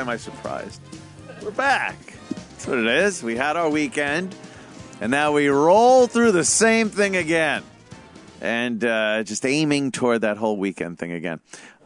am I surprised? We're back. That's what it is. We had our weekend, and now we roll through the same thing again. And just aiming toward that whole weekend thing again.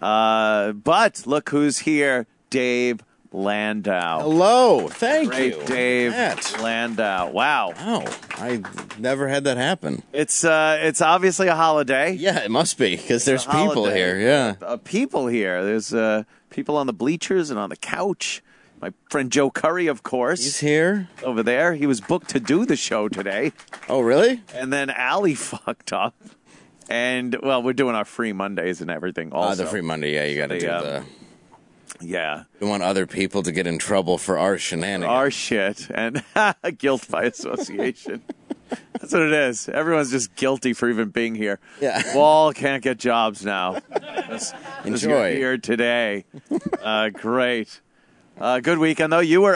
But look who's here, Dave Landau. Hello. Thank Great you. Dave Matt. Landau. Wow. Oh, I never had that happen. It's obviously a holiday. Yeah, it must be, because there's a people holiday. here. Yeah. People here. There's people on the bleachers and on the couch. My friend Joe Curry, of course. He's here. Over there. He was booked to do the show today. Oh, really? And then Allie fucked up. And, well, we're doing our free Mondays and everything also. The free Monday, yeah, you got to do the... Yeah. We want other people to get in trouble for our shenanigans. Our shit. And guilt by association. That's what it is. Everyone's just guilty for even being here. Yeah. We all can't get jobs now. Enjoy. You're here today. Great. Good weekend, though. You were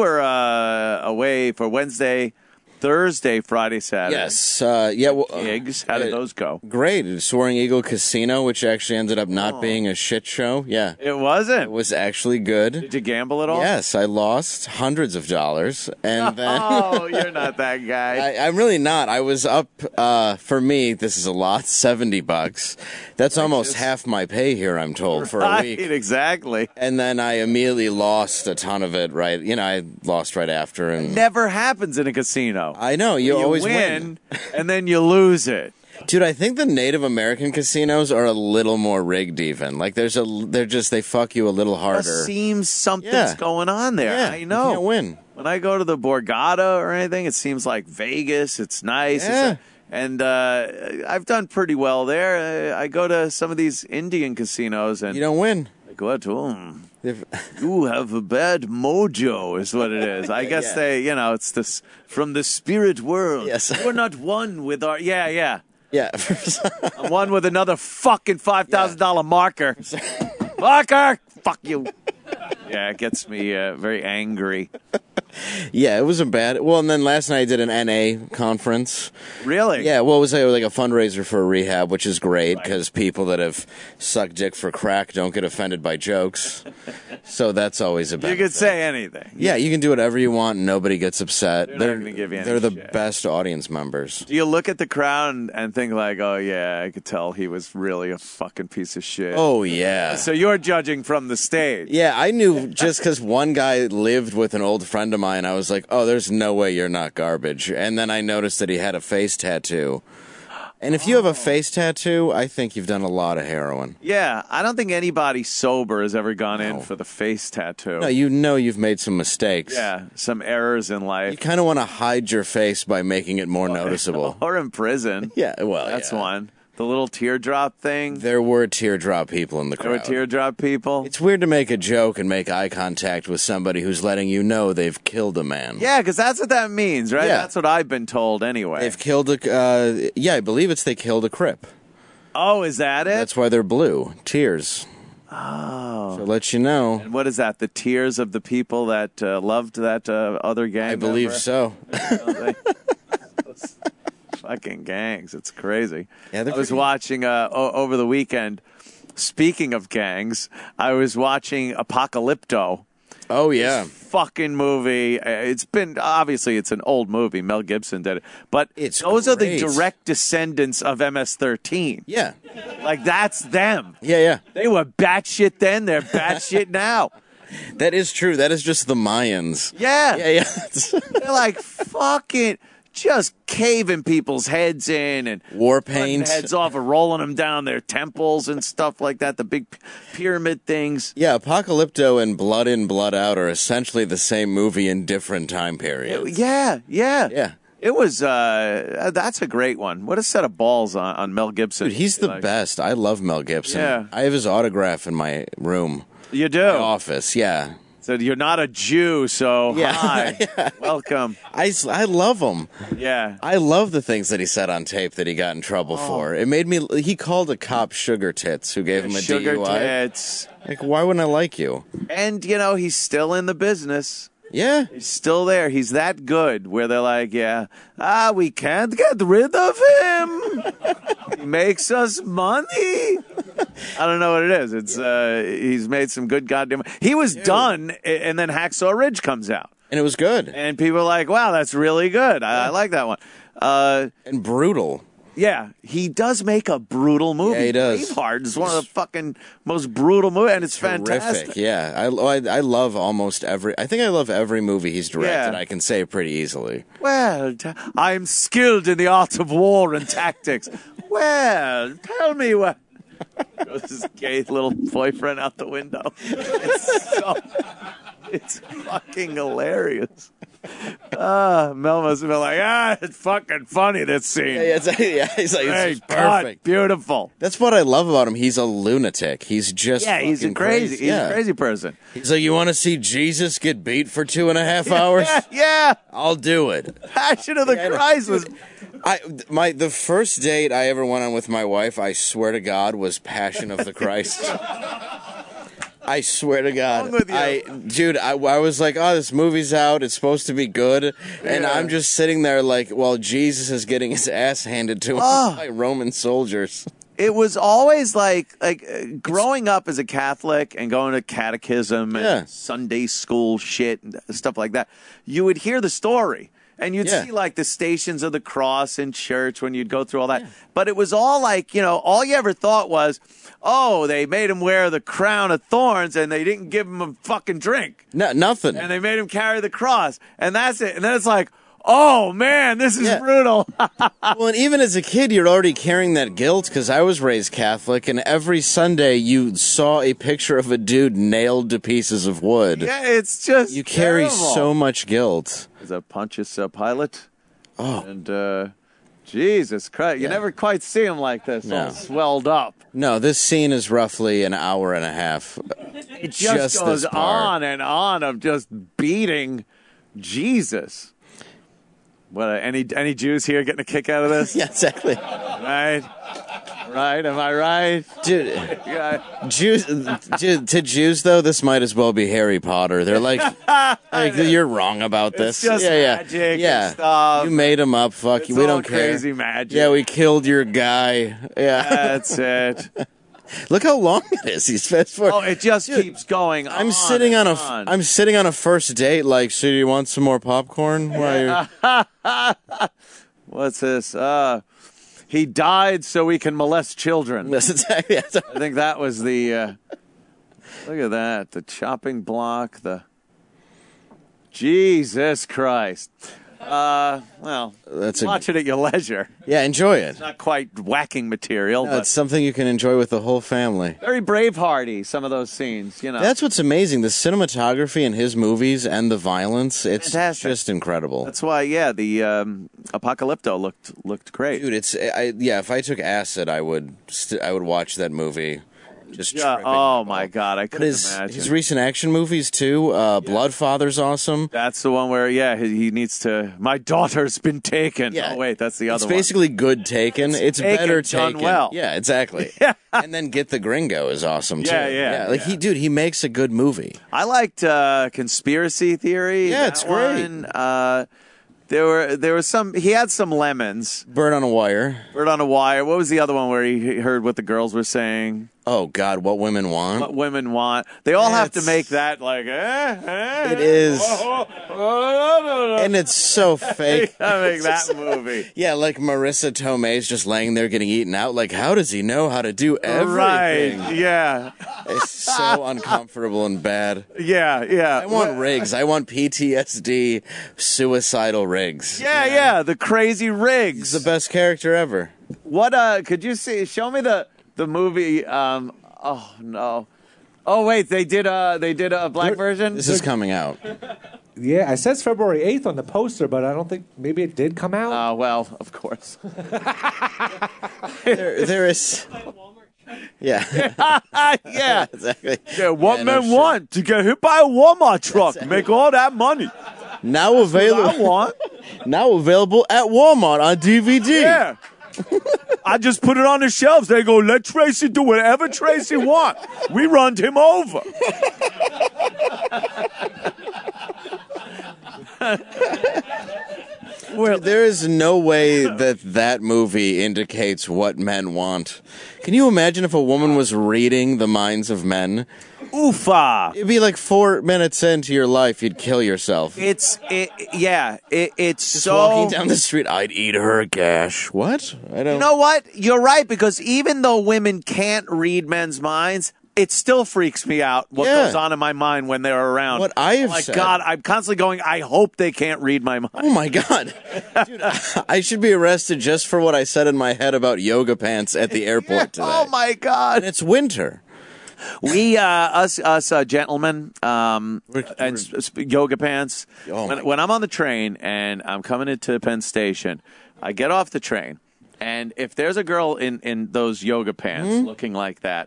away for Wednesday, Thursday, Friday, Saturday. Yes. Well, Gigs. How did those go? Great. Soaring Eagle Casino, which actually ended up not being a shit show. Yeah. It wasn't. It was actually good. Did you gamble at all? Yes, I lost hundreds of dollars. And then... Oh, you're not that guy. I'm really not. I was up, for me, this is a lot, $70. That's almost half my pay here, I'm told, for a week. Exactly. And then I immediately lost a ton of it, right? I lost right after. And Never happens in a casino. I know, you always win. And then you lose it. Dude, I think the Native American casinos are a little more rigged even. Like, they fuck you a little harder. It seems something's going on there. Yeah, I know. You can't win. When I go to the Borgata or anything, it seems like Vegas. It's nice. Yeah. And I've done pretty well there. I go to some of these Indian casinos and You don't win. I go out to them. You have a bad mojo, is what it is. I guess it's this from the spirit world. Yes. We're not one with our. Yeah. Yeah. I'm one with another fucking $5,000 marker. Marker! Fuck you. Yeah, it gets me very angry. Yeah, it wasn't bad. Well, and then last night I did an NA conference. Really? Yeah, what was it? Like a fundraiser for a rehab, which is great because people that have sucked dick for crack don't get offended by jokes. So that's always a benefit. You could say anything. Yeah, you can do whatever you want and nobody gets upset. They're not gonna give you any They're the shit. best audience members. Do you look at the crowd and think like, oh, yeah, I could tell he was really a fucking piece of shit? Oh, yeah. So you're judging from the stage. Yeah, I knew just because one guy lived with an old friend of mine, I was like, oh, there's no way you're not garbage. And then I noticed that he had a face tattoo. And if you have a face tattoo, I think you've done a lot of heroin. Yeah, I don't think anybody sober has ever gone in for the face tattoo. No, you know you've made some mistakes. Yeah, some errors in life. You kind of want to hide your face by making it more noticeable. Or in prison. Yeah, well, That's yeah. one. The little teardrop thing. There were teardrop people in the crowd. There were teardrop people. It's weird to make a joke and make eye contact with somebody who's letting you know they've killed a man. Yeah, because that's what that means, right? Yeah. That's what I've been told anyway. They've killed I believe they killed a Crip. Oh, is that it? That's why they're blue. Tears. Oh. So let you know. And what is that? The tears of the people that loved that other gang I believe member? so. Fucking gangs. It's crazy. Yeah, I was watching over the weekend, speaking of gangs, I was watching Apocalypto. Oh, yeah. Fucking movie. It's an old movie. Mel Gibson did it. But those are the great. direct descendants of MS-13. Yeah. Like, that's them. Yeah. They were batshit then. They're batshit now. That is true. That is just the Mayans. Yeah. Yeah. They're like, fucking just caving people's heads in and War cutting paint. heads off and rolling them down their temples and stuff like that. The big pyramid things. Yeah, Apocalypto and Blood In, Blood Out are essentially the same movie in different time periods. Yeah. Yeah. It was, that's a great one. What a set of balls on Mel Gibson. Dude, he's the best. I love Mel Gibson. Yeah. I have his autograph in my room. You do? My office, yeah. So you're not a Jew, so hi. Yeah. Welcome. I love him. Yeah. I love the things that he said on tape that he got in trouble for. It made me... He called a cop sugar tits who gave him a Sugar DUI. tits. Like, why wouldn't I like you? And, he's still in the business. Yeah. He's still there. He's that good where they're like, we can't get rid of him. He makes us money. I don't know what it is. It's he's made some good goddamn. He was done, and then Hacksaw Ridge comes out, And it was good. and people are like, "Wow, that's really good. I like that one." And brutal. Yeah, he does make a brutal movie. Yeah, he does. Braveheart is one of the fucking most brutal movies, and it's fantastic. Terrific. Yeah. I love almost every... I think I love every movie he's directed. Yeah. I can say it pretty easily. Well, I'm skilled in the art of war and tactics. Well, tell me what. Goes his gay little boyfriend out the window. It's fucking hilarious. Mel must have been like, it's fucking funny, this scene. Yeah, he's like, Hey, it's cut, perfect. beautiful. That's what I love about him. He's a lunatic. He's just He's a fucking crazy. He's Yeah. a crazy person. He's like, you want to see Jesus get beat for 2.5 hours? Yeah. I'll do it. Passion of the Christ was. The first date I ever went on with my wife, I swear to God, was Passion of the Christ. I swear to God. What's wrong with you? I was like, oh, this movie's out. It's supposed to be good. And I'm just sitting there like, well, Jesus is getting his ass handed to him by Roman soldiers. It was always like growing up as a Catholic and going to catechism and Sunday school shit and stuff like that. You would hear the story. And you'd see, like, the Stations of the Cross in church when you'd go through all that. Yeah. But it was all like, all you ever thought was, oh, they made him wear the crown of thorns and they didn't give him a fucking drink. No, nothing. And they made him carry the cross. And that's it. And then it's like, oh, man, this is brutal. Well, and even as a kid, you're already carrying that guilt, because I was raised Catholic, and every Sunday you saw a picture of a dude nailed to pieces of wood. Yeah, it's just You carry terrible. so much guilt. Is a Pontius Pilate. Oh. And, Jesus Christ, you never quite see him like this, all swelled up. No, this scene is roughly an hour and a half. It just goes this part. on and on of just beating Jesus. What? Any Jews here getting a kick out of this? Yeah, exactly. Right? Am I right? Dude, to Jews, though, this might as well be Harry Potter. They're like you're wrong about this. It's just magic and stuff. You made him up. Fuck It's you. We all don't care. crazy magic. Yeah, we killed your guy. Yeah. That's it. Look how long it is. He's fast forward. Oh, it just keeps going on. I'm sitting on a first date. Like, so do you want some more popcorn? What's this? He died so we can molest children. That's exactly. I think that was the. Look at that. The chopping block. The. Jesus Christ. Well, watch it at your leisure. Yeah, enjoy it. It's not quite whacking material, No, but it's something you can enjoy with the whole family. very Bravehearty, some of those scenes, That's what's amazing. The cinematography in his movies and the violence, it's Fantastic. just incredible. That's why, the Apocalypto looked great. Dude, if I took acid, I would watch that movie. Just tripping. Oh my God, I couldn't His imagine. recent action movies too. Bloodfather's awesome. That's the one where, he needs to. My daughter's been taken. Yeah. Oh wait, that's the other It's one. basically good Taken. It's Taken better done Taken. well. Yeah, exactly. And then Get the Gringo is awesome too. Yeah. Like he makes a good movie. I liked Conspiracy Theory. Yeah, that it's great. one. There was some. He had some lemons. Bird on a Wire. Bird on a Wire. What was the other one where he heard what the girls were saying? Oh God, What Women Want. What women want. They all have to That's- make that like. It is. And it's so fake. I make that movie. Yeah, like Marissa Tomei's just laying there getting eaten out. Like, how does he know how to do everything? Right. Yeah. It's so uncomfortable and bad. Yeah. I want Riggs. I want PTSD suicidal Riggs. Yeah. The crazy Riggs. He's the best character ever. What? Could you show me the movie? Oh no. Oh wait, they did a black version. This is coming out. Yeah, it says February 8th on the poster, but I don't think maybe it did come out. Well, of course. There is. Yeah. Yeah. Exactly. Yeah, what Yeah, men no want to get hit by a Walmart truck, make all that money. Now I available. want. Now available at Walmart on DVD. Yeah. I just put it on the shelves. They go, let Tracy do whatever Tracy want. We runned him over. Well, there is no way that movie indicates what men want. Can you imagine if a woman was reading the minds of men? Oofa. It'd be like 4 minutes into your life, you'd kill yourself. It's Just so walking down the street, I'd eat her gash. What? I don't. You know what? You're right, because even though women can't read men's minds, it still freaks me out what Yeah. goes on in my mind when they're around. What I have like, said- God, I'm constantly going, I hope they can't read my mind. Oh my God. Dude, I should be arrested just for what I said in my head about yoga pants at the airport today. Oh my God. And it's winter. We, us gentlemen, and yoga pants. Oh my When I'm on the train and I'm coming into Penn Station, I get off the train, and if there's a girl in those yoga pants looking like that,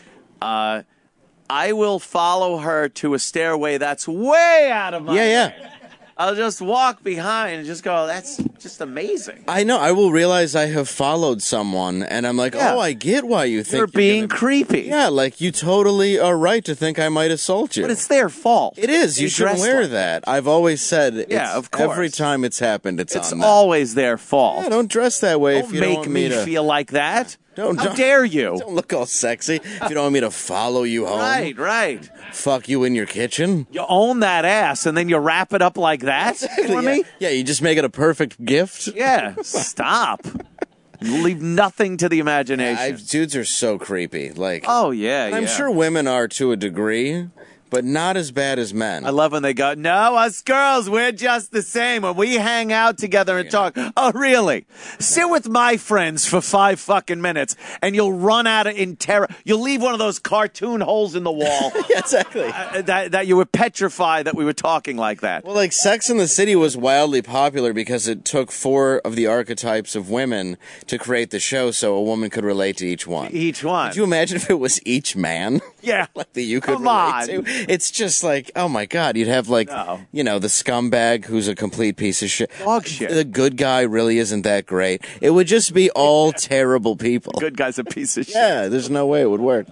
I will follow her to a stairway that's way out of my Yeah. I'll just walk behind and just go, that's just amazing. I know. I will realize I have followed someone, and I'm like, Yeah. oh, I get why you think You're being gonna- creepy. Yeah, like you totally are right to think I might assault you. But it's their fault. It is. They You shouldn't dress wear like that. I've always said, Yeah, of course. every time it's happened, it's It's on them. always their fault. Yeah, don't dress that way Don't if you don't make want me to. feel like that. How Don't- dare you? Don't look all sexy if you don't want me to follow you home. Right. Fuck you in your kitchen. You own that ass and then you wrap it up like that for me? Yeah, you just make it a perfect gift. Yeah, stop. Leave nothing to the imagination. Dudes are so creepy. Like, Oh, yeah, and I'm yeah. sure women are to a degree, but not as bad as men. I love when they go, no, us girls, we're just the same. When we hang out together and talk. Oh, really? Sit with my friends for 5 fucking minutes and you'll run out of in terror. You'll leave one of those cartoon holes in the wall Yeah, exactly. that you were petrified that we were talking like that. Well, like Sex and the City was wildly popular because it took 4 of the archetypes of women to create the show, so a woman could relate to each one. Each one. Could you imagine if it was each man? Yeah. Like that you could Come relate on. to? It's just like, oh my God, you'd have like, No. you know, the scumbag who's a complete piece of shit. Dog shit. The good guy really isn't that great. It would just be all terrible people. Good guy's a piece of shit. Yeah, there's no way it would work.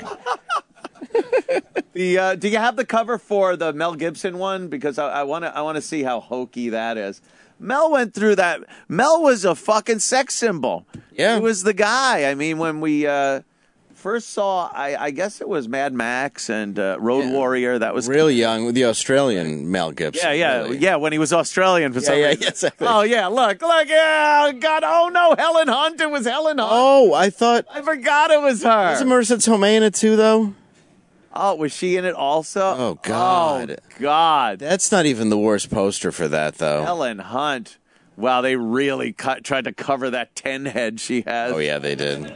Do you have the cover for the Mel Gibson one? Because I want to see how hokey that is. Mel went through that. Mel was a fucking sex symbol. Yeah. He was the guy. I mean, when we first saw, I guess it was Mad Max and Road Warrior. That was Real young with the Australian Mel Gibson. really. yeah. When he was Australian for some yeah, reason. exactly. Oh yeah, look, yeah, God, oh no, Helen Hunt. It was Helen Hunt. Oh, I thought. I forgot it was her. Wasn't Marissa Tomei in it too, though? Oh, was she in it also? Oh, God. Oh, God. That's not even the worst poster for that, though. Helen Hunt. Wow, they really tried to cover that 10 head she has. Oh, yeah, they did.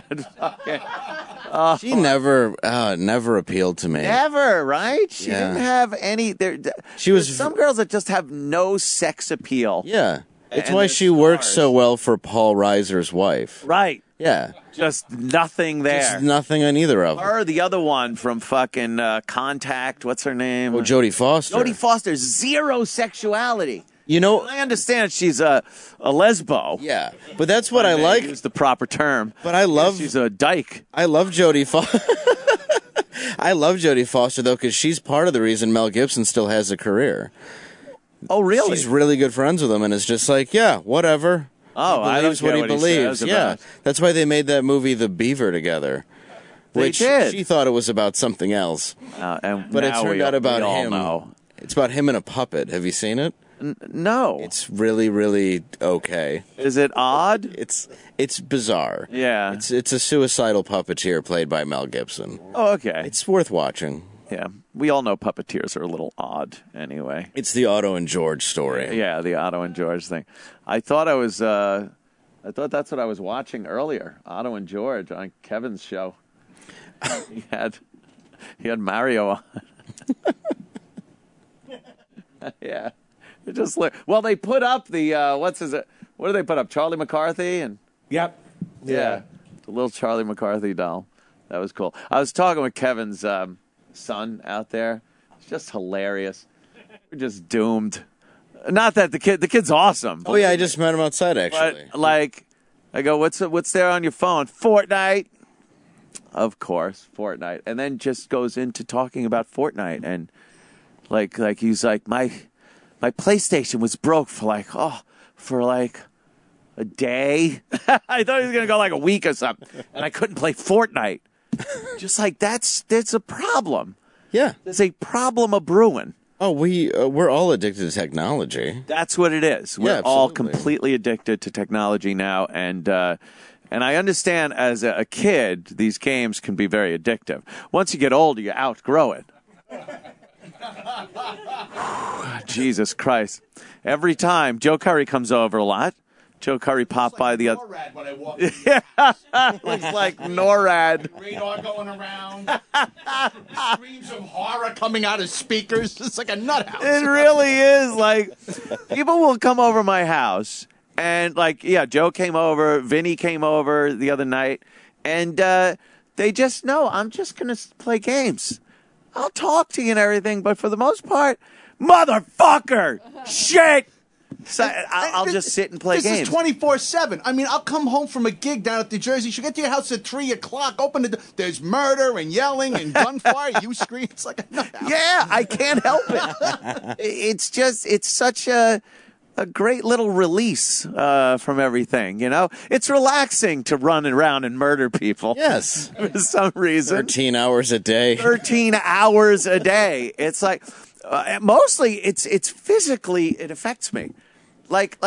That She never appealed to me. Never, right? She Yeah. didn't have any. She was- there's some girls that just have no sex appeal. Yeah. It's And why they're she works stars. so well for Paul Reiser's wife. Right. Yeah. Just nothing there. There's nothing on either of them. Her, the other one from fucking Contact. What's her name? Oh, Jodie Foster. Jodie Foster. Zero sexuality. You know, I understand she's a lesbo. yeah, but that's what I like. Use the proper term. But I love, She's a dyke. I love Jodie Foster. I love Jodie Foster though, because she's part of the reason Mel Gibson still has a career. Oh, really? She's really good friends with him, and it's just like, yeah, whatever. Oh, He I don't believes care what he what believes. says Yeah, about- that's why they made that movie, The Beaver, together. They Which did. she thought it was about something else, And but it now turned we out about all him. know. It's about him and a puppet. Have you seen it? No. It's really, really okay. Is it odd? It's bizarre. Yeah. It's a suicidal puppeteer played by Mel Gibson. Oh, okay. It's worth watching. Yeah. We all know puppeteers are a little odd anyway. It's the Otto and George story. Yeah, the Otto and George thing. I thought that's what I was watching earlier. Otto and George on Kevin's show. He had Mario on. Yeah. It just well, they put up the what do they put up? Charlie McCarthy and Yep. yeah, the little Charlie McCarthy doll. That was cool. I was talking with Kevin's son out there. It's just hilarious. We're just doomed. Not that the kid's awesome. Oh yeah, I just met him outside actually. But like, I go, what's there on your phone? Fortnite. Of course, Fortnite. And then just goes into talking about Fortnite and like he's like my PlayStation was broke for like a day. I thought he was going to go like a week or something. And I couldn't play Fortnite. Just like that's a problem. Yeah. There's a problem of brewing. Oh, we're all addicted to technology. That's what it is. We're Yeah, all absolutely. completely addicted to technology now, and I understand as a kid these games can be very addictive. Once you get older, you outgrow it. Jesus Christ! Every time Joe Curry comes over a lot. Joe Curry popped by the other. NORAD when I walk. Yeah, looks like NORAD. Radar going around. Screams of horror coming out of speakers. It's like a nut house. It really is. Like, people will come over my house, and like, yeah, Joe came over, Vinny came over the other night, and they just know I'm just gonna play games. I'll talk to you and everything, but for the most part, motherfucker, shit. So I'll just sit and play this games. This is 24/7. I mean, I'll come home from a gig down at New Jersey. You get to your house at 3 o'clock. Open the door. There's murder and yelling and gunfire. You scream. It's like a nut house. Yeah, I can't help it. It's such a great little release from everything, you know? It's relaxing to run around and murder people. Yes. For some reason. 13 hours a day. 13 hours a day. It's like, mostly it's physically, it affects me. Like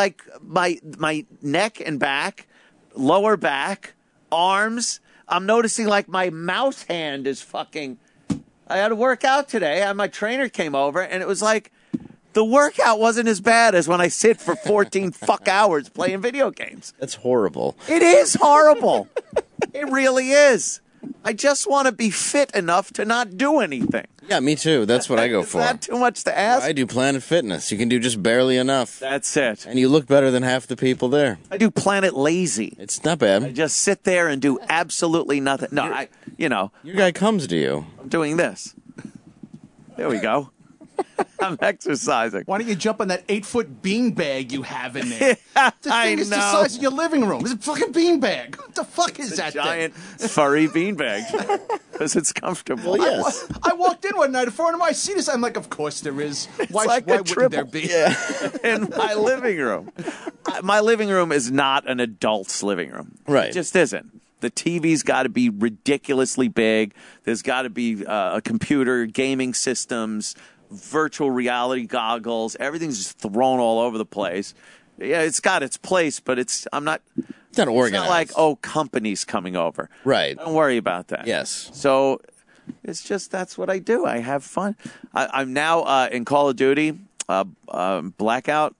my neck and back, lower back, arms. I'm noticing like my mouse hand is fucking. I had to work out today, and my trainer came over, and it was like the workout wasn't as bad as when I sit for 14 hours playing video games. That's horrible. It is horrible. It really is. I just want to be fit enough to not do anything. Yeah, me too. That's what I go for. Is that too much to ask? I do Planet Fitness. You can do just barely enough. That's it. And you look better than half the people there. I do Planet Lazy. It's not I bad. just sit there and do absolutely nothing. No, Your guy comes to you. I'm doing this. There we go. I'm exercising. Why don't you jump on that 8-foot beanbag you have in there? I The thing is the know. size of your living room. It's a fucking beanbag. What the fuck is that Giant thing? furry beanbag. Because it's comfortable. Well, yes. I walked in one night at 4 I see this. I'm like, of course there is. Why, like why a wouldn't triple. there be? In my living room. My living room is not an adult's living room. Right. It just isn't. The TV's got to be ridiculously big. There's got to be a computer, gaming systems, virtual reality goggles. Everything's just thrown all over the place. Yeah, it's got its place, but it's not It's organized. not like, oh, company's coming over. Right. Don't worry about that. Yes. So it's just that's what I do. I have fun. I'm now in Call of Duty Blackout.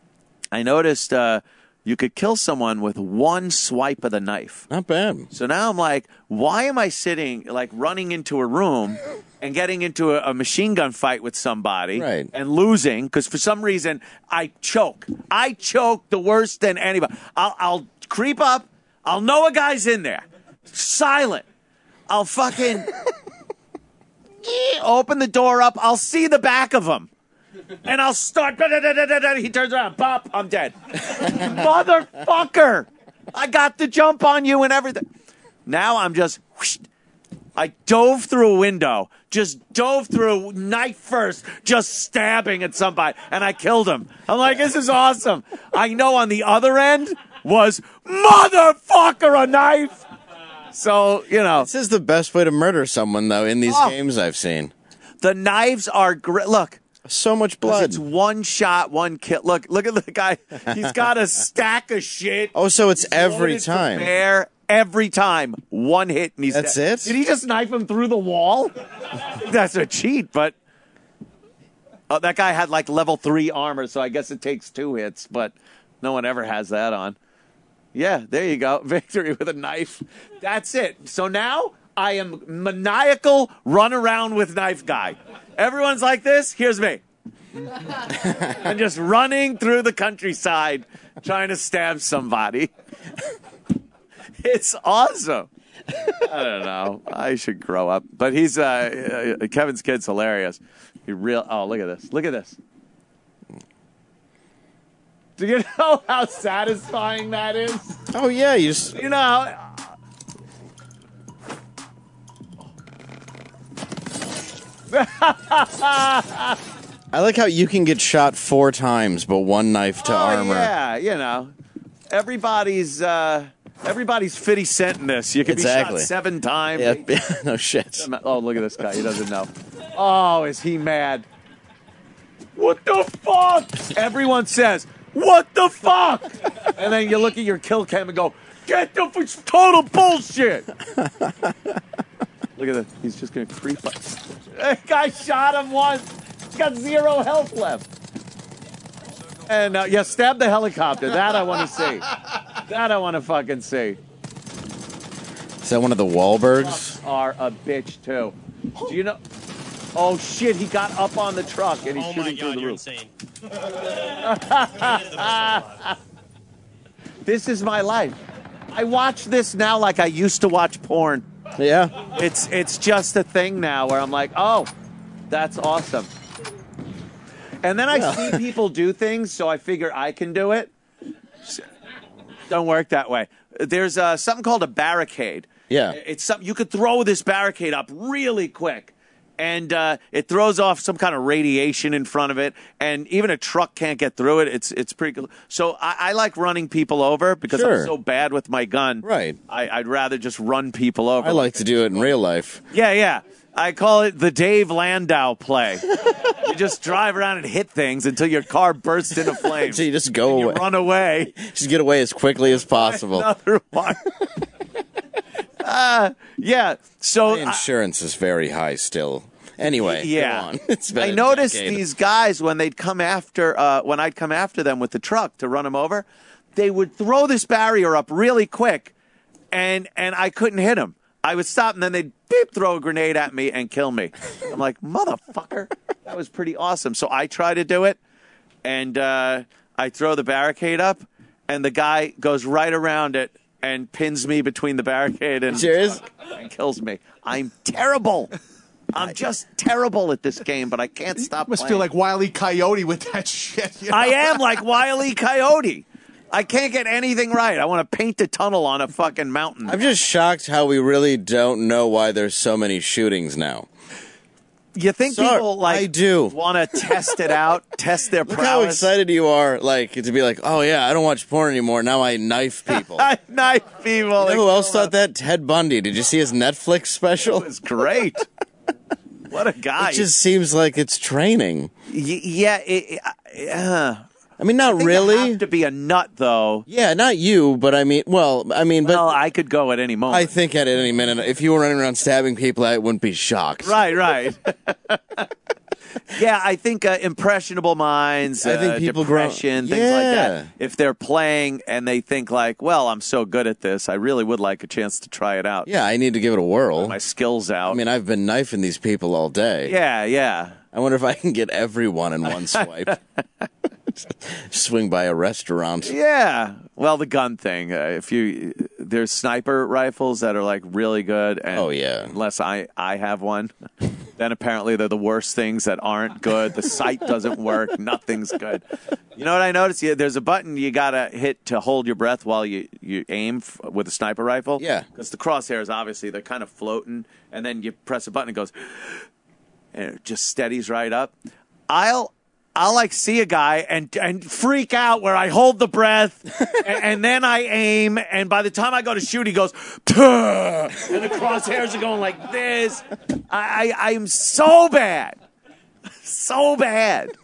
I noticed you could kill someone with one swipe of the knife. Not bad. So now I'm like, why am I sitting, like running into a room and getting into a machine gun fight with somebody Right. and losing? Because for some reason, I choke. I choke the worst than anybody. I'll creep up. I'll know a guy's in there. Silent. I'll fucking open the door up. I'll see the back of him. And I'll start. He turns around. Pop. I'm dead. Motherfucker. I got the jump on you and everything. Now I'm just. Whoosh, I dove through a window. Just dove through, knife first, just stabbing at somebody. And I killed him. I'm like, this is awesome. I know on the other end was motherfucker a knife. So, This is the best way to murder someone, though, in these games I've seen. The knives are great. Look. So much blood. It's one shot, one kill. Look at the guy. He's got a stack of shit. Oh, so it's every Loaded for time. bear, every time. One hit and he's That's dead. it? Did he just knife him through the wall? That's a cheat, but that guy had like level 3 armor, so I guess it takes 2 hits, but no one ever has that on. Yeah, there you go. Victory with a knife. That's it. So now I am maniacal run around with knife guy. Everyone's like this. Here's me. I'm just running through the countryside trying to stab somebody. It's awesome. I don't know. I should grow up. But he's Kevin's kid's hilarious. Oh, look at this. Look at this. Do you know how satisfying that is? Oh, yeah. You just... You know, I like how you can get shot 4 times, but one knife to armor. Yeah, everybody's 50 Cent in this. You can be Exactly. shot 7 times. Yeah, no shit. Oh, look at this guy. He doesn't know. Oh, is he mad? What the fuck? Everyone says, what the fuck? And then you look at your kill cam and go, get the it's total bullshit. Look at this. He's just going to creep up. That guy shot him once. He's got 0 health left. And yeah, stab the helicopter. That I want to see. That I want to fucking see. Is that one of the Wahlbergs? Are a bitch too. Do you know? Oh shit! He got up on the truck and he's Oh my shooting through god, the you're roof. insane. This is my life. I watch this now like I used to watch porn. Yeah. It's just a thing now where I'm like, oh, that's awesome. And then I see people do things, so I figure I can do it. Don't work that way. There's something called a barricade. Yeah. It's something you could throw this barricade up really quick, and it throws off some kind of radiation in front of it, and even a truck can't get through it. It's pretty cool. So I like running people over because Sure. I'm so bad with my gun. Right. I'd rather just run people over. I like to do it in real life. Yeah. I call it the Dave Landau play. You just drive around and hit things until your car bursts into flames. So you just go You away. run away. Just get away as quickly as possible. Another one. Yeah. So My insurance is very high still. Anyway, yeah. go on. It's been I a noticed decade. these guys when they'd come after when I'd come after them with the truck to run them over, they would throw this barrier up really quick, and I couldn't hit them. I would stop, and then they'd throw a grenade at me and kill me. I'm like, motherfucker, that was pretty awesome. So I try to do it, and I throw the barricade up, and the guy goes right around it and pins me between the barricade and, Serious? and kills me. I'm terrible. I'm just terrible at this game, but I can't stop Must playing. feel like Wile E. Coyote with that shit. You know? I am like Wile E. Coyote. I can't get anything right. I want to paint a tunnel on a fucking mountain. I'm just shocked how we really don't know why there's so many shootings now. You think Sorry, people like I do. want to test it out, test their Look prowess? how excited you are, like, to be like, oh yeah, I don't watch porn anymore. Now I knife people. I knife people. You know who else thought that? Ted Bundy. Did you see his Netflix special? It was great. What a guy. It just seems like it's training. Yeah. I mean, not really. You have to be a nut, though. Yeah, not you, but I mean, but Well, I could go at any moment. I think at any minute, if you were running around stabbing people, I wouldn't be shocked. Right. Yeah, I think impressionable minds, I think people grow- depression, things like Yeah. that. If they're playing and they think like, well, I'm so good at this, I really would like a chance to try it out. Yeah, I need to give it a whirl. My skills out. I mean, I've been knifing these people all day. Yeah. I wonder if I can get everyone in one swipe. Swing by a restaurant. Yeah. Well, the gun thing. There's sniper rifles that are like really good. And Oh, yeah. Unless I have one, then apparently they're the worst things that aren't good. The sight doesn't work. Nothing's good. You know what I noticed? There's a button you gotta hit to hold your breath while you aim with a sniper rifle. Yeah. Because the crosshairs, obviously, they're kind of floating, and then you press a button, it goes, and it just steadies right up. I'll like see a guy and freak out where I hold the breath and then I aim, and by the time I go to shoot, he goes, "Tuh," and the crosshairs are going like this. I'm so bad. So bad.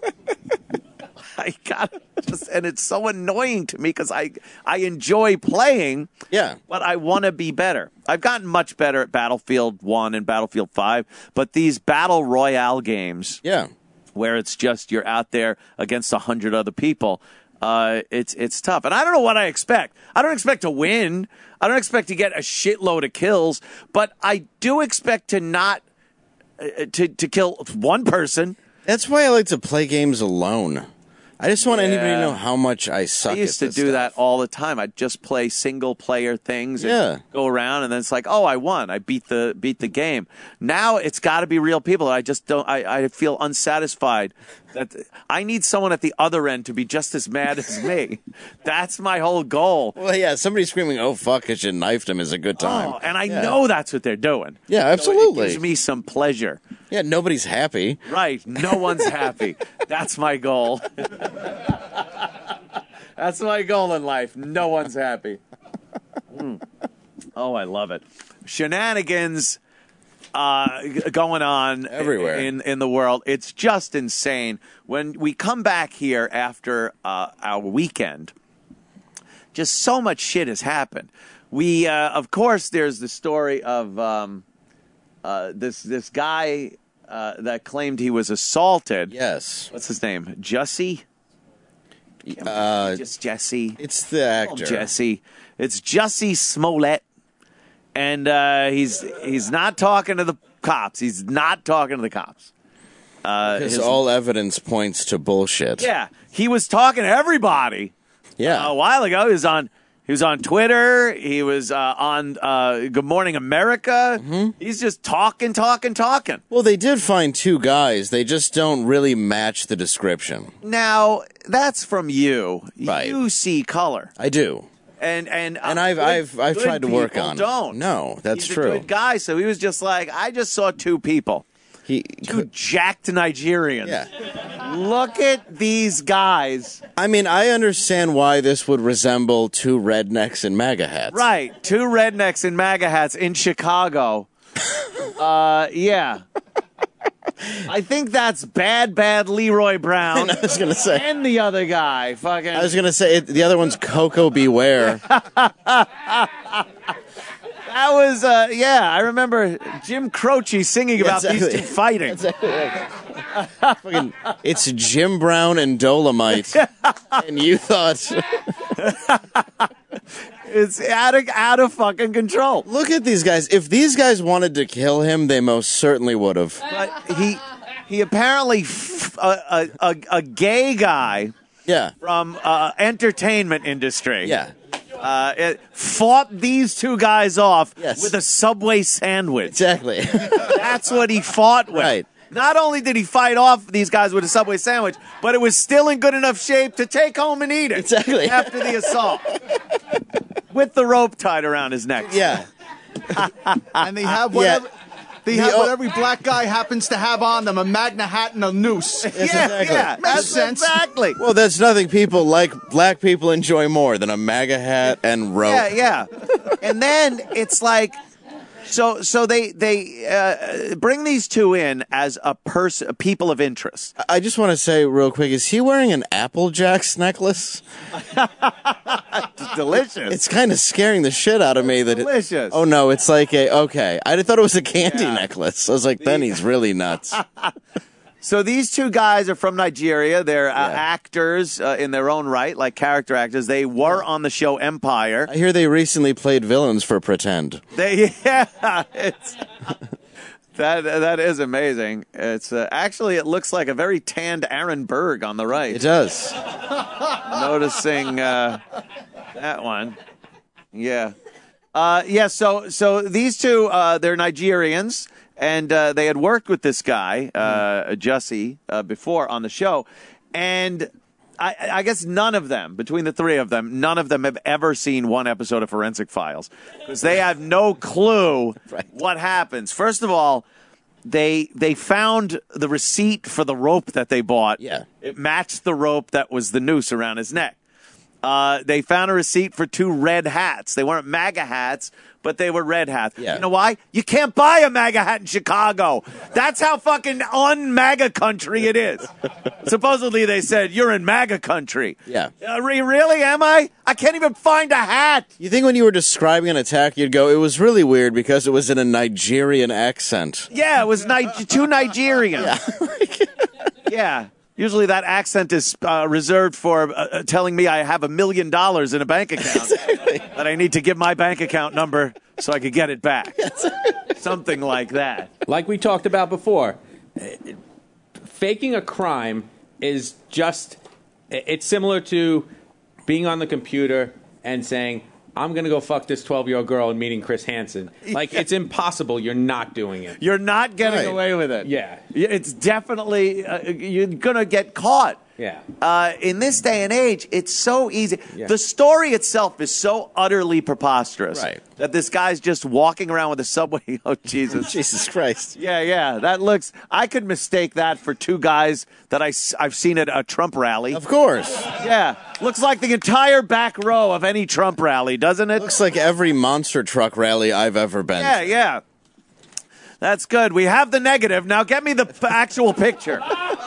I got just, and it's so annoying to me because I enjoy playing. Yeah. But I want to be better. I've gotten much better at Battlefield 1 and Battlefield 5, but these battle royale games, Yeah. where it's just you're out there against 100 other people, it's tough. And I don't know what I expect. I don't expect to win. I don't expect to get a shitload of kills, but I do expect to not to kill one person. That's why I like to play games alone. I just want anybody to Yeah. know how much I suck I used at to this do stuff. that all the time. I'd just play single player things and Yeah. go around, and then it's like, oh, I won. I beat the game. Now it's got to be real people. I just don't. I feel unsatisfied. That I need someone at the other end to be just as mad as me. That's my whole goal. Well, yeah, somebody screaming, oh, fuck, because you knifed him is a good time. Oh, and I Yeah. know that's what they're doing. Yeah, So it absolutely. gives me some pleasure. Yeah, nobody's happy. Right. No one's happy. That's my goal. That's my goal in life. No one's happy. Oh, I love it. Shenanigans going on everywhere in the world. It's just insane. When we come back here after our weekend, just so much shit has happened. We, of course, there's the story of this guy that claimed he was assaulted. Yes. What's his name? Jussie? Just Jesse. It's the actor. Jesse. It's Jussie Smollett. And he's not talking to the cops. He's not talking to the cops. Because all evidence points to bullshit. Yeah. He was talking to everybody. Yeah. A while ago. He was on Twitter. He was on Good Morning America. Mm-hmm. He's just talking. Well, they did find two guys. They just don't really match the description. Now, that's from you. Right. You see color. I do. And I've good tried to work people on it. Don't. No, that's He's true. A good guy, so he was just like, I just saw two people. Two jacked Nigerians. Yeah. Look at these guys. I mean, I understand why this would resemble two rednecks in MAGA hats. Right. Two rednecks in MAGA hats in Chicago. Yeah. I think that's bad Leroy Brown. I was going to say. And the other guy. Fucking. I was going to say, the other one's Coco Beware. That was, I remember Jim Croce singing about these two fighting. Fucking, it's Jim Brown and Dolomite. And you thought... It's out of fucking control. Look at these guys. If these guys wanted to kill him, they most certainly would have. But he apparently, a gay guy from entertainment industry. Yeah. Fought these two guys off Yes. with a Subway sandwich. Exactly. That's what he fought with. Right. Not only did he fight off these guys with a Subway sandwich, but it was still in good enough shape to take home and eat it. Exactly. After the assault. With the rope tied around his neck. Yeah. And they have whatever. They have what every black guy happens to have on them, a Magna hat and a noose. Yeah. Makes sense. Exactly. Well, that's nothing people like black people enjoy more than a MAGA hat and rope. Yeah. And then it's like, so they bring these two in as a people of interest. I just want to say real quick, is he wearing an Apple Jacks necklace? Delicious. It's kind of scaring the shit out of me. Delicious. Oh no, it's like okay. I thought it was a candy necklace. I was like, then he's really nuts. So these two guys are from Nigeria. They're actors in their own right, like character actors. They were on the show Empire. I hear they recently played villains for Pretend. It's that is amazing. It's actually it looks like a very tanned Aaron Berg on the right. It does. Noticing that one. Yeah. So these two, they're Nigerians, and they had worked with this guy, Jussie, before on the show. And I guess none of them, between the three of them, none of them have ever seen one episode of Forensic Files. Because they have no clue what happens. First of all, they found the receipt for the rope that they bought. Yeah. It matched the rope that was the noose around his neck. They found a receipt for two red hats. They weren't MAGA hats, but they were red hats. Yeah. You know why? You can't buy a MAGA hat in Chicago. That's how fucking un-MAGA country it is. Supposedly they said, you're in MAGA country. Yeah. Really, am I? I can't even find a hat. You think when you were describing an attack, you'd go, it was really weird because it was in a Nigerian accent. Yeah, it was two Nigerians. Yeah. Usually that accent is reserved for telling me I have $1 million in a bank account that I need to give my bank account number so I could get it back. Something like that. Like we talked about before, faking a crime is it's similar to being on the computer and saying, I'm going to go fuck this 12-year-old girl and meeting Chris Hansen. Like, it's impossible. You're not doing it. You're not getting away with it. Yeah. It's definitely, you're going to get caught. Yeah. In this day and age, it's so easy. Yeah. The story itself is so utterly preposterous Right. that this guy's just walking around with a subway. Oh, Jesus. Jesus Christ. Yeah. That looks. I could mistake that for two guys that I've seen at a Trump rally. Of course. Yeah. Looks like the entire back row of any Trump rally, doesn't it? Looks like every monster truck rally I've ever been to. Yeah. That's good. We have the negative. Now get me the actual picture.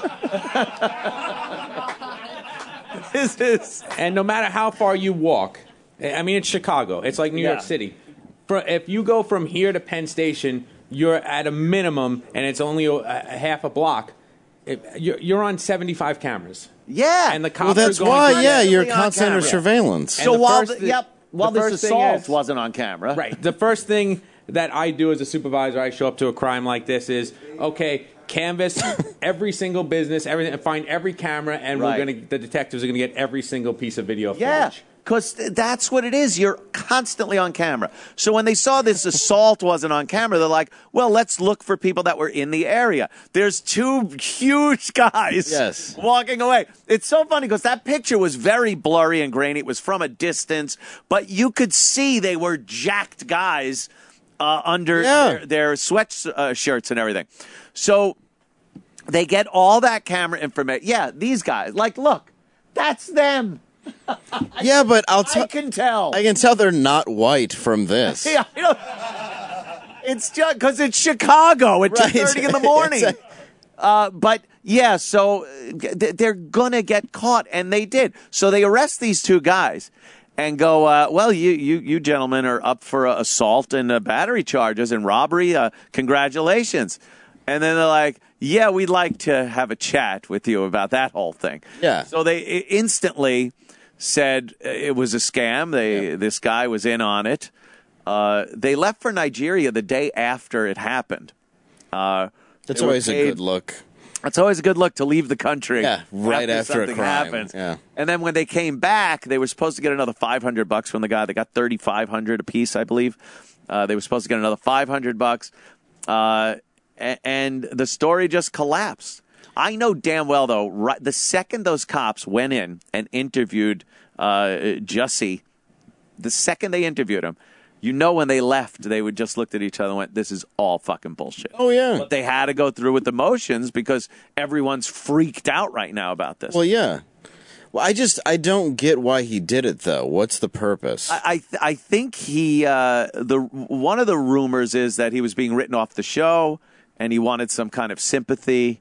This is. And no matter how far you walk, I mean, it's Chicago. It's like New York City. If you go from here to Penn Station, you're at a minimum, and it's only a half a block. You're on 75 cameras. Yeah. And the cops Well, that's are going why, through- yeah, you're on constantly under camera. surveillance. So the while first while the this first thing assault is- wasn't on camera, Right. The first thing that I do as a supervisor, I show up to a crime like this is, okay, canvass every single business, everything, find every camera, and Right. the detectives are gonna get every single piece of video Yeah, footage. because that's what it is. You're constantly on camera. So when they saw this assault wasn't on camera, they're like, well, let's look for people that were in the area. There's two huge guys Yes. walking away. It's so funny because that picture was very blurry and grainy. It was from a distance, but you could see they were jacked guys under their sweatshirts and everything. So they get all that camera information. Yeah, these guys. Like, look, that's them. Yeah, but I can tell. I can tell they're not white from this. Yeah, it's just because it's Chicago at 2:30 in the morning. But yeah, so they're gonna get caught, and they did. So they arrest these two guys and go, well, you gentlemen are up for assault and battery charges and robbery. Congratulations. And then they're like, yeah, we'd like to have a chat with you about that whole thing. Yeah. So they instantly said it was a scam. This guy was in on it. They left for Nigeria the day after it happened. That's they were always a paid- good look. It's always a good look to leave the country. Yeah, right after a something crime. happens. Yeah. And then when they came back, they were supposed to get another $500 from the guy. They got $3,500 a piece, I believe. They were supposed to get another $500. And the story just collapsed. I know damn well, though, right, the second those cops went in and interviewed Jussie, the second they interviewed him, you know when they left, they would just looked at each other and went, this is all fucking bullshit. Oh, yeah. But they had to go through with the motions because everyone's freaked out right now about this. Well, yeah. Well, I don't get why he did it, though. What's the purpose? I think he one of the rumors is that he was being written off the show and he wanted some kind of sympathy,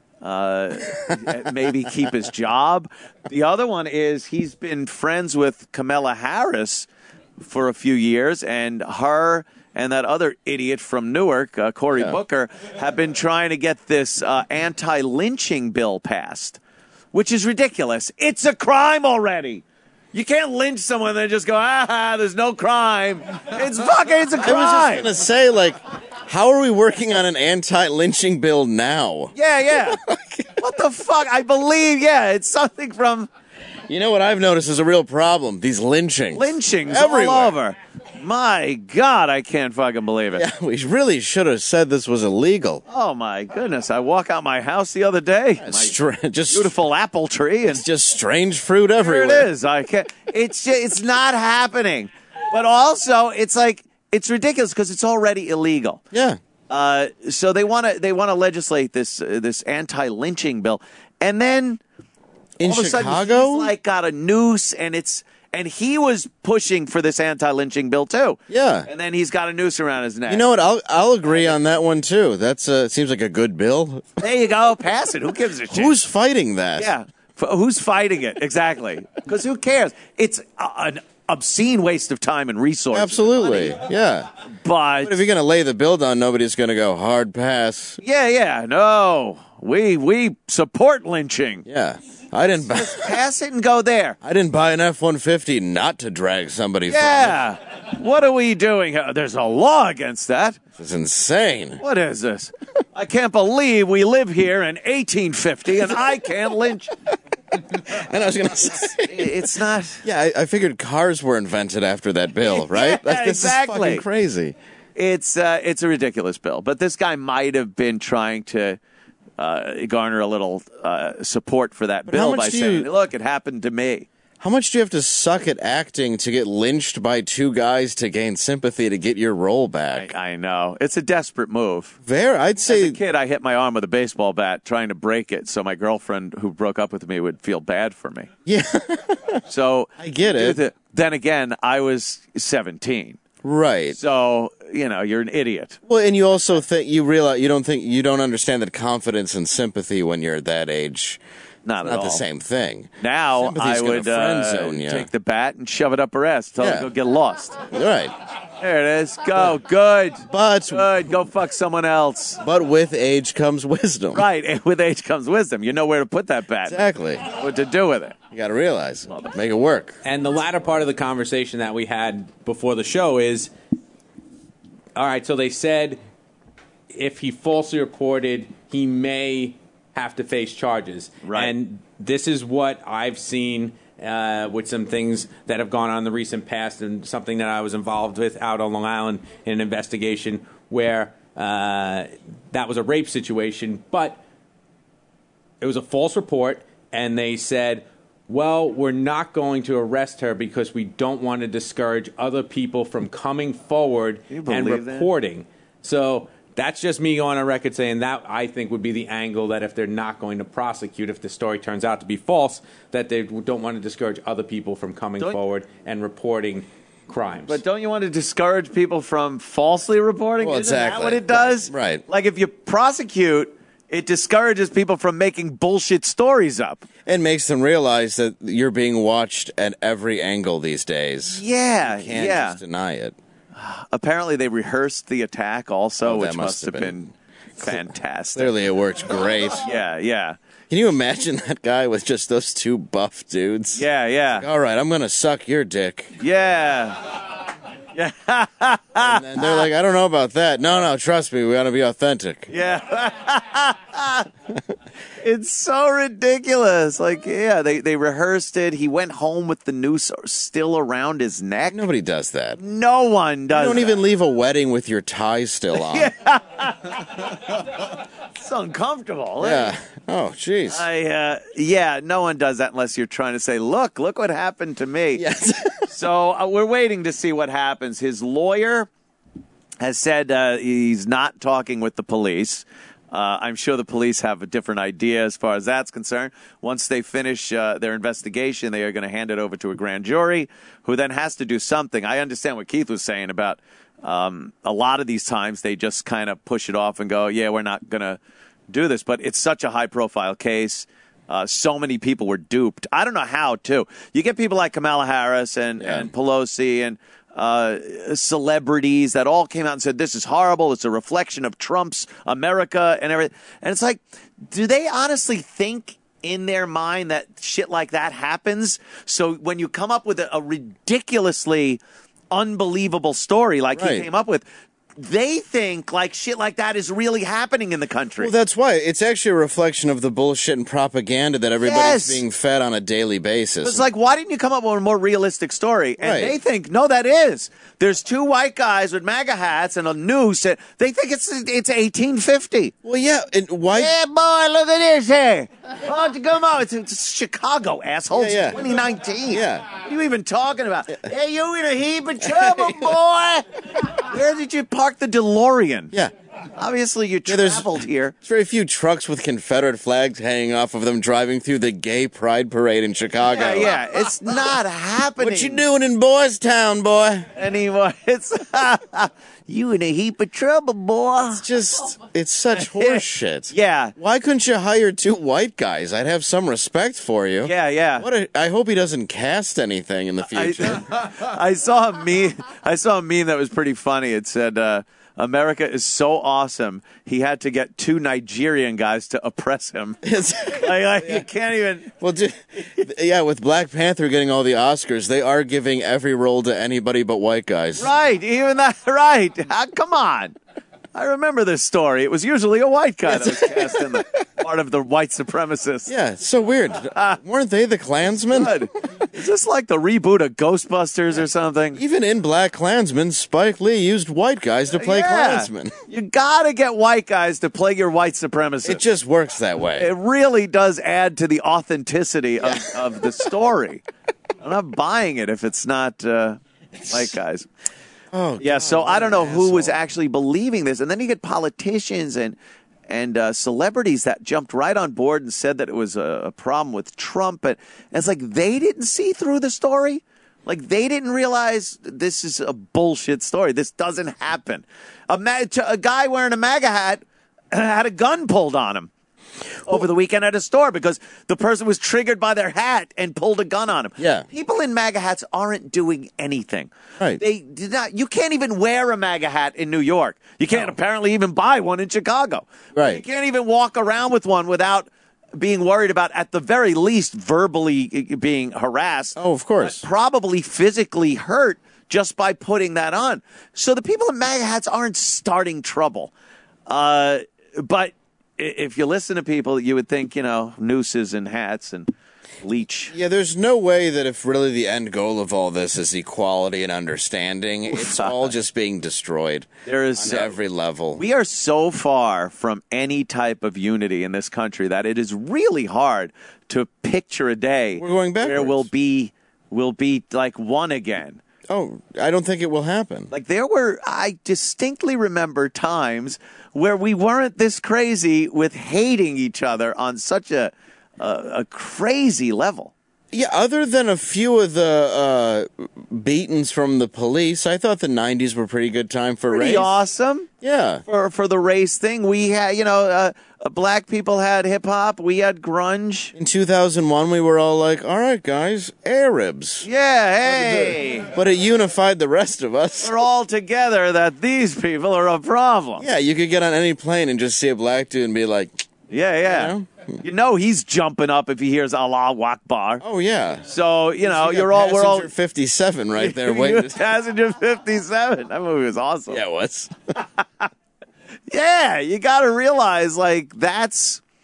maybe keep his job. The other one is he's been friends with Kamala Harris for a few years, and her and that other idiot from Newark, Cory Booker, have been trying to get this anti-lynching bill passed, which is ridiculous. It's a crime already. You can't lynch someone and then just go, there's no crime. It's a crime. I was just going to say, like, how are we working on an anti-lynching bill now? Yeah. What the fuck? I believe, it's something from You know what I've noticed is a real problem? These lynchings. lynchings Everywhere. all over. My God, I can't fucking believe it. Yeah, we really should have said this was illegal. Oh, my goodness. I walk out my house the other day. My Just beautiful apple tree. And just strange fruit here everywhere. it is. I can't. It's not happening. But also, it's like, it's ridiculous because it's already illegal. Yeah. So they want to legislate this anti-lynching bill, and then In all of a sudden Chicago? he's like got a noose, and he was pushing for this anti-lynching bill too. Yeah. and then he's got a noose around his neck. You know what? I'll agree on that one too. That's seems like a good bill. There you go, pass it. Who gives a shit? Who's fighting that? Yeah, who's fighting it exactly? Because who cares? It's an obscene waste of time and resources. Absolutely. Yeah. But But if you're going to lay the bill down, nobody's going to go hard pass. no, we support lynching. Yeah. I didn't buy Pass it and go there. an F-150 not to drag somebody Yeah. What are we doing here? There's a law against that. from it. It's insane. What is this? I can't believe we live here in 1850 and I can't lynch. And I was going to say, It's not. yeah, I figured cars were invented after that bill, right? Yeah, This exactly. is fucking crazy. It's a ridiculous bill. But this guy might have been trying to garner a little support for that how bill much by do saying, you- look, it happened to me. How much do you have to suck at acting to get lynched by two guys to gain sympathy to get your role back? I know. It's a desperate move. I'd As say a kid, I hit my arm with a baseball bat trying to break it so my girlfriend who broke up with me would feel bad for me. yeah, So I get it. Then again, I was 17. right. So, you're an idiot. Well, and you also think you realize you don't understand that confidence and sympathy when you're at that age. Not at Not all. the same thing. Now Sympathy's I gonna would friend zone ya. take the bat and shove it up her ass. Tell her Yeah. to go get lost. Right. There it is. Go. Good. But Good. Go fuck someone else. with age comes wisdom. Right. And with age comes wisdom. You know where to put that bat. Exactly. What to do with it. You got to realize. Make it work. And the latter part of the conversation that we had before the show is, all right, so they said if he falsely reported, he may have to face charges. Right. And this is what I've seen with some things that have gone on in the recent past, and something that I was involved with out on Long Island in an investigation where that was a rape situation, but it was a false report, and they said, well, we're not going to arrest her because we don't want to discourage other people from coming forward Can you and believe that? reporting. So that's just me going on record saying that I think would be the angle, that if they're not going to prosecute, if the story turns out to be false, that they don't want to discourage other people from coming Don't- forward and reporting crimes. But don't you want to discourage people from falsely reporting? Well, Isn't that exactly. what it does? Right. Like if you prosecute, it discourages people from making bullshit stories up. And makes them realize that you're being watched at every angle these days. Yeah. Can't yeah. just deny it. Apparently, they rehearsed the attack also, Oh, that which must have been fantastic. Clearly, it worked great. Yeah, yeah, Can you imagine that guy with just those two buff dudes? yeah, yeah, All right, I'm going to suck your dick. yeah. And then they're like, I don't know about that. No, trust me. We got to be authentic. Yeah. It's so ridiculous. Like, yeah, they rehearsed it. He went home with the noose still around his neck. Nobody does that. No one does. You don't that. even leave a wedding with your tie still on. It's uncomfortable. Yeah. Oh, jeez. Yeah, no one does that unless you're trying to say, look what happened to me. Yes. So we're waiting to see what happens. His lawyer has said he's not talking with the police. I'm sure the police have a different idea as far as that's concerned. Once they finish their investigation, they are going to hand it over to a grand jury who then has to do something. I understand what Keith was saying about a lot of these times they just kind of push it off and go, yeah, we're not going to do this. But it's such a high-profile case. So many people were duped. I don't know how, too. You get people like Kamala Harris and Pelosi and celebrities that all came out and said, this is horrible. It's a reflection of Trump's America and everything. And it's like, do they honestly think in their mind that shit like that happens? So when you come up with a ridiculously unbelievable story like he Right. came up with, they think like shit like that is really happening in the country. Well, that's why. It's actually a reflection of the bullshit and propaganda that everybody's Yes. being fed on a daily basis. It's like, why didn't you come up with a more realistic story? And Right. they think, no, that is. There's two white guys with MAGA hats and a noose. And they think it's 1850. well, yeah. And why? Yeah, boy, look at this here. Why don't you come on? It's Chicago, assholes. Yeah, yeah. It's 2019. Yeah. What are you even talking about? Hey, you in a heap of trouble, boy. Where did you park the DeLorean? Yeah. Obviously, you there's- traveled here. There's very few trucks with Confederate flags hanging off of them driving through the gay pride parade in Chicago. Yeah, yeah. It's not happening. What you doing in Boys Town, boy? Anymore. It's you in a heap of trouble, boy. It's such horseshit. Yeah. Why couldn't you hire two white guys? I'd have some respect for you. Yeah, yeah. I hope he doesn't cast anything in the future. I saw a meme. I saw a meme that was pretty funny. It said, "America is so awesome. He had to get two Nigerian guys to oppress him." Like, you can't even. Well, with Black Panther getting all the Oscars, they are giving every role to anybody but white guys. Right, even that. Right. Come on. I remember this story. It was usually a white guy that was cast in the part of the white supremacists. Yeah, it's so weird. Weren't they the Klansmen? Good. Is this like the reboot of Ghostbusters or something? Even in Black Klansman, Spike Lee used white guys to play Klansmen. You gotta get white guys to play your white supremacists. It just works that way. It really does add to the authenticity of the story. I'm not buying it if it's not white guys. Oh, Yeah, God, so what I don't an know who was asshole. actually believing this. And then you get politicians and celebrities that jumped right on board and said that it was a problem with Trump. And it's like they didn't see through the story. Like they didn't realize this is a bullshit story. This doesn't happen. A guy wearing a MAGA hat had a gun pulled on him over the weekend at a store because the person was triggered by their hat and pulled a gun on him. Yeah. People in MAGA hats aren't doing anything. Right. They did not. You can't even wear a MAGA hat in New York. You can't apparently even buy one in Chicago. Right. You can't even walk around with one without being worried about, at the very least, verbally being harassed. Oh, of course. But probably physically hurt just by putting that on. So the people in MAGA hats aren't starting trouble. But if you listen to people, you would think, nooses and hats and bleach. Yeah, there's no way that if really the end goal of all this is equality and understanding, it's all just being destroyed There is on every level. We are so far from any type of unity in this country that it is really hard to picture a day We're going where backwards. we'll be like one again. Oh, I don't think it will happen. Like I distinctly remember times where we weren't this crazy with hating each other on such a crazy level. Yeah, other than a few of the beatings from the police, I thought the 90s were a pretty good time for Pretty race. awesome. Yeah. For the race thing, we had, black people had hip hop, we had grunge. In 2001, we were all like, all right, guys, Arabs. Yeah, hey, But it unified the rest of us. we're all together that these people are a problem. Yeah, you could get on any plane and just see a black dude and be like, Yeah. You know he's jumping up if he hears Allah Akbar. oh, yeah. So, You got we're all Passenger 57 right there waiting. Passenger 57. That movie was awesome. Yeah, it was. Yeah, you got to realize, like, that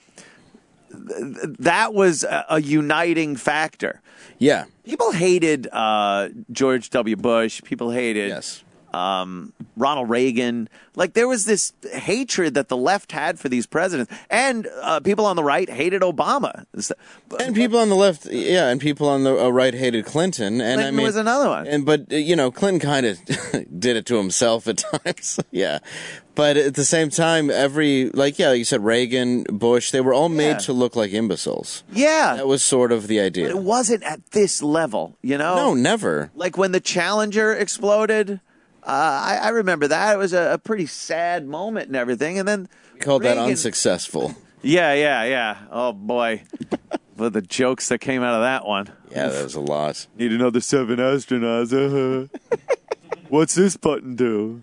was a uniting factor. Yeah. People hated George W. Bush. People hated Yes. Ronald Reagan. Like, there was this hatred that the left had for these presidents. And people on the right hated Obama. And people on the left, yeah, and people on the right hated Clinton. And Clinton was another one. But Clinton kind of did it to himself at times. Yeah. But at the same time, like you said, Reagan, Bush, they were all made Yeah. to look like imbeciles. Yeah. That was sort of the idea. But it wasn't at this level, No, never. Like when the Challenger exploded, I remember that. It was a pretty sad moment and everything. And then We called that Reagan- unsuccessful. Yeah. Oh, boy. But the jokes that came out of that one. Yeah, that was a lot. Need another 7 astronauts. What's this button do?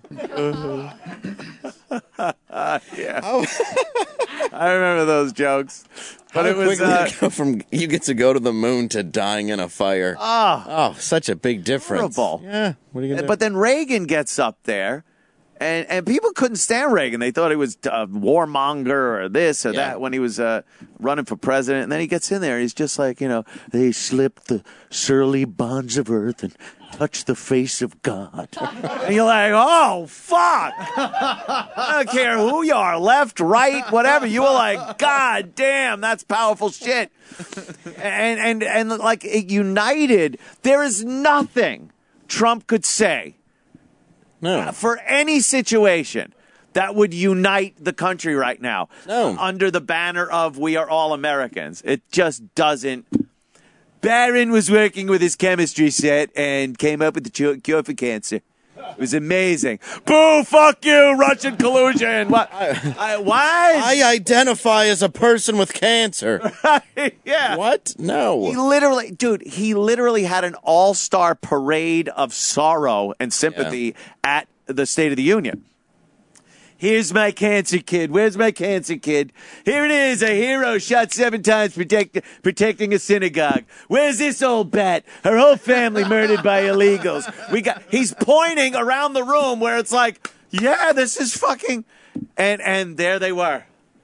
Yeah. I remember those jokes. But How it was quickly did it go from you get to go to the moon to dying in a fire. Oh, such a big difference. Horrible. Yeah. What are you gonna do? But then Reagan gets up there, and people couldn't stand Reagan. They thought he was a warmonger or this or Yeah. that when he was running for president. And then he gets in there, he's just like, they slipped the surly bonds of earth and touched the face of God. And you're like, oh, fuck. I don't care who you are, left, right, whatever. You were like, God damn, that's powerful shit. And like it united. There is nothing Trump could say no. for any situation that would unite the country right now. No. Under the banner of we are all Americans. It just doesn't. Barron was working with his chemistry set and came up with the cure for cancer. It was amazing. Boo, fuck you, Russian collusion. What? What? I identify as a person with cancer. Yeah. What? No. He literally had an all-star parade of sorrow and sympathy at the State of the Union. Here's my cancer kid. Where's my cancer kid? Here it is, a hero shot 7 times protecting a synagogue. Where's this old bat? Her whole family murdered by illegals. He's pointing around the room where it's like, yeah, this is fucking, and there they were.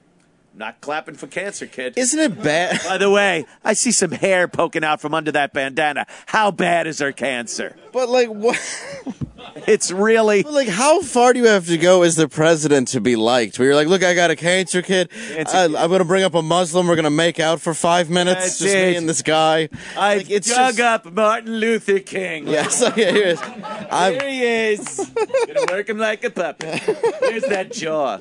Not clapping for cancer, kid. Isn't it bad? By the way, I see some hair poking out from under that bandana. How bad is her cancer? But like what? It's really... But like, how far do you have to go as the president to be liked? Where you're like, look, I got a cancer kid. I'm going to bring up a Muslim. We're going to make out for 5 minutes. That's just it. me and this guy. I Like, it's dug just- up Martin Luther King. Yes, okay, here it is. Here he is. Gonna work him like a puppet. Here's that jaw.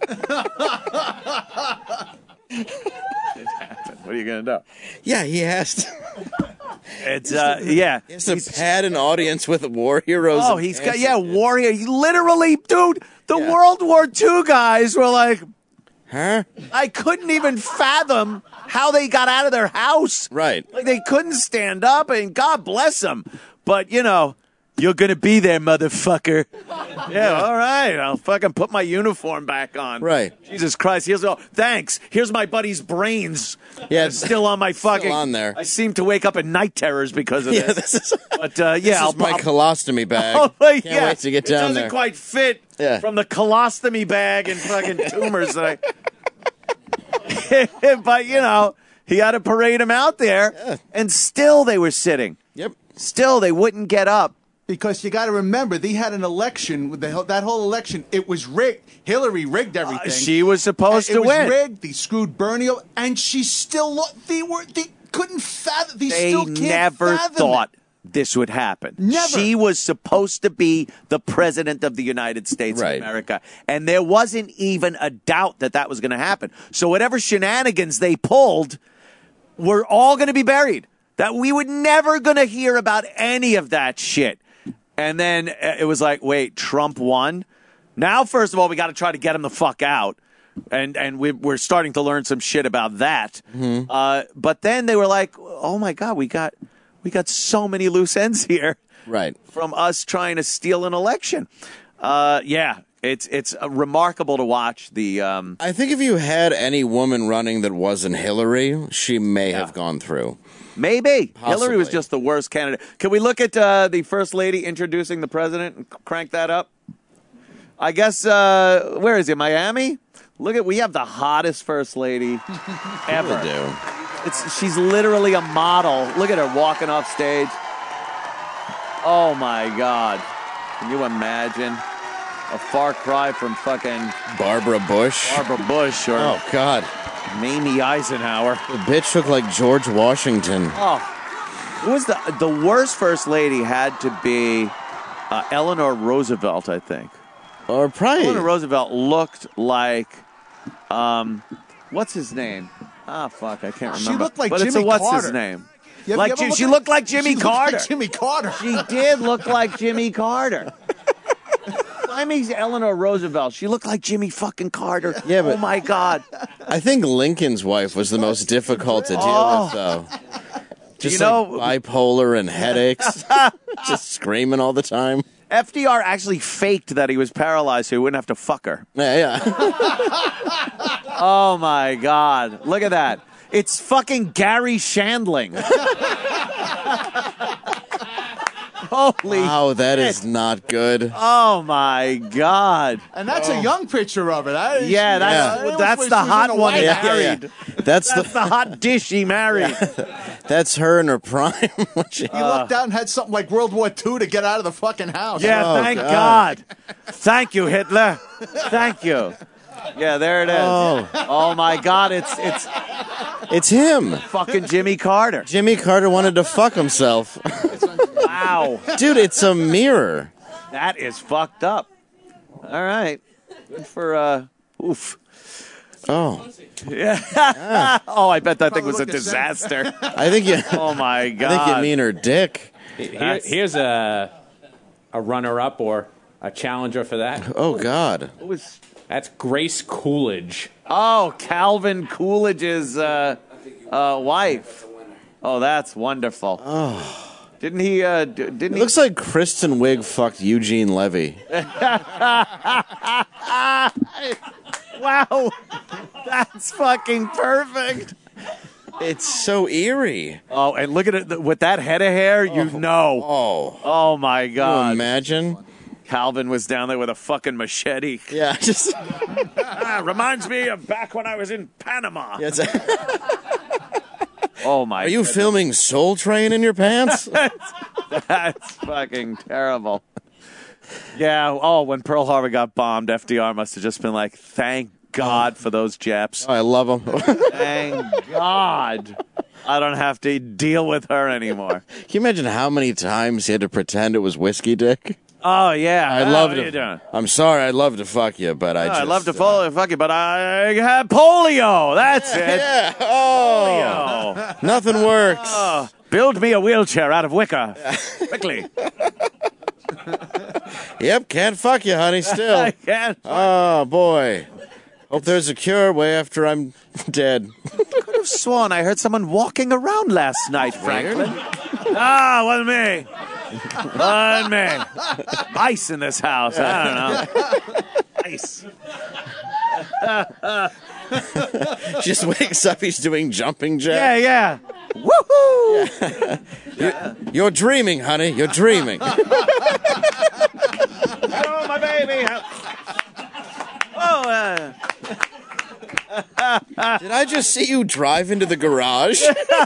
What are you gonna do? Yeah, he has to. It's yeah. He has to pad an audience with war heroes. Oh, and he's got cancer. warrior. He literally, dude. The Yeah. World War II guys were like, Huh? I couldn't even fathom how they got out of their house. Right. Like they couldn't stand up, and God bless them. But you know, you're gonna be there, motherfucker. Yeah, all right. I'll fucking put my uniform back on. Right. Jesus Christ. Thanks. Here's my buddy's brains. Yeah, It's still on my fucking. on there. I seem to wake up in night terrors because of Yeah, this. this is But yeah, this I'll is my I'll- colostomy bag. Oh, Can't yeah. wait to get It down doesn't there. quite fit Yeah. from the colostomy bag and fucking tumors that I. But you know, he had to parade him out there, and still they were sitting. Yep. Still, they wouldn't get up. Because you got to remember, they had an election. With that whole election, it was rigged. Hillary rigged everything. She was supposed it to was win. rigged. They screwed Bernie, and she still. They couldn't fathom. They They still can't never fathom thought it. this would happen. Never. She was supposed to be the president of the United States Right. of America, and there wasn't even a doubt that that was going to happen. So whatever shenanigans they pulled were all going to be buried. That we were never going to hear about any of that shit. And then it was like, wait, Trump won? Now, first of all, we got to try to get him the fuck out. And we're starting to learn some shit about that. But then they were like, oh, my God, we got so many loose ends here Right. from us trying to steal an election. Yeah, it's remarkable to watch the I think if you had any woman running that wasn't Hillary, she may have gone through. maybe. Hillary was Possibly. just the worst candidate. Can we look at the First Lady introducing the president and crank that up? I guess, where is it, Miami? We have the hottest First Lady ever. They do. She's literally a model. Look at her walking off stage. Oh my God. Can you imagine? A far cry from fucking Barbara Bush. Barbara Bush or Oh, God. Mamie Eisenhower. The bitch looked like George Washington. Oh, who was the worst First Lady had to be Eleanor Roosevelt, I think. Or probably. Eleanor Roosevelt looked like, what's his name? Ah, fuck, I can't remember. She looked like but it's Jimmy what's his Carter. name? You Like ever look she looked like Jimmy she looked Carter. Like Jimmy Carter. She did look like Jimmy Carter. I mean, Eleanor Roosevelt. She looked like Jimmy fucking Carter. Yeah, but- oh my God. I think Lincoln's wife was the most difficult to deal with, though. Just You know- like bipolar and headaches. Just screaming all the time. FDR actually faked that he was paralyzed so he wouldn't have to fuck her. Yeah. Oh my God. Look at that. It's fucking Gary Shandling. Holy. Wow, that is not good. Oh my God. And that's a young picture of it. Yeah, that's the hot one he married. That's That's the hot dish he married. That's her in her prime. when she- He looked out and had something like World War II to get out of the fucking house. Yeah, Oh, thank God. God. Thank you, Hitler. Thank you. Yeah, there it is. Oh my God, it's It's him. fucking Jimmy Carter. Jimmy Carter wanted to fuck himself. Wow. Dude, it's a mirror. That is fucked up. All right. Good for oof. Oh, Yeah. Oh, I bet that thing Probably was a looked the same. disaster. I think you. Oh my I God. think you mean her dick. Here's a runner-up or a challenger for that. Oh God. It was That's Grace Coolidge. Calvin Coolidge's wife. Oh, that's wonderful. Oh. Didn't he? Didn't It he? looks like Kristen Wiig fucked Eugene Levy. Wow, that's fucking perfect. It's so eerie. Oh, and look at it with that head of hair. You know. Oh, Oh my can you God. imagine? Calvin was down there with a fucking machete. Yeah, just Reminds me of back when I was in Panama. yeah, Oh my! Are you filming Soul Train in your pants? That's fucking terrible. Yeah. Oh, when Pearl Harbor got bombed, FDR must have just been like, "Thank God for those Japs. Oh, I love them. Thank God, I don't have to deal with her anymore." Can you imagine how many times he had to pretend it was Whiskey Dick? Oh yeah, I'd love what are you to. doing? I'm sorry, I'd love to fuck you, but I'd love to fuck you, but I have polio. That's it. Yeah. Oh, Polio. nothing works. Oh, build me a wheelchair out of wicker, quickly. Yep, can't fuck you, honey. Still. I can't. Oh boy. Hope there's a cure way after I'm dead. Could have sworn I heard someone walking around last night, Franklin. Wasn't me. Wasn't me. Ice in this house. I don't know. Ice. Just wakes up, he's doing jumping jacks. Yeah. Woohoo! You're dreaming, honey. You're dreaming. Oh, my baby. Oh, Did I just see you drive into the garage?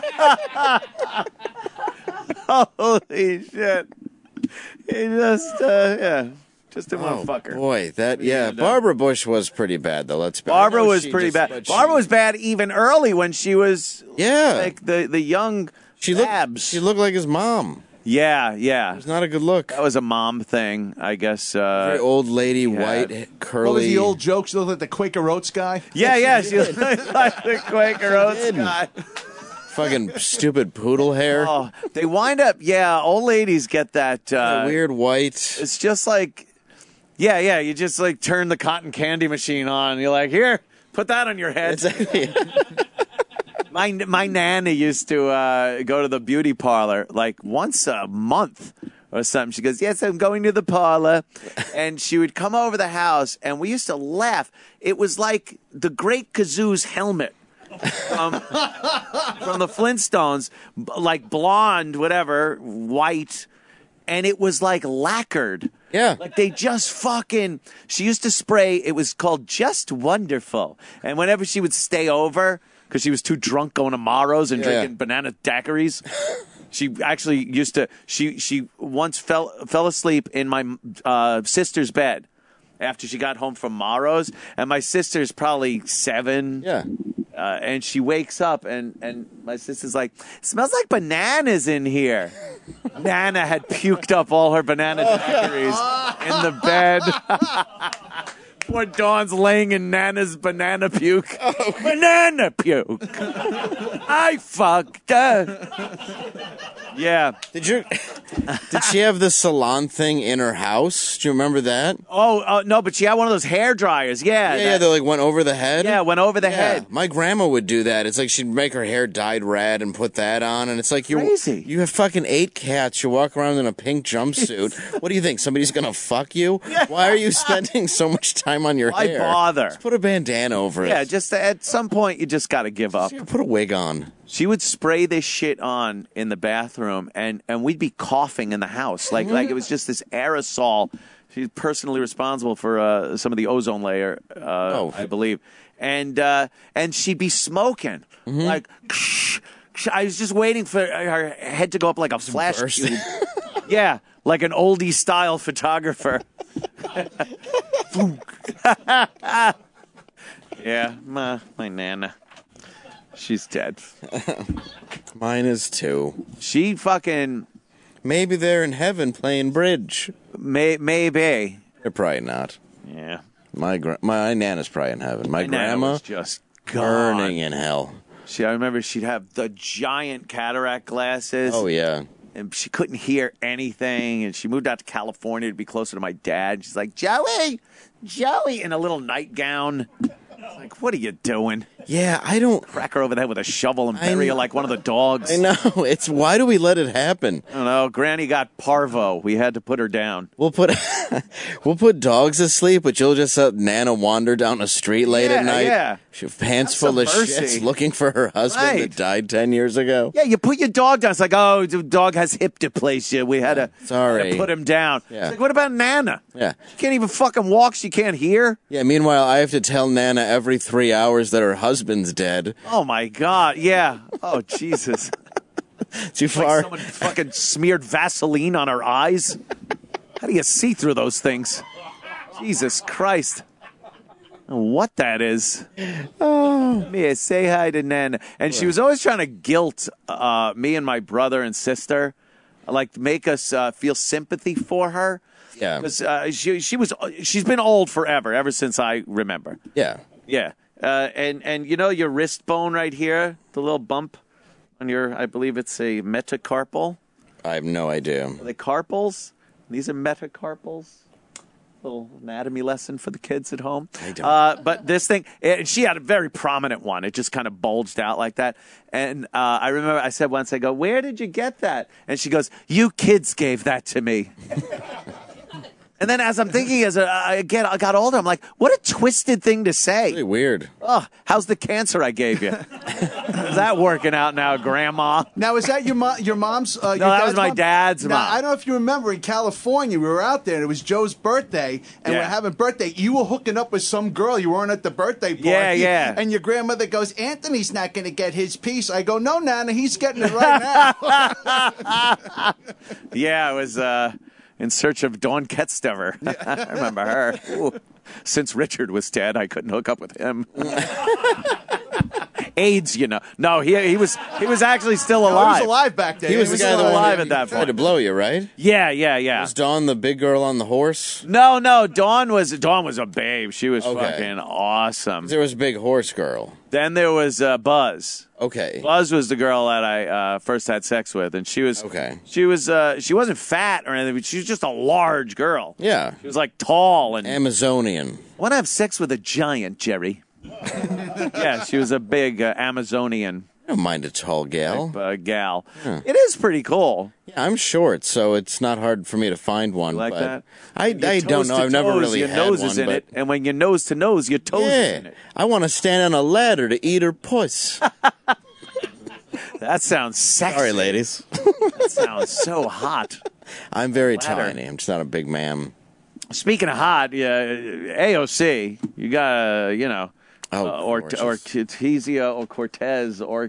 holy shit. He just, just didn't want to fuck her. Boy, Barbara Bush was pretty bad, though. Barbara was pretty bad. Barbara was bad even early when she was like the young Babs. She looked like his mom. Yeah. It was not a good look. That was a mom thing, I guess. Very old lady, white, curly. What was the old joke? She looked like the Quaker Oats guy? Yeah, she looked like the Quaker Oats guy. Fucking stupid poodle hair. Oh, they wind up, old ladies get that. Weird white. It's just like, you just like turn the cotton candy machine on. You're like, here, put that on your head. Exactly. My nana used to go to the beauty parlor like once a month or something. She goes, yes, I'm going to the parlor. And she would come over the house, and we used to laugh. It was like the Great Kazoo's helmet from the Flintstones, like blonde, whatever, white. And it was like lacquered. Yeah. Like they just fucking, she used to spray, it was called Just Wonderful. And whenever she would stay over, because she was too drunk going to Maro's and drinking banana daiquiris. She actually used to. She once fell asleep in my sister's bed after she got home from Maro's, and my sister's probably 7. Yeah. And she wakes up, and my sister's like, "It smells like bananas in here." Nana had puked up all her banana daiquiris in the bed. Poor Dawn's laying in Nana's banana puke. Oh. Banana puke. I fucked her. Yeah. Did she have the salon thing in her house? Do you remember that? Oh, no, but she had one of those hair dryers. Yeah. They like went over the head. Yeah, went over the head. My grandma would do that. It's like she'd make her hair dyed red and put that on, and it's like crazy. You have fucking 8 cats. You walk around in a pink jumpsuit. What do you think? Somebody's gonna fuck you? Yeah. Why are you spending so much time on your hair? Why bother? Just put a bandana over it. Yeah, just at some point you just got to give up. Put a wig on. She would spray this shit on in the bathroom, and we'd be coughing in the house. Like it was just this aerosol. She's personally responsible for some of the ozone layer, I believe. And she'd be smoking. Like, I was just waiting for her head to go up like a flash cube. Yeah, like an oldie-style photographer. Yeah, my Nana. She's dead. Mine is too. She fucking... Maybe they're in heaven playing bridge. Maybe. They're probably not. Yeah. My Nana's probably in heaven. My Nana grandma was just burning in hell. I remember she'd have the giant cataract glasses. Oh, yeah. And she couldn't hear anything. And she moved out to California to be closer to my dad. She's like, Joey, in a little nightgown. Like, what are you doing? Yeah, I don't. Crack her over the head with a shovel and I bury her know. like one of the dogs. I know. It's why do we let it happen? I don't know. Granny got parvo. We had to put her down. We'll put we'll put dogs to sleep, but you'll just let Nana wander down the street late at night. Yeah. She pants That's full of some mercy. shit, looking for her husband Right. that died 10 years ago. Yeah, you put your dog down. It's like, oh, the dog has hip dysplasia. We had to, Sorry. had to put him down. Yeah. It's like, what about Nana? Yeah. She can't even fucking walk. She can't hear. Yeah. Meanwhile, I have to tell Nana every 3 hours that her husband's dead. Oh, my God. Yeah. Oh, Jesus. Too Like far. someone fucking smeared Vaseline on her eyes. How do you see through those things? Jesus Christ. I don't know what that is. Oh. Mia, say hi to Nana. And she was always trying to guilt me and my brother and sister, like make us feel sympathy for her. Yeah. Because she's been old forever, ever since I remember. Yeah. Yeah. And you know your wrist bone right here, the little bump on your, I believe it's a metacarpal. I have no idea. Are they carpals? These are metacarpals. Little anatomy lesson for the kids at home. I don't. But this thing, she had a very prominent one. It just kind of bulged out like that. And I remember I said once, I go, where did you get that? And she goes, you kids gave that to me. And then as I'm thinking, I got older, I'm like, what a twisted thing to say. Really weird. Oh, how's the cancer I gave you? Is that working out now, Grandma? Now, is that your mom's? No, that was my dad's now, mom. I don't know if you remember in California, we were out there and it was Joe's birthday, and Yeah. we're having birthday. You were hooking up with some girl. You weren't at the birthday party. Yeah, yeah. And your grandmother goes, Anthony's not going to get his piece. I go, no, Nana, he's getting it right now. Yeah, I was in search of Dawn Ketstever. I remember her. Ooh. Since Richard was dead, I couldn't hook up with him. AIDS, you know. No, he was actually still No, he alive. was alive back then. He was the guy still that alive at that tried to point. blow you, right? Yeah. Was Dawn the big girl on the horse? No, Dawn was a babe. She was Okay. fucking awesome. There was a big horse girl. Then there was Buzz. Okay. Buzz was the girl that I first had sex with, and she was Okay. She wasn't fat or anything, but she was just a large girl. Yeah. She was like tall and Amazonian. I want to have sex with a giant, Jerry. Yeah, she was a big Amazonian I don't mind a tall gal. gal. It is pretty cool. Yeah, I'm short, so it's not hard for me to find one. You like but that? I Your don't toes know. to I've never toes, really your had nose one, is in but it, and when your nose to nose, your toes is in yeah, it. I want to stand on a ladder to eat her puss. That sounds sexy. Sorry, ladies. That sounds so hot. I'm very Ladder. tiny. I'm just not a big man. Speaking of hot, yeah, AOC, you got or gorgeous. Ortizia or Cortez or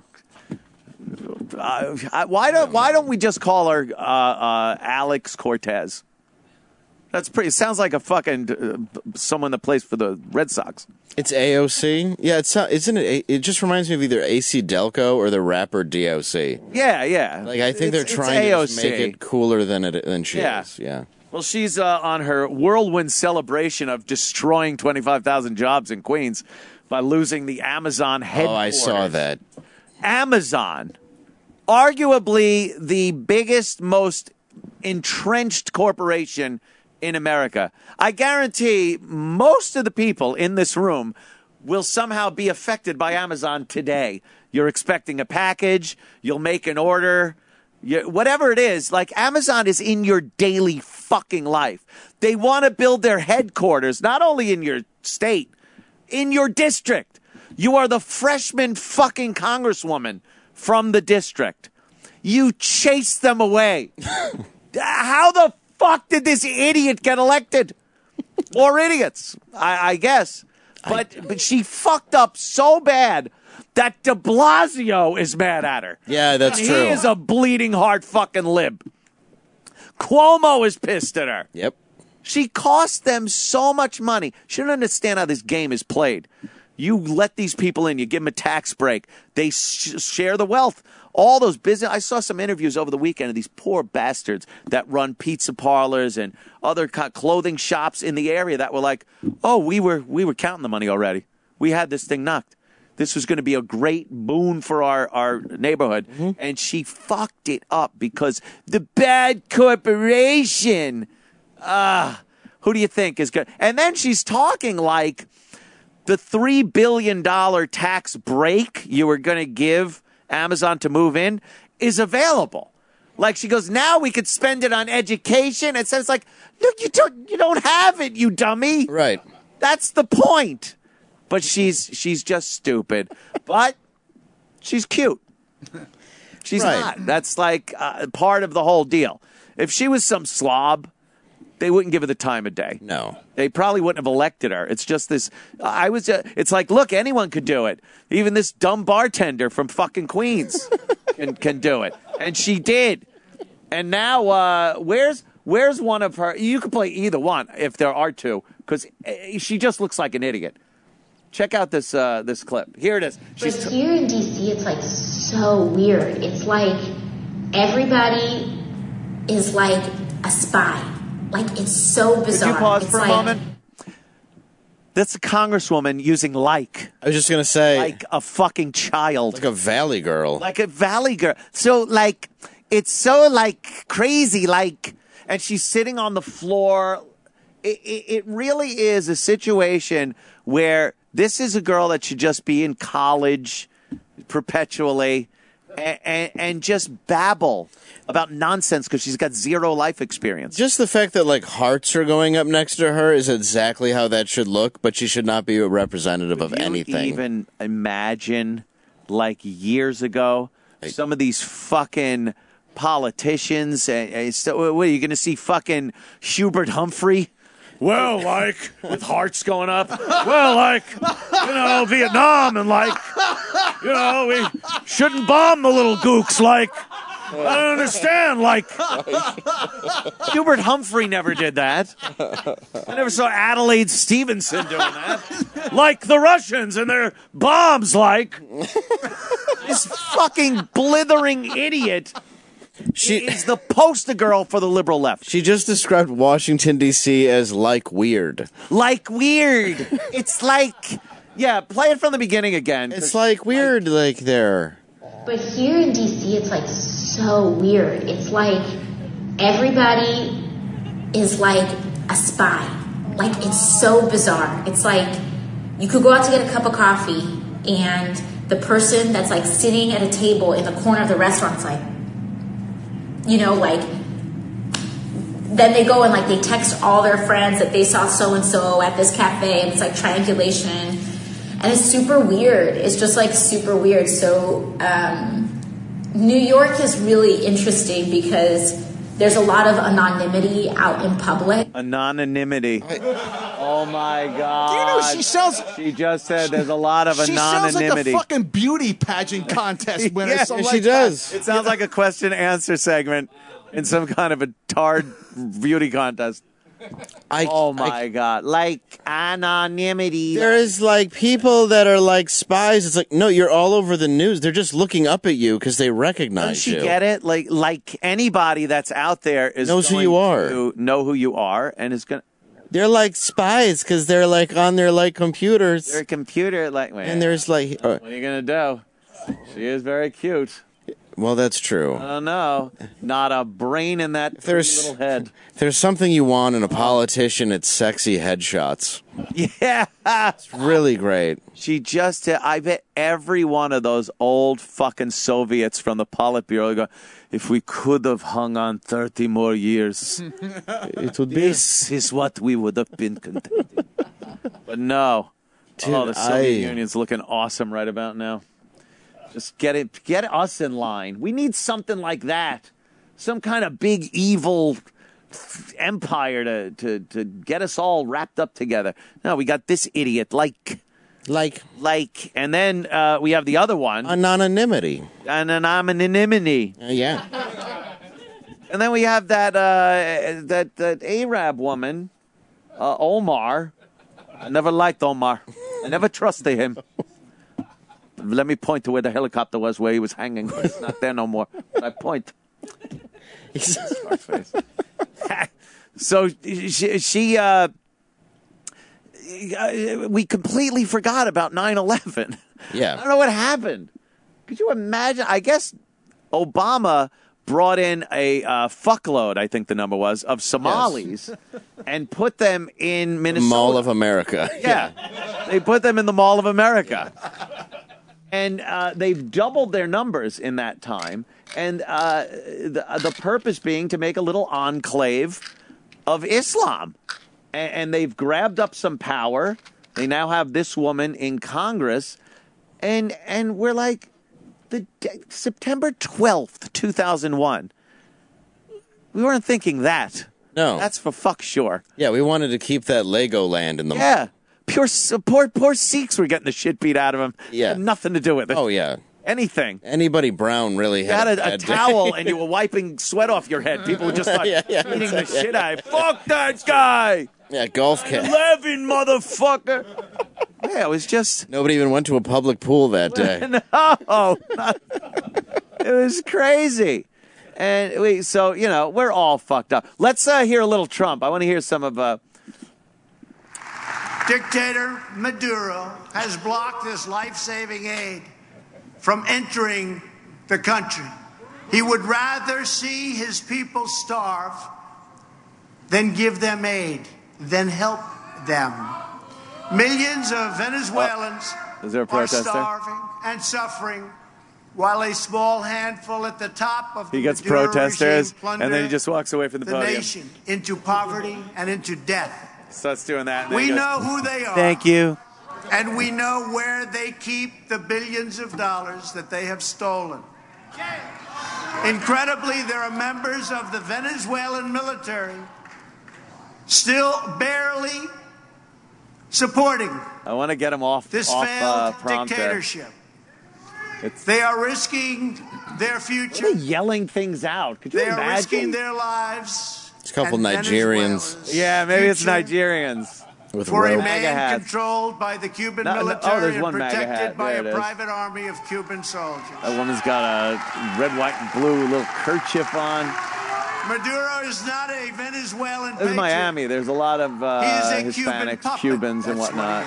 why don't we just call her Alex Cortez? That's pretty. It sounds like a fucking someone that plays for the Red Sox. It's AOC. Yeah, isn't it? It just reminds me of either AC Delco or the rapper DOC. Yeah. Like I think they're It's trying to just AOC. make it cooler than she Yeah. is. Yeah. Well, she's on her whirlwind celebration of destroying 25,000 jobs in Queens by losing the Amazon headquarters. Oh, I saw that. Amazon, arguably the biggest, most entrenched corporation in America. I guarantee most of the people in this room will somehow be affected by Amazon today. You're expecting a package, you'll make an order, whatever it is, like Amazon is in your daily fucking life. They want to build their headquarters, not only in your state, in your district. You are the freshman fucking congresswoman from the district. You chase them away. How the fuck did this idiot get elected? Or idiots, I guess. But she fucked up so bad that de Blasio is mad at her. Yeah, that's And true. He is a bleeding heart fucking lib. Cuomo is pissed at her. Yep. She cost them so much money. She don't understand how this game is played. You let these people in. You give them a tax break. They share the wealth. All those business. I saw some interviews over the weekend of these poor bastards that run pizza parlors and other clothing shops in the area that were like, "Oh, we were counting the money already. We had this thing knocked. This was going to be a great boon for our neighborhood." Mm-hmm. And she fucked it up because the bad corporation. Who do you think is good? And then she's talking like the $3 billion tax break you were going to give Amazon to move in is available. Like she goes, now we could spend it on education. It says like, no, you don't have it, you dummy. Right. That's the point. But she's just stupid. But she's cute. She's Right. not. That's like part of the whole deal. If she was some slob, they wouldn't give her the time of day. No. They probably wouldn't have elected her. It's just this. It's like, look, anyone could do it. Even this dumb bartender from fucking Queens can do it, and she did. And now, where's one of her? You could play either one if there are two, because she just looks like an idiot. Check out this clip. Here it is. But here in DC, it's like so weird. It's like everybody is like a spy. Like, it's so bizarre. Could you pause it's for a moment? That's a congresswoman using like I was just going to say. like a fucking child. Like a Valley girl. Like a Valley girl. So, like, it's so, like, crazy, like, and she's sitting on the floor. It really is a situation where this is a girl that should just be in college perpetually and just babble about nonsense because she's got zero life experience. Just the fact that, like, hearts are going up next to her is exactly how that should look, but she should not be a representative of anything. Even imagine, like, years ago, some of these fucking politicians. So, what, are you going to see fucking Hubert Humphrey? Well, like, with hearts going up. Well, like, Vietnam and, like, we shouldn't bomb the little gooks, like. I don't understand, like. Hubert Humphrey never did that. I never saw Adelaide Stevenson doing that. Like the Russians and their bombs, like. This fucking blithering idiot. She is the poster girl for the liberal left. She just described Washington, D.C. as like weird. Like weird. It's like, yeah, play it from the beginning again. It's like weird, like there. But here in DC, it's like so weird. It's like everybody is like a spy. Like, it's so bizarre. It's like you could go out to get a cup of coffee and the person that's like sitting at a table in the corner of the restaurant is like, like, then they go and like they text all their friends that they saw so-and-so at this cafe, and it's like triangulation. And it's super weird. It's just like super weird. So New York is really interesting because there's a lot of anonymity out in public. Anonymity. Oh my God. Do you know she sounds? She just said there's a lot of She sounds like anonymity. the fucking beauty pageant contest winner. Yeah, something she like does. It sounds like a question-answer segment in some kind of a tarred beauty contest. Oh my God. Like anonymity. There is like people that are like spies. It's like, no, you're all over the news. They're just looking up at you because they recognize Don't you you. get it? Like anybody that's out there is Knows who going you are. to know who you are and is going to. They're like spies because they're like on their like computers. Their computer, like, wait, And there's like, what are you going to do? She is very cute. well, that's true. I don't know. Not a brain in that There's- little head. If there's something you want in a politician, it's sexy headshots. Yeah. It's really great. She just, I bet every one of those old fucking Soviets from the Politburo go, if we could have hung on 30 more years, It would be. this is what we would have been contented. But no. Dude, the Soviet Union's looking awesome right about now. Just get us in line. We need something like that. Some kind of big evil empire to get us all wrapped up together. No, we got this idiot like, and then we have the other one, Anonymity. anonymity, Yeah. and then we have that Arab woman, Omar. I never liked Omar. I never trusted him. Let me point to where the helicopter was, where he was hanging. It's not there no more. But I point. Smart face. So she we completely forgot about 9/11. Yeah. I don't know what happened. Could you imagine? I guess Obama brought in a fuckload, I think the number was, of Somalis and put them in Minnesota. Mall of America. Yeah. They put them in the Mall of America. And they've doubled their numbers in that time. And the purpose being to make a little enclave of Islam. And they've grabbed up some power. They now have this woman in Congress. And we're like, September 12th, 2001. We weren't thinking that. No. That's for fuck sure. Yeah, we wanted to keep that Lego land in the Yeah. Poor Sikhs were getting the shit beat out of them. Yeah. Had nothing to do with it. Oh, yeah. Anything. Anybody brown really You had had a towel and you were wiping sweat off your head. People would just start beating the shit out of you. Fuck that guy! Yeah, golf cap. 11, motherfucker! Yeah, it was just... Nobody even went to a public pool that day. No! It was crazy. And we're all fucked up. Let's hear a little Trump. I want to hear some of... Dictator Maduro has blocked this life-saving aid from entering the country. He would rather see his people starve than give them aid, than help them. Millions of Venezuelans Is there a are protest there? starving and suffering, while a small handful at the top of the He gets Maduro protesters, regime plunder and then he just walks away from the the podium. nation into poverty and into death. Starts doing that. And then We he goes, know who they are. Thank you. And we know where they keep the billions of dollars that they have stolen. Incredibly, there are members of the Venezuelan military still barely supporting I want to get him off this failed prompter. dictatorship. It's, They are risking their future. they're yelling things out. Could you They are risking imagine? their lives. It's a couple and Nigerians. Venezuela's Yeah, maybe it's future Nigerians. With For a rope. MAGA man hats. controlled by the Cuban No, military there's and one MAGA protected hat. by There a it is. private army of Cuban soldiers. That woman's got a red, white, and blue little kerchief on. Maduro is not a Venezuelan This is patriot. Miami. There's a lot of He is a Cuban Hispanics, puppet. Cubans, and That's what whatnot. he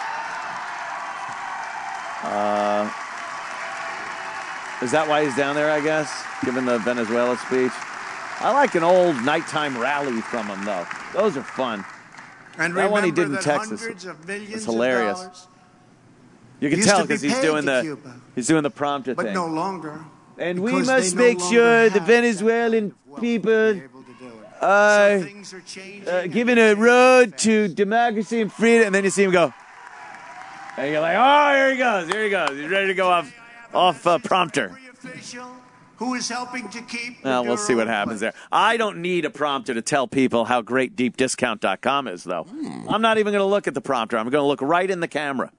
Is that why he's down there, I guess, giving the Venezuela speech? I like an old nighttime rally from him, though. Those are fun. is. And That one he remember did in that Texas. hundreds of millions It's hilarious. of dollars You can used tell to be because he's paid doing to the Cuba. he's doing the prompter but thing. no longer. And we because must they no make longer sure the have Venezuelan wealth people to be able to do it. are So things are changing given and a changing road fast. to democracy and freedom, and then you see him go. And you're like, oh, here he goes, here he goes. He's ready to go off prompter. Official who is helping to keep Well, we'll see what Maduro in happens place. there. I don't need a prompter to tell people how great deepdiscount.com is, though. I'm not even going to look at the prompter. I'm going to look right in the camera.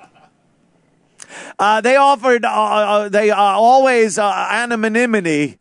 They offered, they always anonymity.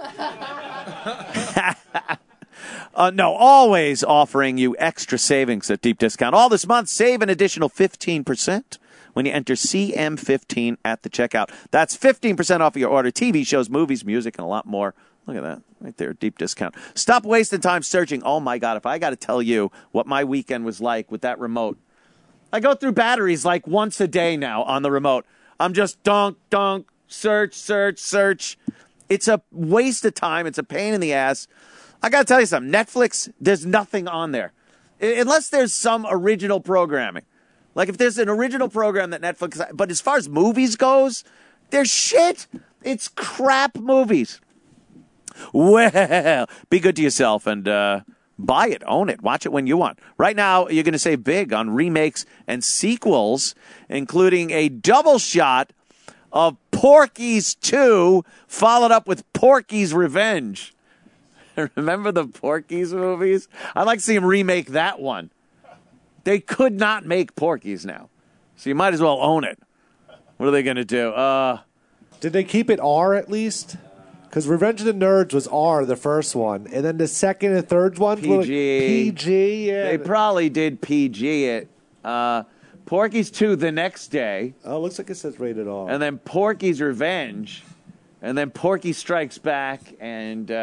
No, always offering you extra savings at Deep Discount. All this month, save an additional 15% when you enter CM15 at the checkout. That's 15% off of your order. TV shows, movies, music, and a lot more. Look at that. Right there, Deep Discount. Stop wasting time searching. Oh, my God, if I got to tell you what my weekend was like with that remote. I go through batteries like once a day now on the remote. I'm just dunk, search. It's a waste of time. It's a pain in the ass. I got to tell you something. Netflix, there's nothing on there. Unless there's some original programming. Like if there's an original program that Netflix, but as far as movies goes, there's shit. It's crap movies. Well, be good to yourself and buy it, own it, watch it when you want. Right now, you're going to save big on remakes and sequels, including a double shot of Porky's 2, followed up with Porky's Revenge. Remember the Porky's movies? I'd like to see him remake that one. They could not make Porky's now, so you might as well own it. What are they going to do? Did they keep it R at least? Because Revenge of the Nerds was R, the first one, and then the second and third one were like PG. PG. Yeah. They probably did PG it. Porky's 2 the next day, Oh, looks like it says rated R. and then Porky's Revenge, and then Porky Strikes Back, and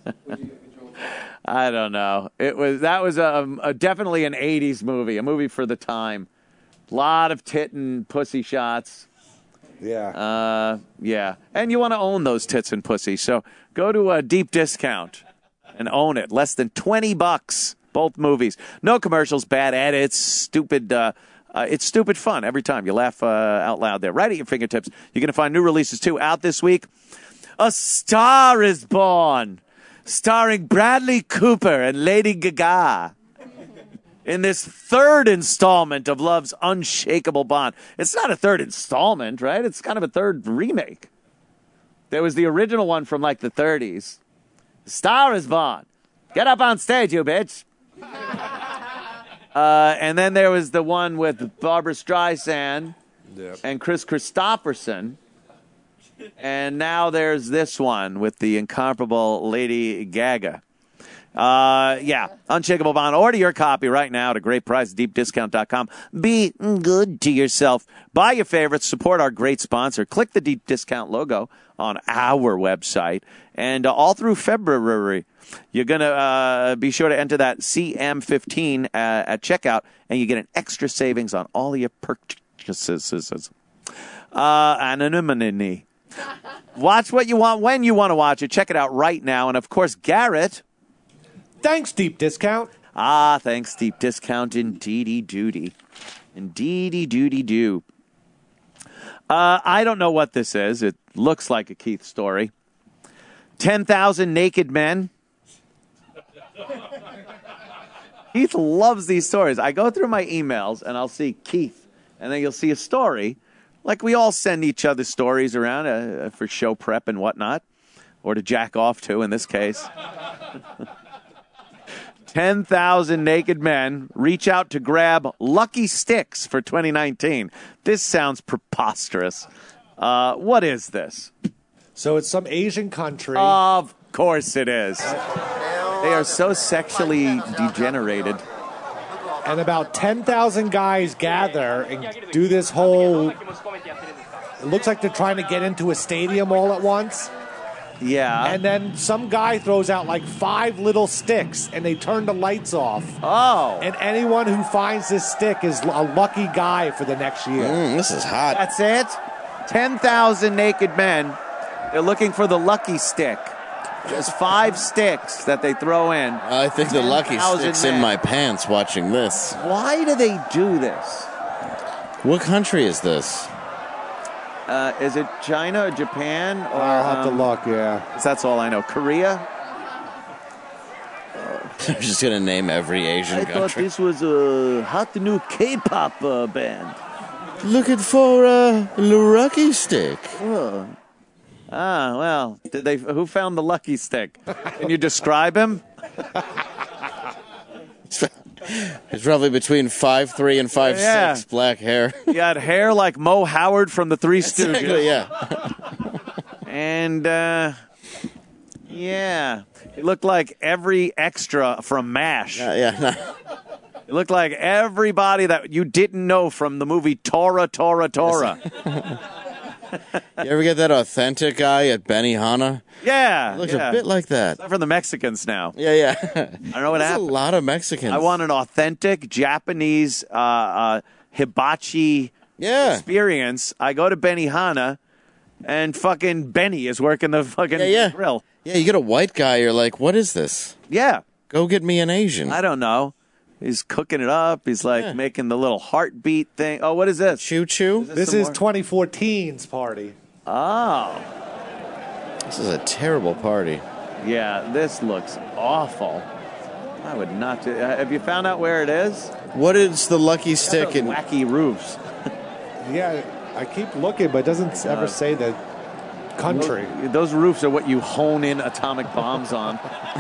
I don't know. That was a definitely an 80s movie, a movie for the time. A lot of tit and pussy shots. Yeah. Yeah. And you want to own those tits and pussy, so Go to a deep discount and own it. Less than $20, both movies. No commercials, bad edits, stupid. It's stupid fun every time. You laugh out loud there. Right at your fingertips. You're going to find new releases, too, out this week. A Star is Born, starring Bradley Cooper and Lady Gaga. In this third installment of Love's Unshakable Bond. It's not a third installment, right? It's kind of a third remake. There was the original one from like the 30s. Star is Born. Get up on stage, you bitch. And then there was the one with Barbra Streisand and Chris Christopherson. And now there's this one with the incomparable Lady Gaga. Unshakable Bond. Order your copy right now at a great price, deepdiscount.com. Be good to yourself. Buy your favorites. Support our great sponsor. Click the Deep Discount logo on our website. And all through February, you're going to be sure to enter that CM15 at checkout, and you get an extra savings on all your purchases. Anonymity. Watch what you want when you want to watch it. Check it out right now. And, of course, Garrett. Thanks, Deep Discount. Thanks, Deep Discount. Indeedy doody. Indeedy doody do. I don't know what this is. It looks like a Keith story. 10,000 naked men. Keith loves these stories. I go through my emails, and I'll see Keith, and then you'll see a story. Like we all send each other stories around for show prep and whatnot, or to jack off to in this case. 10,000 naked men reach out to grab lucky sticks for 2019. This sounds preposterous. What is this? So it's some Asian country. Of course it is. They are so sexually degenerated. And about 10,000 guys gather and do this whole... It looks like they're trying to get into a stadium all at once. Yeah. And then some guy throws out like 5 little sticks, and they turn the lights off. Oh. And anyone who finds this stick is a lucky guy for the next year. This is hot. That's it? 10,000 naked men. They're looking for the lucky stick. There's 5 sticks that they throw in. I think the lucky 10,000 stick's men. in my pants watching this. Why do they do this? What country is this? Is it China or Japan? Or, I'll have to look, yeah. That's all I know. Korea? They're just going to name every Asian I thought country. this was a hot new K-pop band. Looking for a lucky stick. Well, who found the lucky stick? Can you describe him? It's roughly between 5'3" and 5'6", Yeah. black hair. He had hair like Mo Howard from the Three Stooges. Exactly, yeah. And, yeah, it looked like every extra from MASH. Yeah. It looked like everybody that you didn't know from the movie Tora. You ever get that authentic guy at Benihana? Yeah. Looks yeah. a bit like that. Except for the Mexicans now. Yeah. I don't know what There's happened. a lot of Mexicans. I want an authentic Japanese hibachi experience. I go to Benihana, and fucking Benny is working the fucking grill. Yeah, you get a white guy, you're like, what is this? Yeah. Go get me an Asian. I don't know. He's cooking it up. He's like making the little heartbeat thing. Oh, what is this? Choo-choo? This is 2014's party. Oh. This is a terrible party. Yeah, this looks awful. I would not do. Have you found out where it is? What is the lucky stick? Those wacky roofs. Yeah, I keep looking, but it doesn't ever say the country. Those roofs are what you hone in atomic bombs on.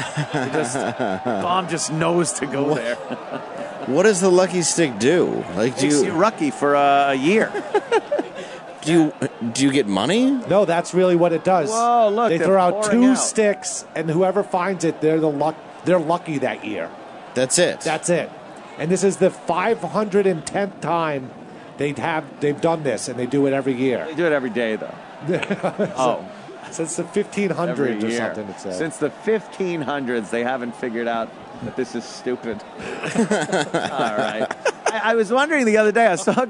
Bomb just knows to go there. What does the lucky stick do? Like, Makes you lucky for a year. Do you get money? No, that's really what it does. Whoa, look, they they're throw out pouring 2 out. sticks, and whoever finds it, they're lucky that year. That's it. That's it. And this is the 510th time they've done this, and they do it every year. They do it every day, though. Since the 1500s Every or year. something, it says. Since the 1500s, they haven't figured out that this is stupid. All right. I was wondering the other day, I saw...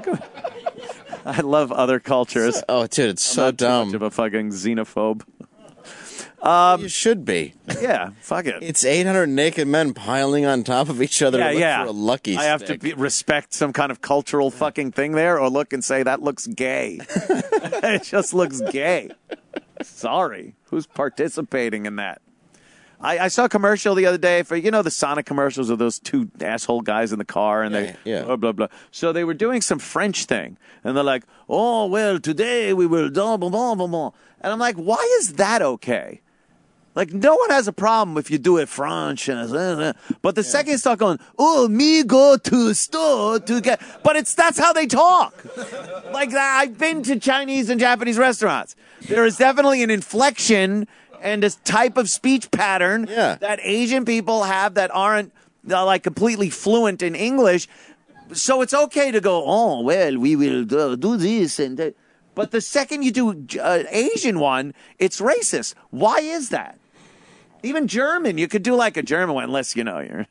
I love other cultures. Oh, dude, it's I'm so not too dumb. much of a fucking xenophobe. You should be. Yeah, fuck it. It's 800 naked men piling on top of each other to look for a lucky I have to stick. respect some kind of cultural fucking thing there, or look and say that looks gay. It just looks gay. Sorry, who's participating in that? I saw a commercial the other day for, the Sonic commercials of those two asshole guys in the car, and they blah, blah, blah. So they were doing some French thing, and they're like, oh, well, today we will blah, blah, blah, blah, blah. And I'm like, why is that okay? Like, no one has a problem if you do it French. But the second you start going, oh, me go to store to get... But that's how they talk. Like, I've been to Chinese and Japanese restaurants. There is definitely an inflection and this type of speech pattern that Asian people have that aren't like completely fluent in English. So it's okay to go, oh, well, we will do this and that. But the second you do Asian one, it's racist. Why is that? Even German, you could do like a German one, unless you're.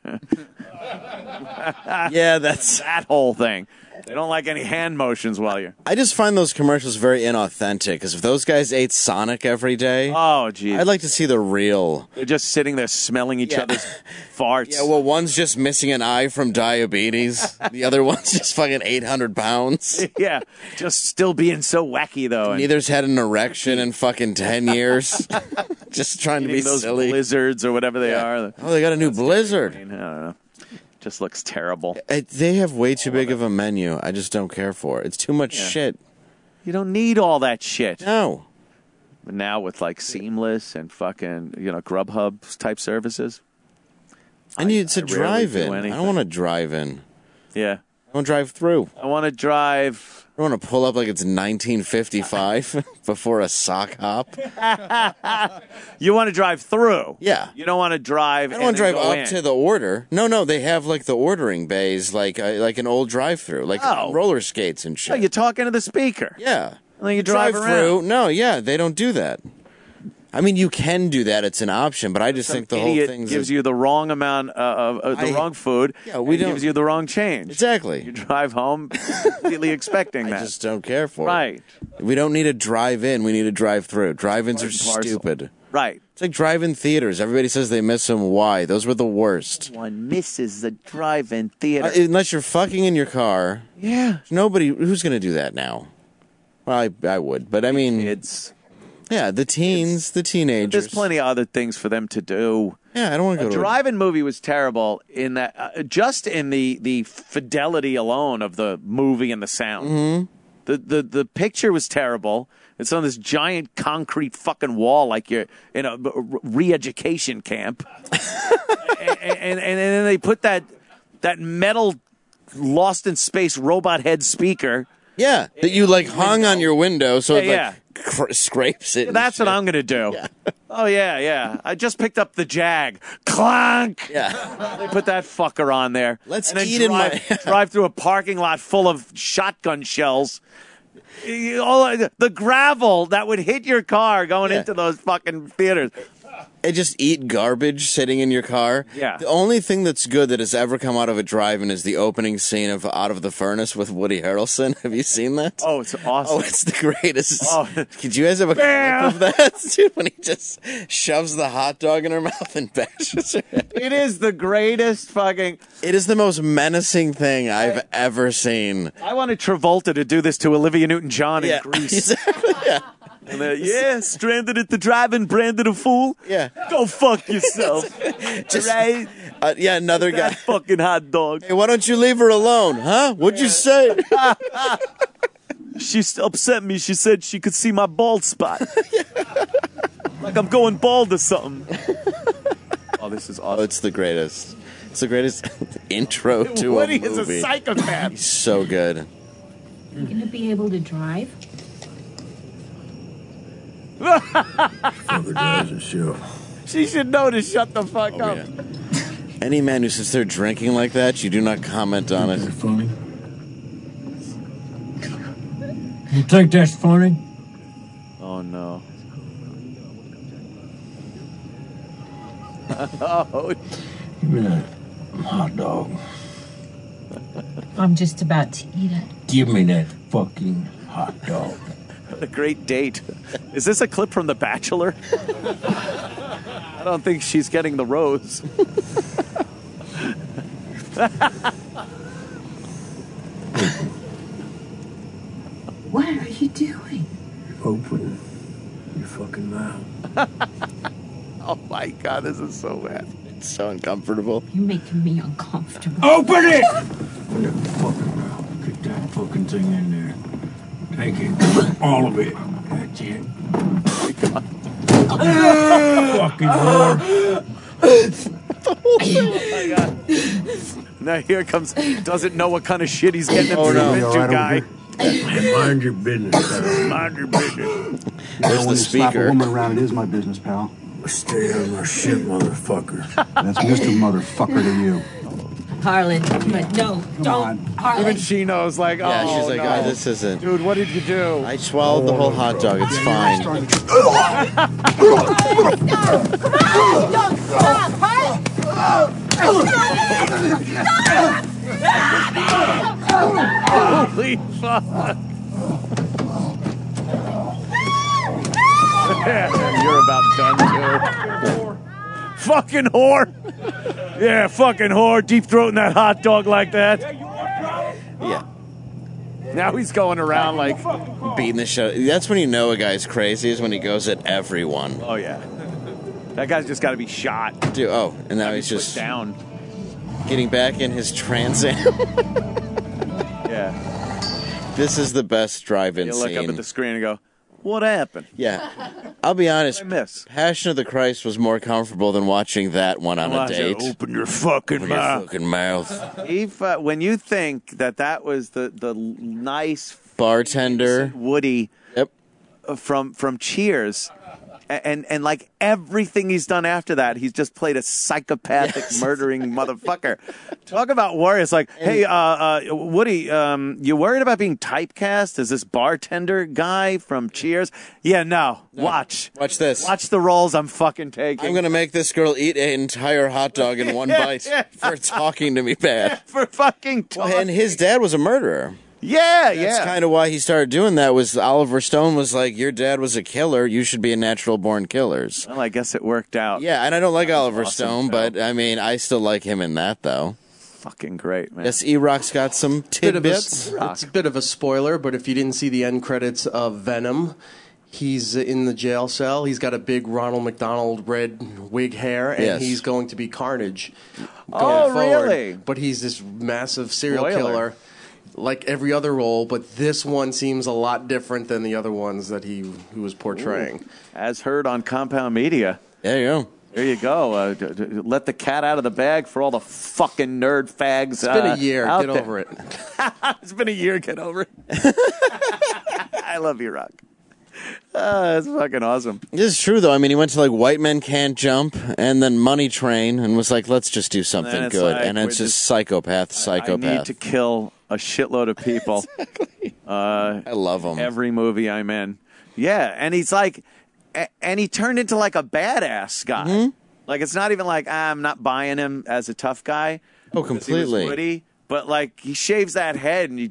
Yeah, that's that whole thing. They don't like any hand motions while you're. I just find those commercials very inauthentic, because if those guys ate Sonic every day, oh, geez, I'd like to see the real. They're just sitting there smelling each other's farts. Yeah, well, one's just missing an eye from diabetes. The other one's just fucking 800 pounds. Yeah, just still being so wacky, though. Neither's had an erection in fucking 10 years. Just trying to be those silly. Blizzards or whatever they are. Oh, they got a new Blizzard. I don't know. Just looks terrible. They have way too big of a menu. I just don't care for it. It's too much shit. You don't need all that shit. No. But now with like Seamless and fucking, Grubhub type services. It's a drive-in. do I don't want to drive in. Yeah. I want to drive through. I want to drive. I want to pull up like it's 1955 before a sock hop. You want to drive through. Yeah. You don't want to drive. I don't want to drive up to the order. No, they have like the ordering bays, like an old drive-through, like roller skates and shit. No, you're talking to the speaker. Yeah. And then you drive around. through. No, they don't do that. I mean, you can do that; it's an option. But I just think the whole thing gives you the wrong amount of the wrong food. Yeah, we don't. Gives you the wrong change. Exactly. You drive home completely expecting that. I just don't care for it. We don't need a drive-in. We need a drive-through. Drive-ins are stupid. Right. It's like drive-in theaters. Everybody says they miss them. Why? Those were the worst. One misses the drive-in theater. Unless you're fucking in your car. Yeah. Nobody. Who's going to do that now? Well, I would, but I mean, yeah, the teens, the teenagers. There's plenty of other things for them to do. Yeah, I don't want to go to a drive-in movie was terrible in that just in the fidelity alone of the movie and the sound. Mm-hmm. The picture was terrible. It's on this giant concrete fucking wall, like you're in a re-education camp, and then they put that metal Lost in Space robot head speaker. Yeah, that you like hung on your window, so it Yeah, scrapes it. That's what I'm gonna do. Yeah. Oh yeah. I just picked up the Jag. Clunk. Yeah. They put that fucker on there. Let's and then eat in my drive through a parking lot full of shotgun shells. The gravel that would hit your car going into those fucking theaters. And just eat garbage sitting in your car. Yeah. The only thing that's good that has ever come out of a drive-in is the opening scene of Out of the Furnace with Woody Harrelson. Have you seen that? Oh, it's awesome. Oh, it's the greatest. Oh. Could you guys have a clip of that? Dude, when he just shoves the hot dog in her mouth and bashes her head. It is the greatest fucking... It is the most menacing thing I've ever seen. I wanted Travolta to do this to Olivia Newton-John in Grease. Exactly, yeah. And stranded at the drive-in, branded a fool. Yeah. Go fuck yourself. Just, right? Another guy. That fucking hot dog. Hey, why don't you leave her alone, huh? What'd you say? She upset me. She said she could see my bald spot. Like I'm going bald or something. Oh, this is awesome. Oh, it's the greatest. It's the greatest intro to Woody a movie. is a psychopath. He's so good. You're going to be able to drive? She should know to shut the fuck up. Yeah. Any man who sits there drinking like that, you do not comment on it. Funny. You think that's funny? Oh no. Oh. Give me that hot dog. I'm just about to eat it. Give me that fucking hot dog. What a great date. Is this a clip from The Bachelor? I don't think she's getting the rose. What are you doing? Open your fucking mouth. Oh my God, this is so bad. It's so uncomfortable. You're making me uncomfortable. Open it! Open your fucking mouth. Get that fucking thing in there. Take it. All of it. That's it. Fucking whore. Oh my God. Now here comes, doesn't know what kind of shit he's getting himself into, guy. Man, mind your business, pal. Mind your business. There's the Slap a speaker. woman around, it is my business, pal. Stay out of my shit, motherfucker. That's Mr. Motherfucker to you. Harlan, but no, don't. Harlan. Even she knows, like, oh, Yeah, she's like, no. oh, this isn't. Dude, what did you do? I swallowed the whole hot dog. It's fine. Come on, don't stop, Holy fuck. You're about done, too. Fucking whore. Yeah, fucking whore. Deep throating that hot dog like that. Yeah. Now he's going around like... Beating the shit. That's when you know a guy's crazy, is when he goes at everyone. Oh, yeah. That guy's just got to be shot. Dude, oh, and now he's Put just down. getting back in his Trans Am. Yeah. This is the best drive-in You look scene. up at the screen and go, what happened? Yeah. I'll be honest. I miss. Passion of the Christ was more comfortable than watching that one on a date. Open your fucking Open your mouth. fucking mouth. When you think that was the nice Bartender. Woody Yep. from Cheers, and like everything he's done after that, he's just played a psychopathic, murdering motherfucker. Talk about warriors. Like, hey, Woody, you worried about being typecast as this bartender guy from Cheers? Yeah, no. Watch this. Watch the roles I'm fucking taking. I'm going to make this girl eat an entire hot dog in one bite for talking to me bad. For fucking talking. And his dad was a murderer. Yeah, That's kind of why he started doing that. Was Oliver Stone was like, your dad was a killer. You should be a natural born killers. Well, I guess it worked out. Yeah, and I don't like Oliver awesome Stone, but I mean, I still like him in that though. Fucking great, man. Yes, E-Rock's got some tidbits. It's a bit of a spoiler, but if you didn't see the end credits of Venom, he's in the jail cell. He's got a big Ronald McDonald red wig hair, and Yes. he's going to be Carnage Oh, going forward. really? But he's this massive serial Spoiler. killer, like every other role, but this one seems a lot different than the other ones that he was portraying. As heard on Compound Media. There you go. There you go. Let the cat out of the bag for all the fucking nerd fags. It's been a year. out Get there. over it. It's been a year. Get over it. I love you, Rock. That's fucking awesome. This is true, though. I mean, he went to like White Men Can't Jump and then Money Train and was like, let's just do something it's good. like, and it's we're just psychopath. I need to kill a shitload of people. I love him. Every movie I'm in. Yeah, and he's like, and he turned into like a badass guy. Mm-hmm. Like, it's not even like, I'm not buying him as a tough guy. Oh, 'cause he was completely. Woody, but like, he shaves that head and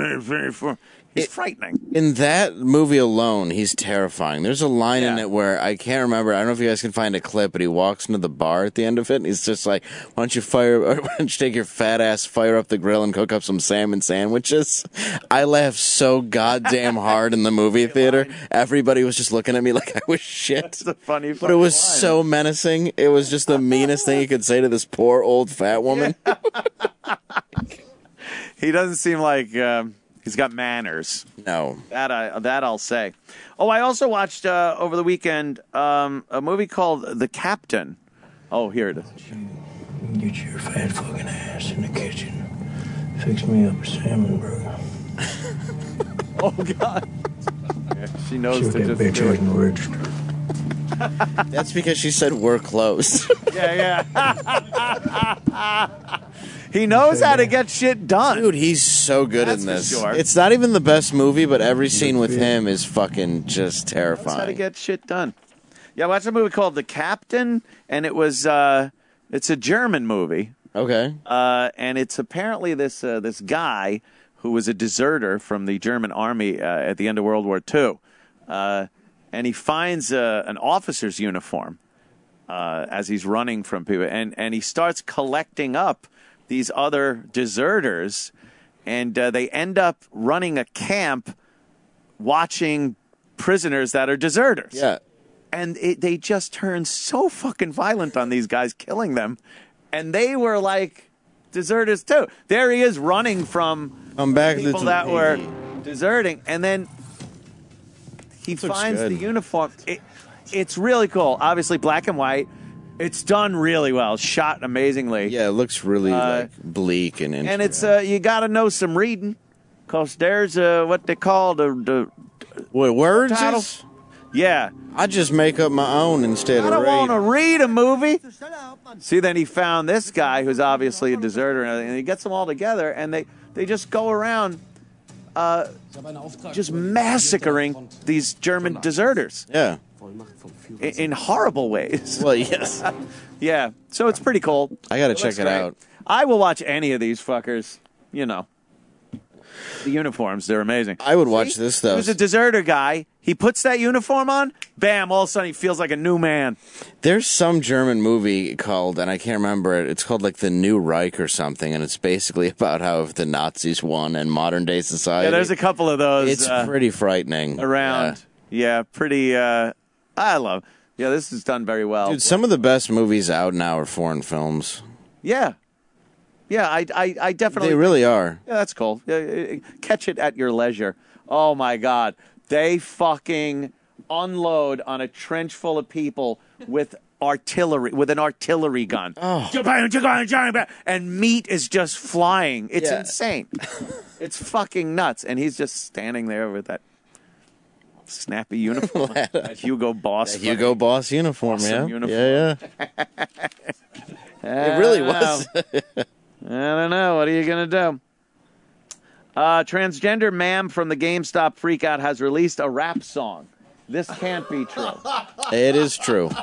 he's frightening. In that movie alone, he's terrifying. There's a line in Yeah. it where I can't remember. I don't know if you guys can find a clip, but he walks into the bar at the end of it, and he's just like, "Why don't you take your fat ass, fire up the grill, and cook up some salmon sandwiches?" I laughed so goddamn hard in the movie theater. Everybody was just looking at me like I was shit. It's a funny, But it was so menacing. It was just the meanest thing you could say to this poor old fat woman. He doesn't seem like he's got manners. No, that I'll say. Oh, I also watched over the weekend a movie called The Captain. Oh, here it is. Get your fat fucking ass in the kitchen. Fix me up a salmon burger. Oh God. Yeah, she knows See to what that just bitch do has it. in the register. that's because she said we're close. Yeah. He knows how to get shit done. Dude, he's so good That's in for this. sure. It's not even the best movie, but every scene with him is fucking just Knows how to terrifying. get shit done. Yeah, I watched a movie called The Captain, and it was it's a German movie. Okay. And it's apparently this guy who was a deserter from the German army at the end of World War II. And he finds an officer's uniform as he's running from people. And he starts collecting up these other deserters. And they end up running a camp watching prisoners that are deserters. Yeah. And they just turn so fucking violent on these guys, killing them. And they were like deserters too. There he is running from people that were deserting. And then he finds the uniform. It's really cool. Obviously, black and white. It's done really well. Shot amazingly. Yeah, it looks really bleak and interesting. And it's you got to know some reading, because there's what they call the what words? Titles? Yeah. I just make up my own instead I of don't read. want to read a movie. See, then he found this guy who's obviously a deserter, and he gets them all together, and they just go around just massacring these German deserters. Yeah. In horrible ways. Well, yes. Yeah. So it's pretty cool. I got to check it out. I will watch any of these fuckers. You know. The uniforms, they're amazing. I would watch this, though. He's a deserter guy. He puts that uniform on, bam, all of a sudden he feels like a new man. There's some German movie called, and I can't remember it, it's called like The New Reich or something, and it's basically about how if the Nazis won in modern-day society. Yeah, there's a couple of those. It's pretty frightening. Around. Yeah, pretty, I love. Yeah, this is done very well. Dude, some of the best movies out now are foreign films. Yeah. Yeah, I definitely. They really are. Yeah, that's cool. Catch it at your leisure. Oh my God, they fucking unload on a trench full of people with artillery, with an artillery gun. Oh. And meat is just flying. It's insane. It's fucking nuts. And he's just standing there with that snappy uniform, that Hugo Boss. That Hugo Boss uniform, awesome yeah. uniform. Yeah. It really was. I don't know. What are you going to do? Transgender ma'am from the GameStop Freakout has released a rap song. This can't be true. It is true.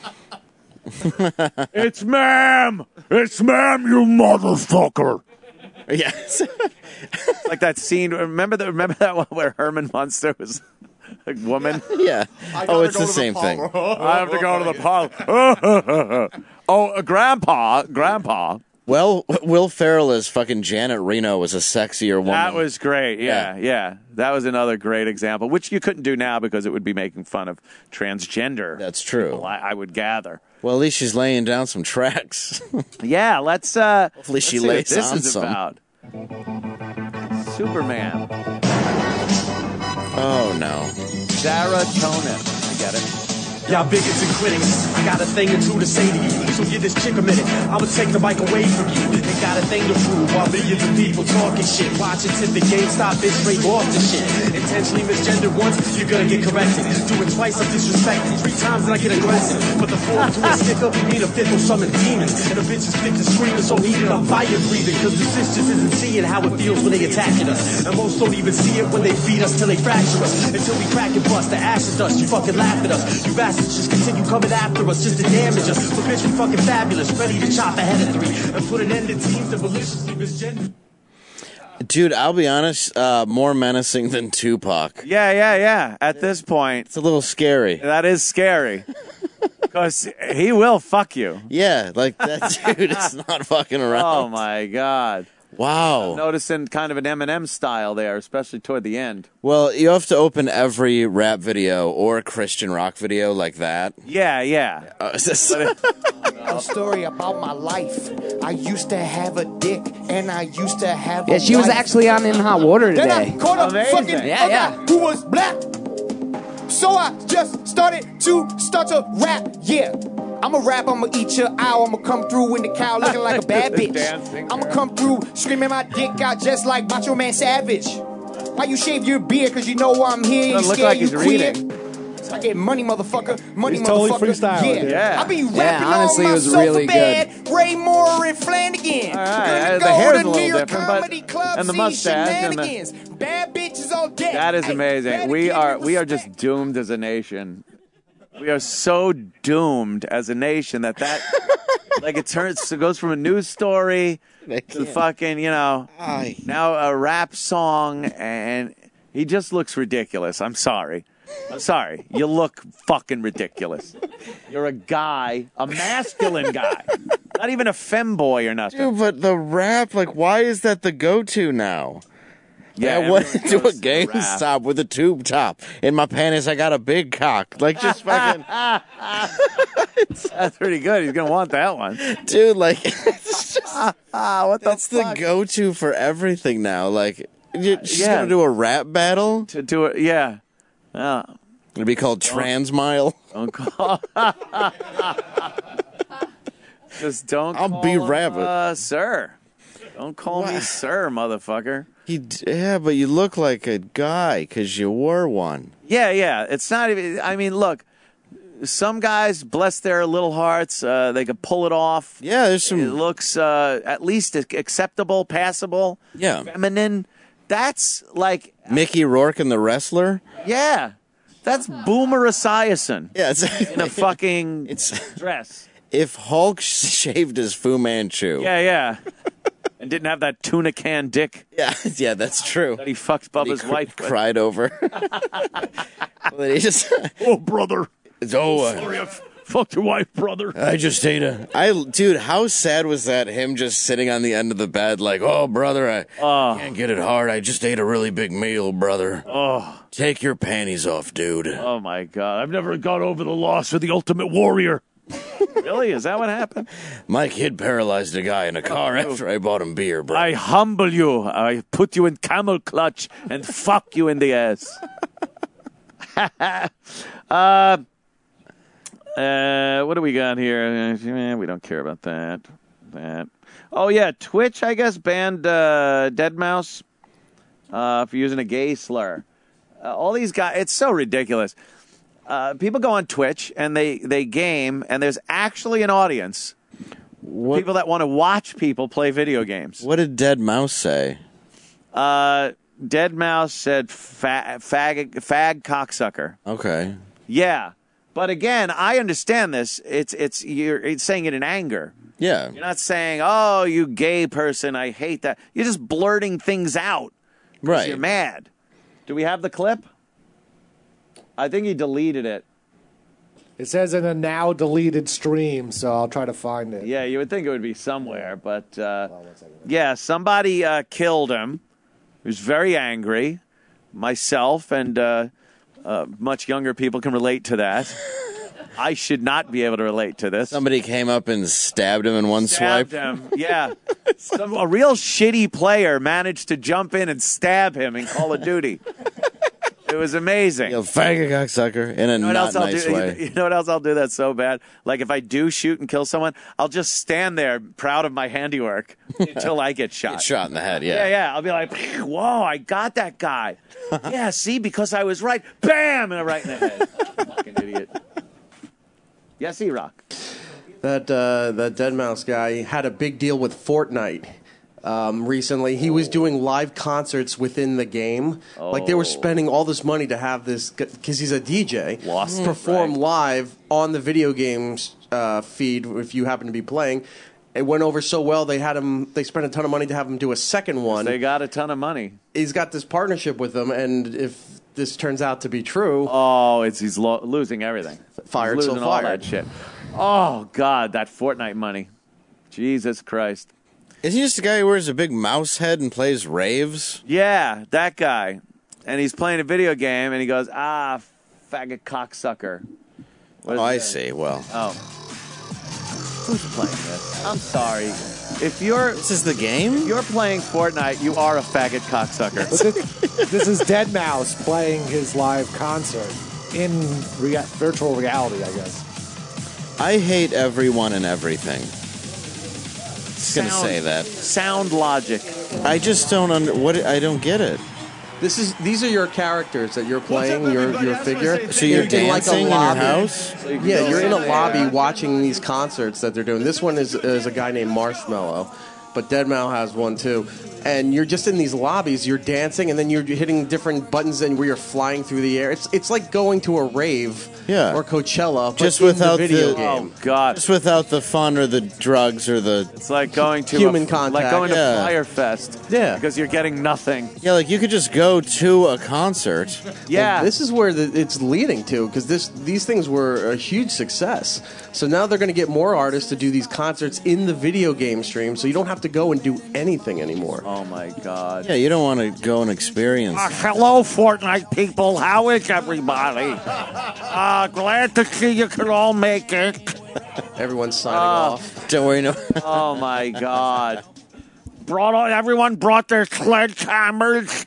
It's ma'am! It's ma'am, you motherfucker! Yes. Like that scene. Remember that one where Herman Munster was a woman? Yeah. Oh, it's the same thing. I have to go to the parlor. Oh, Grandpa. Well, Will Ferrell as fucking Janet Reno was a sexier woman. That was great. Yeah. That was another great example, which you couldn't do now because it would be making fun of transgender. That's true. People, I would gather. Well, at least she's laying down some tracks. Yeah, let's. Hopefully, she lays this on is some. About. Superman. Oh no. Sarah Tonin. I get it. Y'all bigots and critics, I got a thing or two to say to you. So give this chick a minute, I'ma take the mic away from you. They got a thing to prove while millions of people talking shit. Watching Tiffany GameStop, bitch, straight off the shit. Intentionally misgendered once, you're gonna get corrected. Do it twice, I'm disrespected. 3 times and I get aggressive. But the 4th to a sticker, need a 5th will summon demons. And a bitch is fit to screaming, so heated I'm fire breathing. Cause the sis just isn't seeing how it feels when they attacking us. And most don't even see it when they beat us till they fracture us. Until we crack and bust, the ash is dust. You fucking laugh at us. You bastards just continue coming after us just to damage us. So bitch, we fucking fabulous, ready to chop ahead of 3 and put an end to teams that maliciously misgender. Dude, I'll be honest, more menacing than Tupac. Yeah. At this point, it's a little scary. That is scary. Because he will fuck you. Yeah, like that dude is not fucking around. Oh my God. Wow. I'm noticing kind of an Eminem style there, especially toward the end. Well, you have to open every rap video or Christian rock video like that. Yeah. A story about my life. I used to have a dick, and I used to have a she was wife. actually on In Hot Water today. Then I caught a fucking guy who was black. So I just started to rap, yeah. I'ma rap, I'ma eat your owl, I'ma come through in the cow looking like a bad bitch. I'ma come through screaming my dick out just like Macho Man Savage. Why you shave your beard? Cause you know I'm here, you Doesn't look scared, like he's you queer. reading. I get money, motherfucker. Money, He's totally motherfucker. freestyling. Yeah. I be rapping honestly, on it was my really sofa bed. Ray Moore and Flanagan. All right. Gonna The go hair's to a little New York different, but Comedy Club, and the see mustache and the shenanigans. Bad bitches all day. That is Ay, amazing. better We give are me just doomed as a nation. We are so doomed as a nation that like it goes from a news story to fucking, now a rap song, and he just looks ridiculous. I'm sorry. You look fucking ridiculous. You're a guy, a masculine guy, not even a femboy or nothing. Dude, but the rap, like, why is that the go-to now? Yeah, I went to a GameStop with a tube top. In my panties, I got a big cock. Like, just fucking... That's pretty good. He's going to want that one. Dude, like, it's just... what that's the go-to for everything now. Like, you're just going to do a rap battle? To do it, yeah. It'd be called Transmile. Don't call... Just don't call I'll be rabbit. Sir. Don't call me sir, motherfucker. Yeah, but you look like a guy because you wore one. Yeah. It's not even... I mean, look, some guys, bless their little hearts, they can pull it off. Yeah, there's some... It looks at least acceptable, passable, feminine. That's like... Mickey Rourke and the Wrestler? Yeah. That's Boomer Esiason. Yeah, it's... in a fucking dress. If Hulk shaved his Fu Manchu. Yeah. And didn't have that tuna can dick. Yeah, that's true. That he fucked Bubba's wife with. Cried over. Well, he just... Oh, brother. Sorry, I fucked your wife, brother. I just ate Dude, how sad was that, him just sitting on the end of the bed like, oh, brother, I can't get it hard. I just ate a really big meal, brother. Oh. Take your panties off, dude. Oh, my God. I've never got over the loss of the Ultimate Warrior. Really? Is that what happened? My kid paralyzed a guy in a car after I bought him beer, bro. I humble you. I put you in camel clutch and fuck you in the ass. What do we got here? We don't care about that. Oh, yeah. Twitch, I guess, banned Deadmau5 for using a gay slur. All these guys, it's so ridiculous. People go on Twitch and they game, and there's actually an audience. People that want to watch people play video games. What did Deadmau5 say? Deadmau5 said fag cocksucker. Okay. Yeah. But again, I understand this. It's saying it in anger. Yeah. You're not saying, oh, you gay person, I hate that. You're just blurting things out. Right. You're mad. Do we have the clip? I think he deleted it. It says in a now deleted stream, so I'll try to find it. Yeah, you would think it would be somewhere, but yeah, somebody killed him. He was very angry. Myself and much younger people can relate to that. I should not be able to relate to this. Somebody came up and stabbed him in one swipe. Him, yeah. A real shitty player managed to jump in and stab him in Call of Duty. It was amazing. You faggot cocksucker in a not nice way. You know what else I'll do that's so bad? Like if I do shoot and kill someone, I'll just stand there proud of my handiwork until I get shot. Get shot in the head, yeah. Yeah. I'll be like, whoa, I got that guy. Yeah, see, because I was right. Bam! And right in the head. Fucking idiot. Yes, E-Rock. That Deadmau5 guy had a big deal with Fortnite. Recently, he was doing live concerts within the game. Like they were spending all this money to have this, because he's a DJ, perform live on the video games feed if you happen to be playing. It went over so well they spent a ton of money to have him do a second one. They got a ton of money. He's got this partnership with them, and if this turns out to be true, he's losing everything. Fired, he's losing so fired. all that shit. Oh God, that Fortnite money. Jesus Christ. Is he just a guy who wears a big mouse head and plays raves? Yeah, that guy. And he's playing a video game, and he goes, faggot cocksucker. I see. Well. Oh. Who's playing this? I'm sorry. This is the game? If you're playing Fortnite, you are a faggot cocksucker. This is Deadmau5 playing his live concert in virtual reality, I guess. I hate everyone and everything. Just gonna say that. Sound logic. I just don't I don't get it. These are your characters that you're playing, your figure. So you're dancing in your house? Yeah, you're in a lobby watching these concerts that they're doing. This one is a guy named Marshmello. but Deadmau has one too. And you're just in these lobbies, you're dancing, and then you're hitting different buttons and where you're flying through the air. It's like going to a rave or Coachella, but just in without the video the game. Oh God! Just without the fun or the drugs or the. It's like going to human contact. like going to Yeah. Fyre Fest. Yeah. Because you're getting nothing. Yeah, like you could just go to a concert. Yeah. And this is where it's leading to, because these things were a huge success. So now they're going to get more artists to do these concerts in the video game stream, so you don't have to go and do anything anymore. Oh my God! Yeah, you don't want to go and experience. Hello, Fortnite people. How is everybody? Glad to see you can all make it. Everyone's signing off. Don't worry, no. Oh my God! Everyone brought their sledgehammers.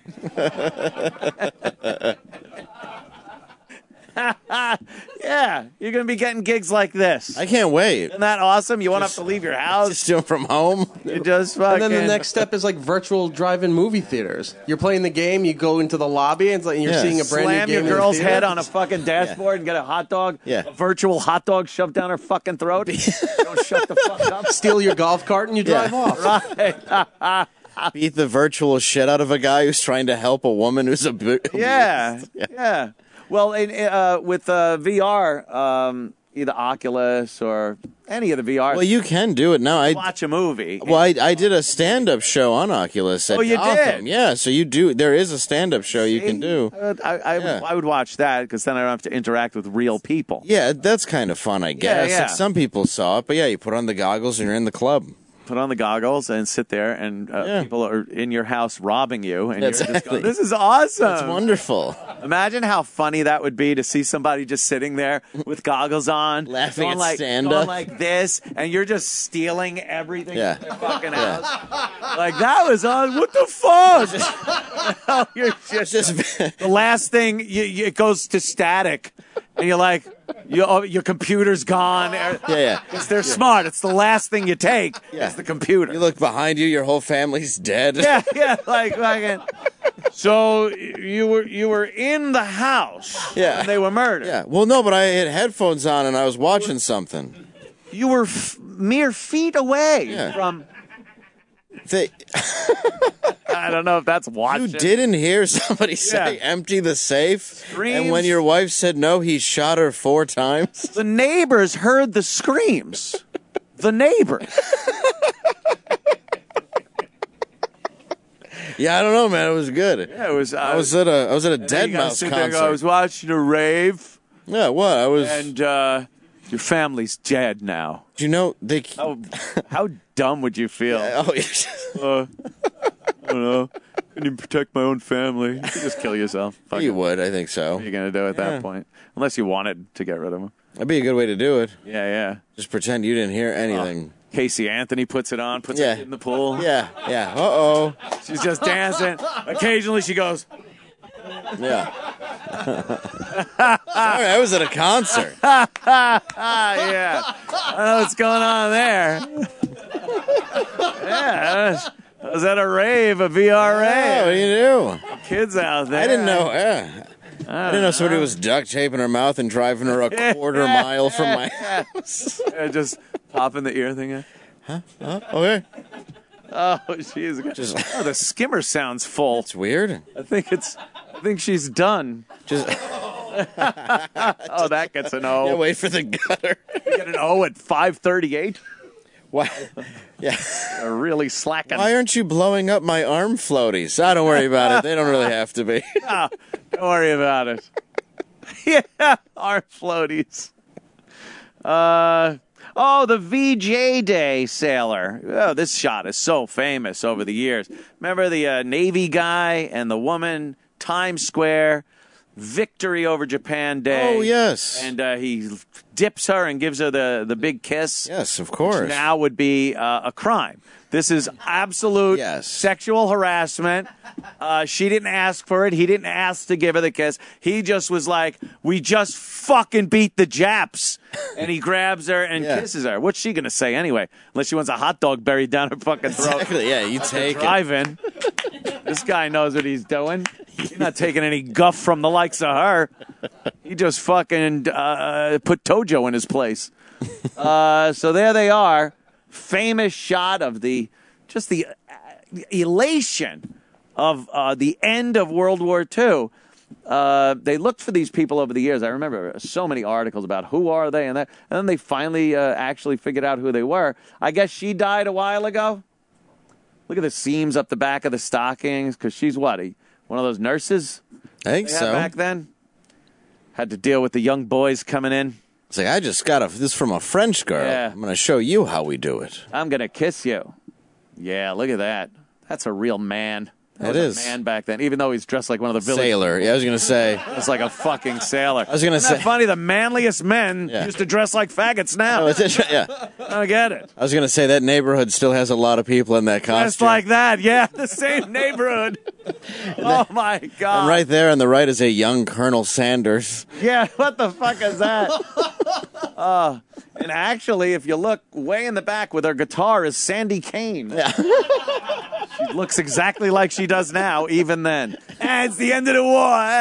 Yeah, you're gonna be getting gigs like this. I can't wait. Isn't that awesome? You won't have to leave your house. Just do it from home. You just fucking. And then the next step is like virtual drive-in movie theaters. You're playing the game, you go into the lobby, and you're seeing a brand slam new game. your girl's in the theater. head on a fucking dashboard and get a hot dog. Yeah. A virtual hot dog shoved down her fucking throat. Don't shut the fuck up. Steal your golf cart and you drive off. Right. Beat the virtual shit out of a guy who's trying to help a woman who's a bit. Yeah. Well, with VR, either Oculus or any of the VR. Well, you can do it now. I watch a movie. Well, I did a stand-up show on Oculus. At Oh, you Gotham. did? Yeah, so you do. There is a stand-up show you can do. I would watch that because then I don't have to interact with real people. Yeah, that's kind of fun, I guess. Yeah. Like, some people saw it, but yeah, you put on the goggles and you're in the club. Put on the goggles and sit there, and people are in your house robbing you, and you're just Exactly. going, "This is awesome! That's wonderful." Imagine how funny that would be to see somebody just sitting there with goggles on, Laughing going at like, stand-up. going like this, and you're just stealing everything Yeah. in their fucking house. Like that was on. What the fuck? No, you're just the last thing. It goes to static, and you're like, your computer's gone. Yeah. Because they're smart. It's the last thing you take. Yeah. Is the computer. You look behind you, your whole family's dead. Yeah, like fucking. So you were in the house when they were murdered. Yeah. Well, no, but I had headphones on and I was watching something. You were mere feet away from. I don't know if that's watching. You didn't hear somebody say empty the safe? And when your wife said no, he shot her 4 times? The neighbors heard the screams. The neighbors. Yeah, I don't know, man. It was good. Yeah, it was. I was at a Dead Mouse concert. I was watching a rave. Yeah, what? I was. And your family's dead now. Do you know they? How dumb would you feel? I don't know. Couldn't even protect my own family. You could just kill yourself. Fuck You it. would, I think so. What are you going to do at that point? Unless you wanted to get rid of him. That'd be a good way to do it. Yeah. Just pretend you didn't hear anything. Casey Anthony puts it on, puts it in the pool. Yeah. Uh-oh. She's just dancing. Occasionally she goes, Yeah. Sorry, I was at a concert. yeah. I know what's going on there. Yeah. I was at a rave, a VR rave. Yeah, what do you do? Kids out there. I didn't know. I didn't know somebody was duct taping her mouth and driving her a quarter mile from my house. Just popping the ear thing in. Huh? Okay. Oh, jeez. Oh, the skimmer sounds full. It's weird. I think she's done. Just. Oh, that gets an O. Yeah, wait for the gutter. You get an O at 5:38. Why? Yeah. They're really slacking. Why aren't you blowing up my arm floaties? Don't worry about it. They don't really have to be. No, don't worry about it. Yeah, arm floaties. The VJ Day sailor. Oh, this shot is so famous over the years. Remember the Navy guy and the woman, Times Square, victory over Japan Day. Oh, yes. And he dips her and gives her the big kiss. Yes, of course. Which now would be a crime. This is absolute sexual harassment. She didn't ask for it. He didn't ask to give her the kiss. He just was like, we just fucking beat the Japs. And he grabs her and kisses her. What's she going to say anyway? Unless she wants a hot dog buried down her fucking throat. Exactly, yeah, you take it. Drive-in. This guy knows what he's doing. He's not taking any guff from the likes of her. He just fucking put Tojo in his place. So there they are. Famous shot of the just the elation of the end of World War II. They looked for these people over the years. I remember so many articles about who are they and that, and then they finally actually figured out who they were. I guess she died a while ago. Look at the seams up the back of the stockings, because she's what, one of those nurses? I think they had so. back then. Had to deal with the young boys coming in. It's like, I just got this from a French girl. Yeah. I'm going to show you how we do it. I'm going to kiss you. Yeah, look at that. That's a real man. That was a man back then, even though he's dressed like one of the village sailor. Yeah, I was going to say. It's like a fucking sailor. I was going to say. Isn't that funny? The manliest men used to dress like faggots now. Yeah. I don't get it. I was going to say that neighborhood still has a lot of people in that costume. Just like that, yeah. The same neighborhood. Oh, my God. And right there on the right is a young Colonel Sanders. Yeah, what the fuck is that? And actually, if you look way in the back with her guitar is Sandy Kane. Yeah. She looks exactly like she does now, even then. It's the end of the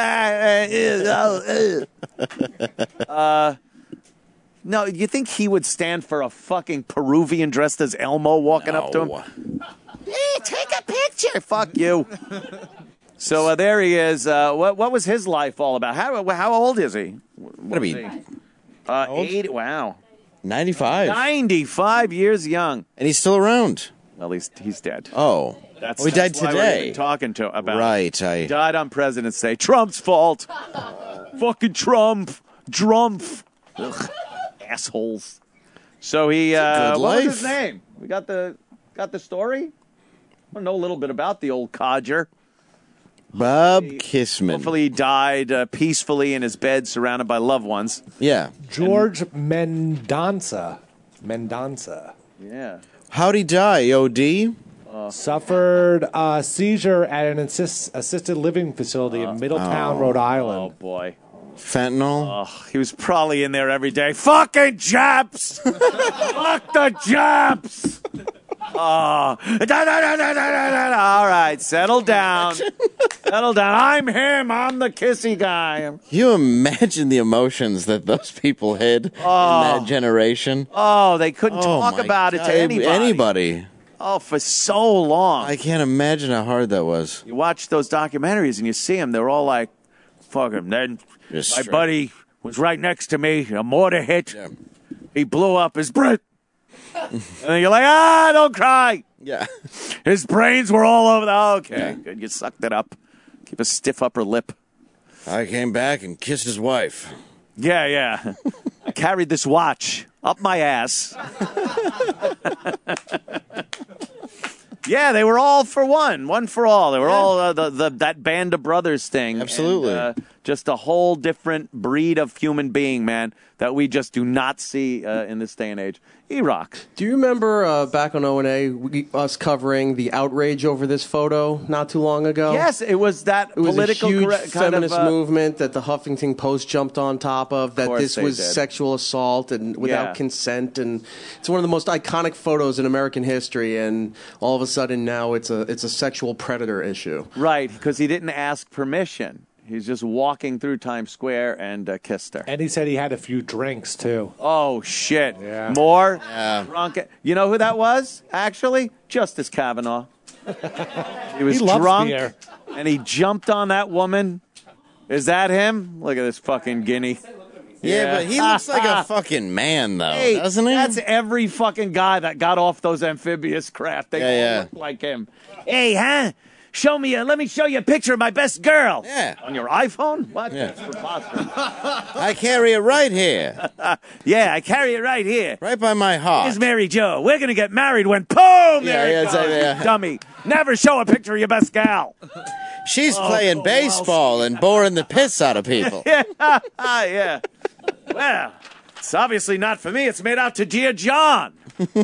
war. No, you think he would stand for a fucking Peruvian dressed as Elmo walking up to him? Hey, take a picture. Fuck you. So there he is. What was his life all about? How old is he? What do you mean? 80. Wow. 95. 95 years young. And he's still around. Well, he's dead. Oh. That's he died why we're today. even talking to about right. He died on President's Day. Trump's fault. Fucking Trump. Ugh. Assholes. So he what was his name? We got the story? I want to know a little bit about the old codger. Bob Kissman. Hopefully he died peacefully in his bed surrounded by loved ones. Yeah. George Mendonça. Yeah. How'd he die, OD? Suffered a seizure at an assisted living facility in Middletown, Rhode Island. Oh, boy. Fentanyl? He was probably in there every day. Fucking Japs! Fuck the Japs! All right, settle down. Settle down. I'm him. I'm the kissy guy. Can you imagine the emotions that those people had in that generation? Oh, they couldn't talk about it to anybody. Oh, for so long. I can't imagine how hard that was. You watch those documentaries and you see them. They're all like, fuck him. Then my buddy was right next to me. A mortar hit. Yeah. He blew up his brain. And you're like, don't cry. Yeah. His brains were all over the... Okay, good. You sucked it up. Keep a stiff upper lip. I came back and kissed his wife. Yeah. I carried this watch up my ass. Yeah, they were all for one for all. They were all that Band of Brothers thing. Absolutely. And, just a whole different breed of human being, man, that we just do not see in this day and age. He rocks. Do you remember back on O&A, us covering the outrage over this photo not too long ago? Yes, it was that political a huge kind feminist of, movement that the Huffington Post jumped on top of, that this was sexual assault and without consent. And it's one of the most iconic photos in American history. And all of a sudden now it's a sexual predator issue. Right, because he didn't ask permission. He's just walking through Times Square and kissed her. And he said he had a few drinks, too. Oh, shit. Yeah. More? Yeah. Drunk. You know who that was, actually? Justice Kavanaugh. He was loves drunk, beer. and he jumped on that woman. Is that him? Look at this fucking guinea. Yeah, but he looks like a fucking man, though, Hey, doesn't he? that's every fucking guy that got off those amphibious craft. They all look like him. Hey, huh? Let me show you a picture of my best girl. Yeah. On your iPhone? What? Yeah. That's preposterous. I carry it right here. Yeah, I carry it right here. Right by my heart. Here's Mary Jo. We're going to get married when, boom, there it goes, exactly, you dummy. Never show a picture of your best gal. She's playing baseball and boring the piss out of people. Yeah. Well, it's obviously not for me. It's made out to Dear John.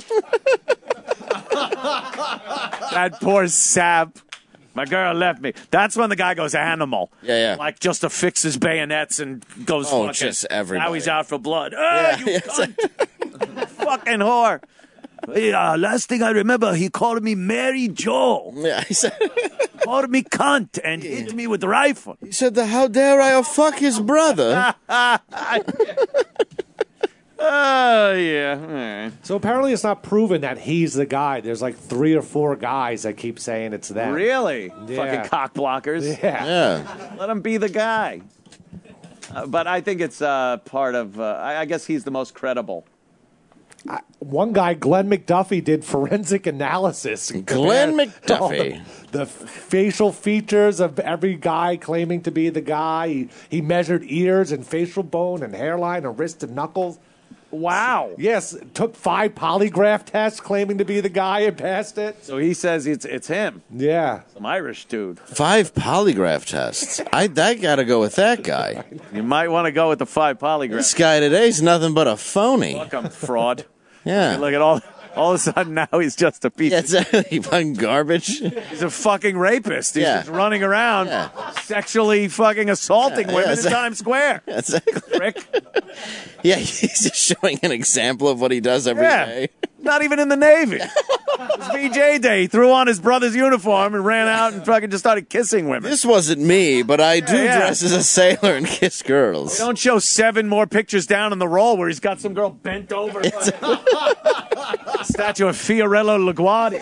That poor sap. My girl left me. That's when the guy goes animal. Yeah. Like just to fix his bayonets and goes fucking. Just everybody. Now he's out for blood. You cunt. Fucking whore. Last thing I remember, he called me Mary Jo. Yeah, he said. Called me cunt and hit me with the rifle. He said, how dare I fuck his brother? Oh, yeah. All right. So apparently it's not proven that he's the guy. There's like 3 or 4 guys that keep saying it's them. Really? Yeah. Fucking cock blockers. Yeah. Let him be the guy. But I think it's part of, I guess he's the most credible. One guy, Glenn McDuffie, did forensic analysis. Glenn McDuffie. The facial features of every guy claiming to be the guy. He measured ears and facial bone and hairline and wrist and knuckles. Wow. Yes, took 5 polygraph tests claiming to be the guy and passed it. So he says it's him. Yeah. Some Irish dude. 5 polygraph tests. I gotta go with that guy. You might want to go with the 5 polygraphs. This guy today's nothing but a phony. Fuck him, fraud. Yeah. Look at all of a sudden now he's just a piece Yeah, of exactly. Fucking garbage. He's a fucking rapist. He's Yeah. just running around sexually fucking assaulting women in Times Square. Exactly. Rick. Yeah, he's just showing an example of what he does every day. Not even in the Navy. It was VJ Day. He threw on his brother's uniform and ran out and fucking just started kissing women. This wasn't me, but I do dress as a sailor and kiss girls. They don't show 7 more pictures down in the roll where he's got some girl bent over. Statue of Fiorello LaGuardia.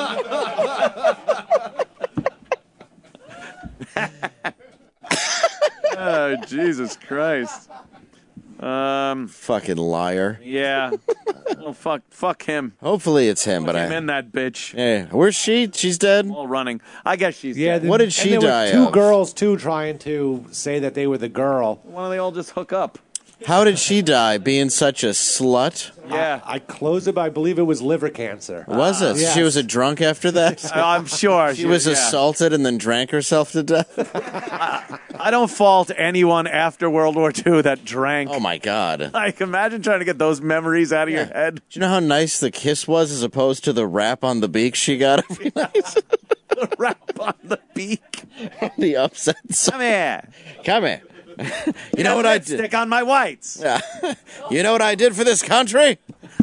Oh, Jesus Christ. Fucking liar. Yeah. Oh, fuck him. Hopefully it's him, but I'm in that bitch. Yeah. Where's she? She's dead? All running. I guess she's Yeah. dead. What did she and there die were 2 of? girls, too, trying to say that they were the girl. Why don't they all just hook up? How did she die? Being such a slut? Yeah. I closed it, but I believe it was liver cancer. Was it? Yes. She was a drunk after that? I'm sure. She was assaulted and then drank herself to death? I don't fault anyone after World War II that drank. Oh, my God. Like, imagine trying to get those memories out of your head. Do you know how nice the kiss was as opposed to the rap on the beak she got every night? The rap on the beak. The upsets. Come here. Come here. You know what I did? Stick on my whites. Yeah. You know what I did for this country?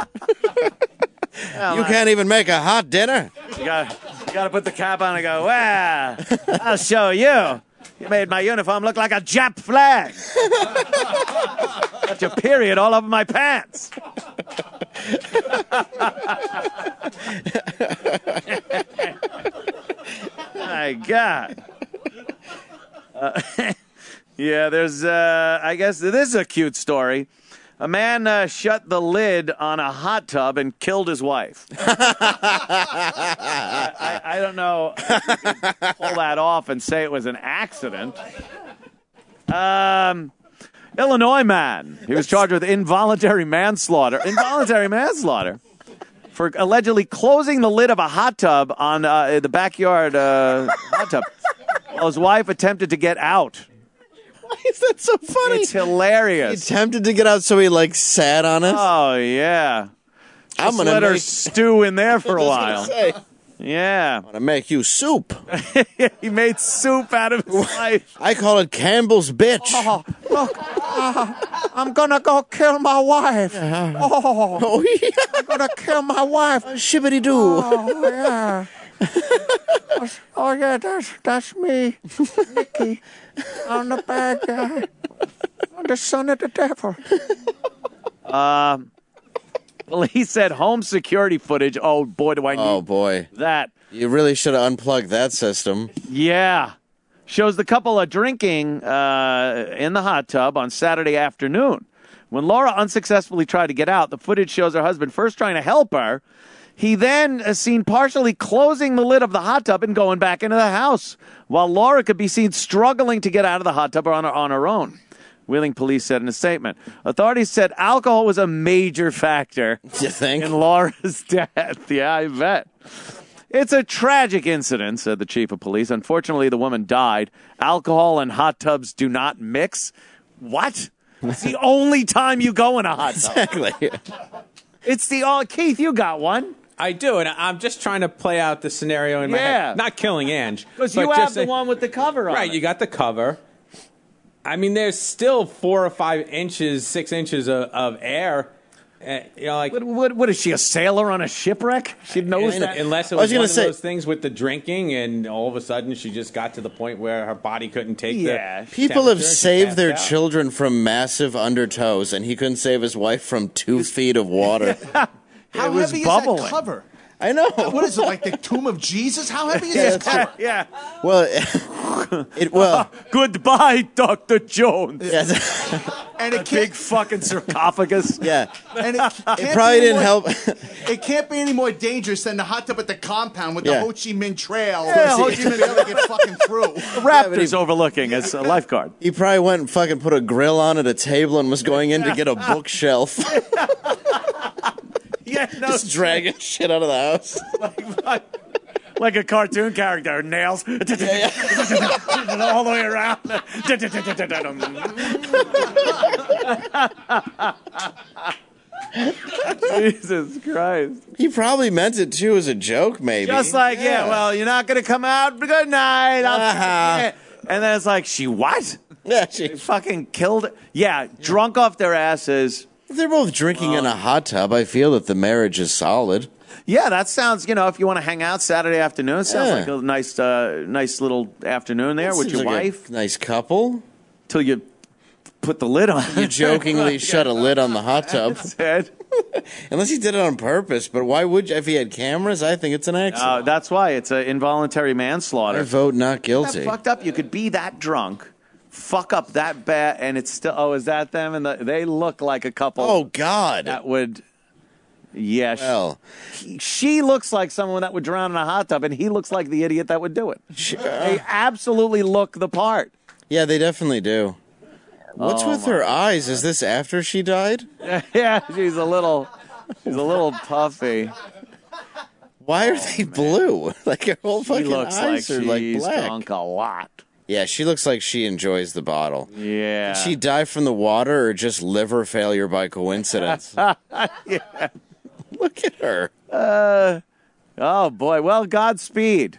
You can't even make a hot dinner. You gotta put the cap on and go, well, I'll show you. You made my uniform look like a Jap flag. Got your period all over my pants. My God. Yeah, there's, I guess this is a cute story. A man shut the lid on a hot tub and killed his wife. I don't know if you could pull that off and say it was an accident. Illinois man. He was charged with involuntary manslaughter. Involuntary manslaughter for allegedly closing the lid of a hot tub on the backyard hot tub while his wife attempted to get out. Why is that so funny? It's hilarious. He attempted to get out, so he like sat on it. Oh yeah. I'm gonna let her stew in there for a while. Yeah. I'm gonna make you soup. He made soup out of his wife. I call it Campbell's bitch. Oh, look, I'm gonna go kill my wife. Oh, yeah. I'm gonna kill my wife. Shibbity doo. Oh, yeah. Oh, yeah, that's me, Nicky. I'm the bad guy. I'm the son of the devil. Police said home security footage. Oh, boy, do I need Oh, boy. that. You really should have unplugged that system. Yeah. Shows the couple drinking in the hot tub on Saturday afternoon. When Laura unsuccessfully tried to get out, the footage shows her husband first trying to help her. He then is seen partially closing the lid of the hot tub and going back into the house, while Laura could be seen struggling to get out of the hot tub on her own. Wheeling police said in a statement. Authorities said alcohol was a major factor You think? in Laura's death. Yeah, I bet. It's a tragic incident, said the chief of police. Unfortunately, the woman died. Alcohol and hot tubs do not mix. What? It's the only time you go in a hot tub. Exactly. It's the Keith, you got one. I do, and I'm just trying to play out the scenario in my Yeah. head. Not killing Ange. Because but you just have the saying- one with the cover on Right, it. you got the cover. I mean, there's still 4 or 5 inches, 6 inches of air. Like what is she, a sailor on a shipwreck? She knows that. Unless it was one of those things with the drinking, and all of a sudden she just got to the point where her body couldn't take the People have temperature and she saved passed their out. children from massive undertows, and he couldn't save his wife from 2 feet of water. How was heavy bubbling. is that cover? I know. What is it, like the tomb of Jesus? How heavy is this cover? Yeah. Well, goodbye, Dr. Jones. And a big fucking sarcophagus. Yeah. And it probably didn't help. It can't be any more dangerous than the hot tub at the compound with the Yeah. Ho Chi Minh Trail. Yeah, Ho Chi Minh Trail to get fucking through. The Raptors overlooking as a lifeguard. He probably went and fucking put a grill on at a table and was going in to get a bookshelf. Yeah, no, Just dragging shit out of the house. like a cartoon character, nails all the way around. Jesus Christ. He probably meant it too as a joke, maybe. Just like, well, you're not going to come out. Good night. Uh-huh. And then it's like, she what? Yeah, she fucking killed it. Yeah, drunk off their asses. If they're both drinking in a hot tub, I feel that the marriage is solid. Yeah, that sounds, if you want to hang out Saturday afternoon, it sounds Yeah. like a nice little afternoon there with Seems your like a wife. nice couple. Till you put the lid on. You jokingly shut a lid on the hot tub. Unless he did it on purpose, but why would you? If he had cameras, I think it's an accident. That's why it's an involuntary manslaughter. I vote not Isn't guilty. that fucked up? You could be that drunk, fuck up that bad, and it's still. Oh, is that them? And they look like a couple. Oh God, that would. Yeah, well, she looks like someone that would drown in a hot tub, and he looks like the idiot that would do it. They absolutely look the part. Yeah, they definitely do. What's Oh, with her eyes? Is this after she died? Yeah, she's a little puffy. Why are they blue? Like her whole She fucking looks like eyes are like she's black. drunk a lot. Yeah, she looks like she enjoys the bottle. Yeah. Did she die from the water or just liver failure by coincidence? Yeah. Look at her. Oh boy. Well, Godspeed.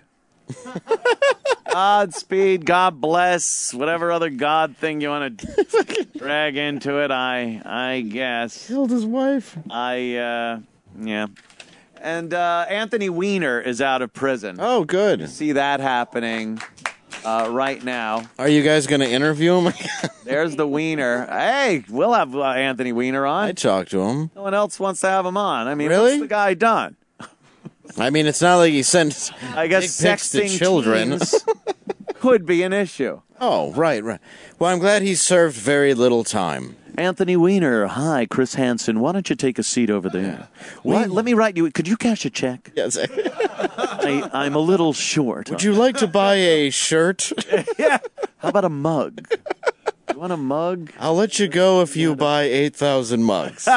Godspeed. God bless. Whatever other God thing you want to drag into it. I guess. Killed his wife. Yeah. And Anthony Weiner is out of prison. Oh, good. See that happening right now. Are you guys going to interview him? There's the Weiner. Hey, we'll have Anthony Weiner on. I talked to him. No one else wants to have him on. I mean, Really? what's the guy done? I mean, it's not like he sent I guess dick pics to sexting children. teens could be an issue. Oh, right. Well, I'm glad he served very little time. Anthony Weiner, hi, Chris Hansen. Why don't you take a seat over there? Let me write you. Could you cash a check? Yes. I'm a little short. Would you like to buy a shirt? Yeah. How about a mug? You want a mug? I'll let you go if you buy 8,000 mugs.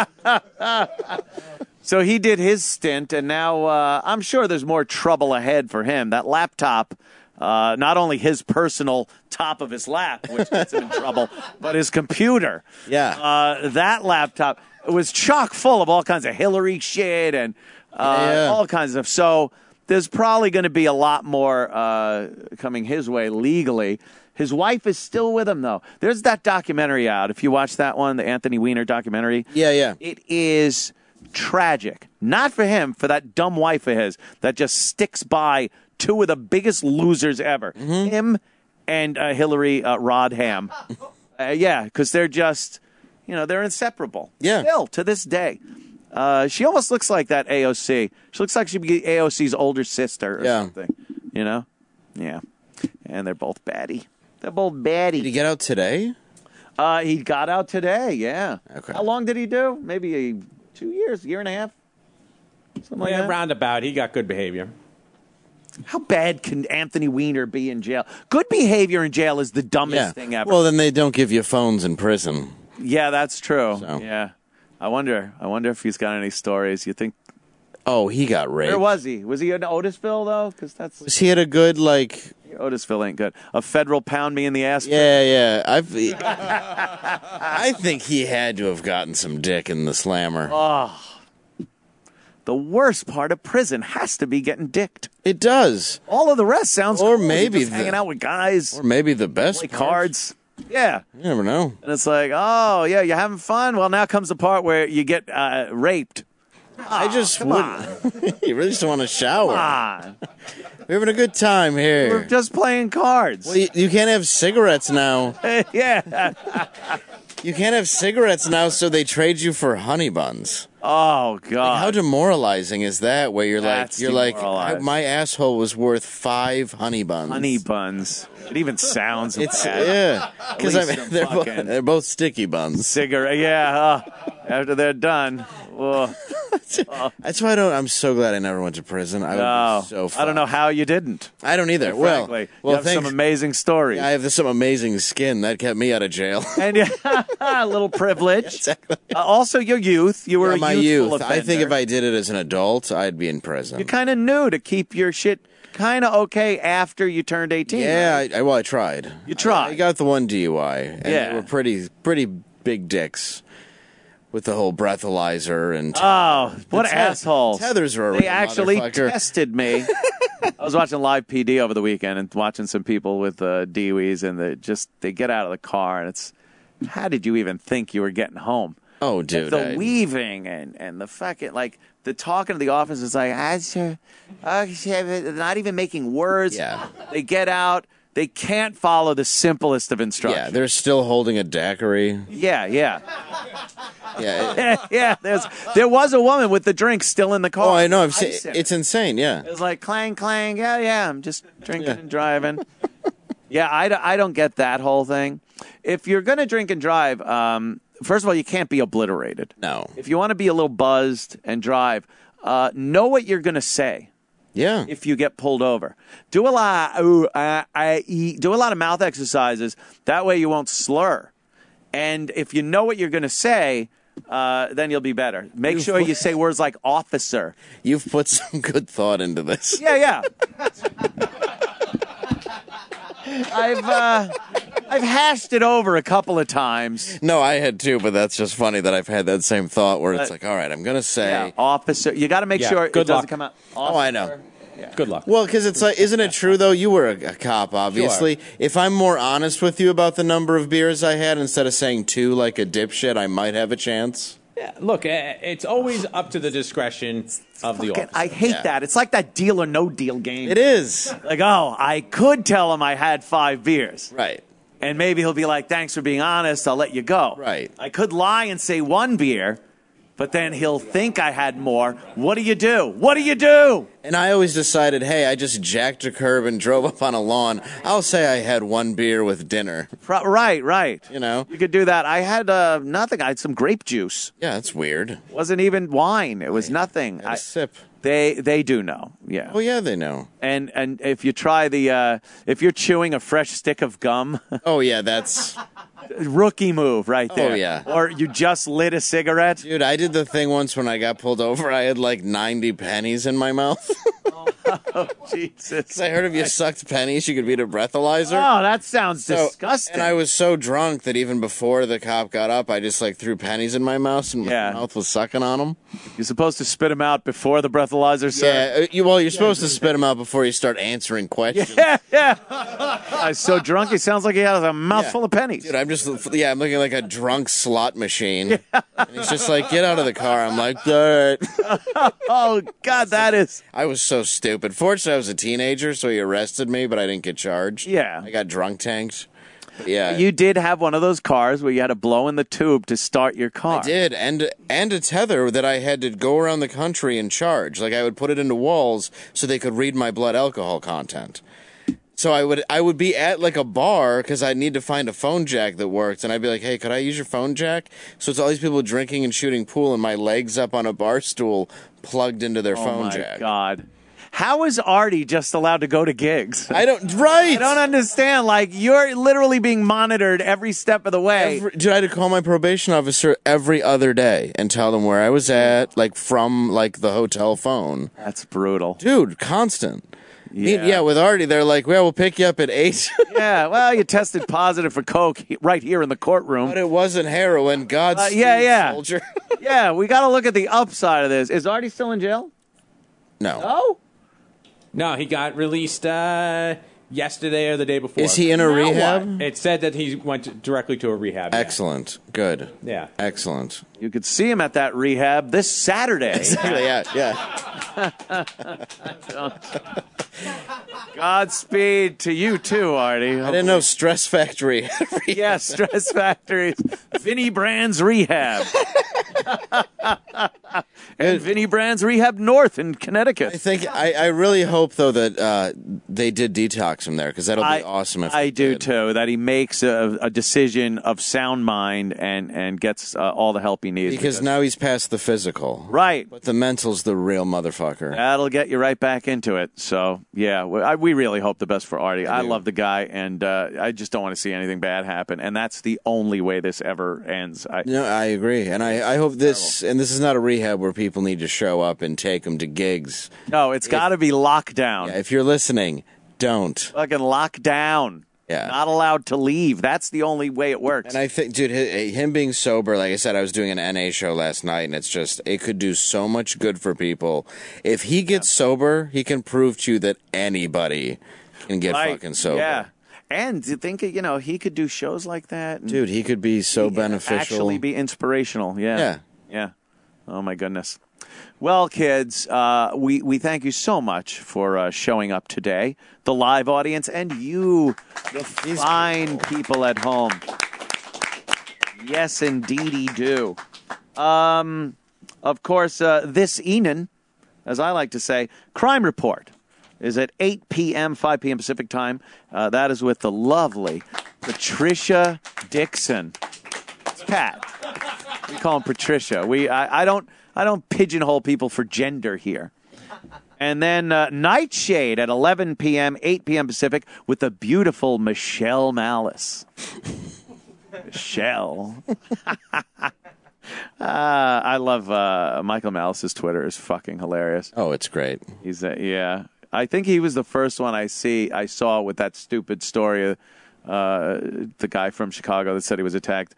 So he did his stint, and now I'm sure there's more trouble ahead for him. That laptop, not only his personal top of his lap, which gets him in trouble, but his computer. Yeah. That laptop was chock full of all kinds of Hillary shit and all kinds of stuff. So there's probably going to be a lot more coming his way legally. His wife is still with him, though. There's that documentary out. If you watch that one, the Anthony Weiner documentary. Yeah. It is tragic. Not for him, for that dumb wife of his that just sticks by two of the biggest losers ever. Mm-hmm. Him and Hillary Rodham. Yeah, because they're just, they're inseparable. Yeah. Still, to this day. She almost looks like that AOC. She looks like she'd be AOC's older sister or something. Yeah. And they're both baddie. They're both baddie. Did he get out today? He got out today, yeah. Okay. How long did he do? Maybe 2 years, year and a half? Something like that? Roundabout. He got good behavior. How bad can Anthony Weiner be in jail? Good behavior in jail is the dumbest thing ever. Well, then they don't give you phones in prison. Yeah, that's true. So. Yeah. I wonder if he's got any stories. You think? Oh, he got raped. Where was he? Was he in Otisville, though? Because that's... Was he at a good, Otisville ain't good. A federal pound me in the ass? Yeah. I think he had to have gotten some dick in the slammer. Oh. The worst part of prison has to be getting dicked. It does. All of the rest sounds or cool. maybe Just hanging out with guys. Or maybe the best play part. cards. Yeah. You never know. And it's like, oh, yeah, you're having fun? Well, now comes the part where you get raped. I just wouldn't. You really just want to shower. Come on. We're having a good time here. We're just playing cards. Well, you can't have cigarettes now. Yeah. You can't have cigarettes now, so they trade you for honey buns. Oh, God. Like, how demoralizing is that? Where you're That's like, demoralized. my asshole was worth 5 honey buns. Honey buns. It even sounds It's bad. yeah, because At least they're both sticky buns. Cigarette. Yeah. After they're done. Ugh. That's why I'm so glad I never went to prison. I would be so I don't know how you didn't. I don't either. Frankly. You have some amazing stories. Yeah, I have some amazing skin that kept me out of jail. And a little privilege. Exactly. Also, your youth. You were my a youthful youth. I think offender. if I did it as an adult, I'd be in prison. You kind of knew to keep your shit kind of okay after you turned 18. Yeah, right? I tried. You tried. I got the one DUI, and Yeah. they were pretty big dicks with the whole breathalyzer and. Oh, what assholes! Tethers are a They real actually motherfucker. tested me. I was watching live PD over the weekend and watching some people with DUIs, and they get out of the car, and it's, how did you even think you were getting home? Oh, dude. The weaving and the fucking, like, the talking to the office is like, they're not even making words. Yeah. They get out. They can't follow the simplest of instructions. Yeah, they're still holding a daiquiri. Yeah. Yeah. Yeah, there was a woman with the drink still in the car. Oh, I know. I've seen. Ice in it. It's insane. Yeah. It was like clang, clang. Yeah, I'm just drinking and driving. Yeah, I don't get that whole thing. If you're going to drink and drive, first of all, you can't be obliterated. No. If you want to be a little buzzed and drive, know what you're going to say. Yeah. If you get pulled over, do a lot of mouth exercises. That way you won't slur. And if you know what you're going to say, then you'll be better. Make sure you say words like officer. You've put some good thought into this. Yeah. I've hashed it over a couple of times. No, I had too, but that's just funny that I've had that same thought where it's like, all right, I'm going to say. Yeah, officer. You got to make sure it doesn't come out. Oh, I know. Yeah. Good luck. Well, because it's like, isn't it true though? You were a cop, obviously. Sure. If I'm more honest with you about the number of beers I had instead of saying 2 like a dipshit, I might have a chance. Yeah, look, it's always up to the discretion of the officer. I hate that. It's like that deal or no deal game. It is. Like, oh, I could tell him I had 5 beers. Right. And maybe he'll be like, thanks for being honest. I'll let you go. Right. I could lie and say 1 beer, but then he'll think I had more. What do you do? What do you do? And I always decided, hey, I just jacked a curb and drove up on a lawn. I'll say I had 1 beer with dinner. Right. You know? You could do that. I had nothing. I had some grape juice. Yeah, that's weird. It wasn't even wine. It was nothing. A sip. They do know. Yeah. Oh, yeah, they know. And if you try if you're chewing a fresh stick of gum. Oh, yeah, that's... Rookie move right there. Oh, yeah. Or you just lit a cigarette. Dude, I did the thing once when I got pulled over. I had like 90 pennies in my mouth. Oh, Jesus. Because I heard if you sucked pennies, you could beat a breathalyzer. Oh, that sounds disgusting. And I was so drunk that even before the cop got up, I just like threw pennies in my mouth and my mouth was sucking on them. You're supposed to spit them out before the breathalyzer, sir? Yeah, you're supposed to spit them out before you start answering questions. Yeah. I was so drunk, he sounds like he has a mouthful of pennies. Dude, I'm looking like a drunk slot machine. And he's just like, get out of the car. I'm like, dirt. Oh, God, that is... I was so stupid. Fortunately, I was a teenager, so he arrested me, but I didn't get charged. Yeah. I got drunk tanked. Yeah. You did have one of those cars where you had to blow in the tube to start your car. I did, and a tether that I had to go around the country and charge. Like, I would put it into walls so they could read my blood alcohol content. So I would be at like a bar because I'd need to find a phone jack that worked, and I'd be like, "Hey, could I use your phone jack?" So it's all these people drinking and shooting pool, and my legs up on a bar stool plugged into their phone jack. Oh my God. How is Artie just allowed to go to gigs? I don't understand. Like, you're literally being monitored every step of the way. Dude, I had to call my probation officer every other day and tell them where I was at, like from like the hotel phone. That's brutal. Dude, constant. Yeah. With Artie, they're like, well, we'll pick you up at 8. Yeah, well, you tested positive for coke right here in the courtroom. But it wasn't heroin. Godspeed, yeah. soldier. Yeah, we got to look at the upside of this. Is Artie still in jail? No. No? No, he got released. I yesterday or the day before. Is he in a Now rehab? what? It said that he went directly to a rehab. Excellent. Good. Yeah. Excellent. You could see him at that rehab this Saturday. Exactly. Yeah. Godspeed to you too, Artie. I didn't know Stress Factory. Yeah, Stress Factory. Vinny Brand's Rehab. And Vinny Brand's Rehab North in Connecticut. I really hope, though, that they did detox him there, because that'll be awesome. If I do, too, that he makes a decision of sound mind and gets all the help he needs. Because now he's past the physical. Right. But the mental's the real motherfucker. That'll get you right back into it. So, yeah, we really hope the best for Artie. I love the guy, and I just don't want to see anything bad happen. And that's the only way this ever ends. I agree. And I hope this, and this is not a rehab where people need to show up and take them to gigs. No, it's got to be lockdown. Yeah, if you're listening, don't. Fucking lock down. Yeah. Not allowed to leave. That's the only way it works. And I think, dude, him being sober, like I said, I was doing an NA show last night, and it's just, it could do so much good for people. If he gets sober, he can prove to you that anybody can get fucking sober. Yeah. And do you think, he could do shows like that? And dude, he could be so beneficial. Actually be inspirational. Yeah. Yeah. Oh, my goodness. Well, kids, we thank you so much for showing up today, the live audience, and you, the fine people at home. Yes, indeedy do. Of course, this Enon, as I like to say, Crime Report is at 8 p.m., 5 p.m. Pacific time. That is with the lovely Patricia Dixon. It's Pat. We call him Patricia. I don't pigeonhole people for gender here. And then Nightshade at 11 p.m., 8 p.m. Pacific with the beautiful Michelle Malice. Michelle. I love Michael Malice's Twitter is fucking hilarious. Oh, it's great. He's yeah. I think he was the first one I saw with that stupid story. The guy from Chicago that said he was attacked,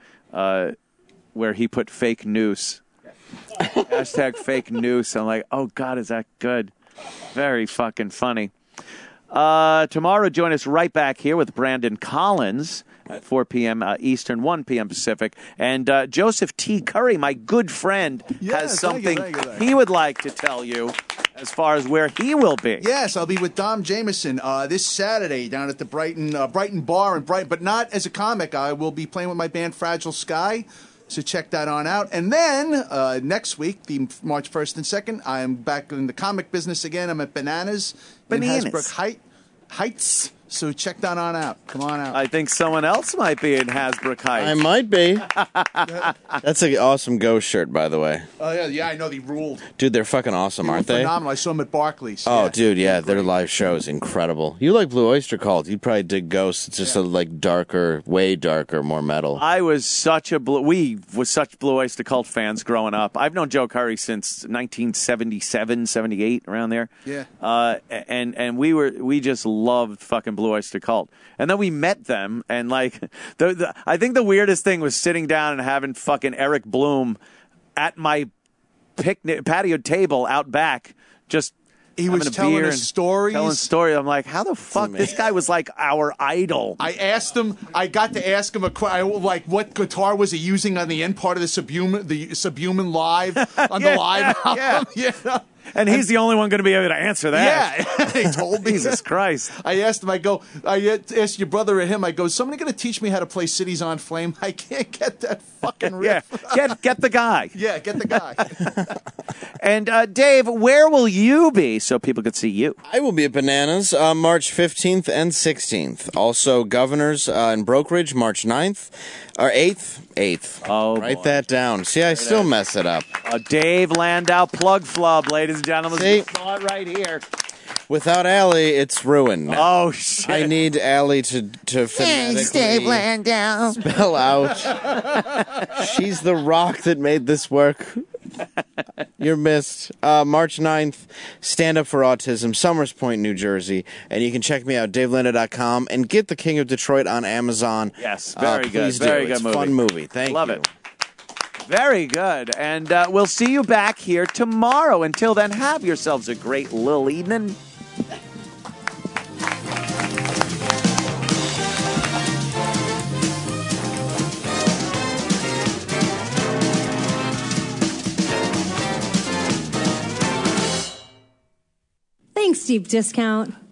where he put fake noose. Hashtag fake noose. I'm like, oh God, is that good? Very fucking funny. Tomorrow, join us right back here with Brandon Collins at 4 p.m. Eastern, 1 p.m. Pacific. And Joseph T. Curry, my good friend, has something he would like to tell you as far as where he will be. Yes, I'll be with Dom Jameson this Saturday down at the Brighton Bar in Brighton, but not as a comic. I will be playing with my band Fragile Sky. So check that on out. And then next week, the March 1st and 2nd, I'm back in the comic business again. I'm at Bananas. in Hasbrook Heights. So check that on out. Come on out. I think someone else might be in Hasbrook Heights. I might be. That's an awesome Ghost shirt, by the way. Oh, yeah, I know. They ruled. Dude, they're fucking awesome, aren't they? Phenomenal. I saw them at Barclays. Oh, dude, yeah. Their live show is incredible. You like Blue Oyster Cult. You'd probably dig Ghost. It's just darker, way darker, more metal. We was such Blue Oyster Cult fans growing up. I've known Joe Curry since 1977, 78, around there. Yeah. And we just loved fucking Blue Oyster Cult. And then we met them, and I think the weirdest thing was sitting down and having fucking Eric Bloom at my picnic patio table out back, just he was telling us stories. Telling stories. I'm like, how the fuck? This guy was like our idol. I got to ask him what guitar was he using on the end part of the Subhuman Live on the live album? Yeah. And he's the only one going to be able to answer that. Yeah, they told me. Jesus Christ. I asked him, I asked your brother or him, is somebody going to teach me how to play Cities on Flame? I can't get that fucking riff. Yeah, get the guy. Yeah, get the guy. And Dave, where will you be so people could see you? I will be at Bananas March 15th and 16th. Also, Governors in Brokerage March 9th. Or 8th. Oh, write that down. See, I still mess it up. Dave Landau plug flub, ladies and gentlemen. See? Saw it right here. Without Allie, it's ruined. Oh, shit. I need Allie to Thanks, Dave Landau. Spell out. She's the rock that made this work. You're missed. March 9th, Stand Up for Autism, Summers Point, New Jersey. And you can check me out, DaveLanda.com, and get The King of Detroit on Amazon. Yes, very good. Please do. Very good it's movie. A fun movie. Thank you. Love it. Very good. And we'll see you back here tomorrow. Until then, have yourselves a great little evening. Thanks, Deep Discount.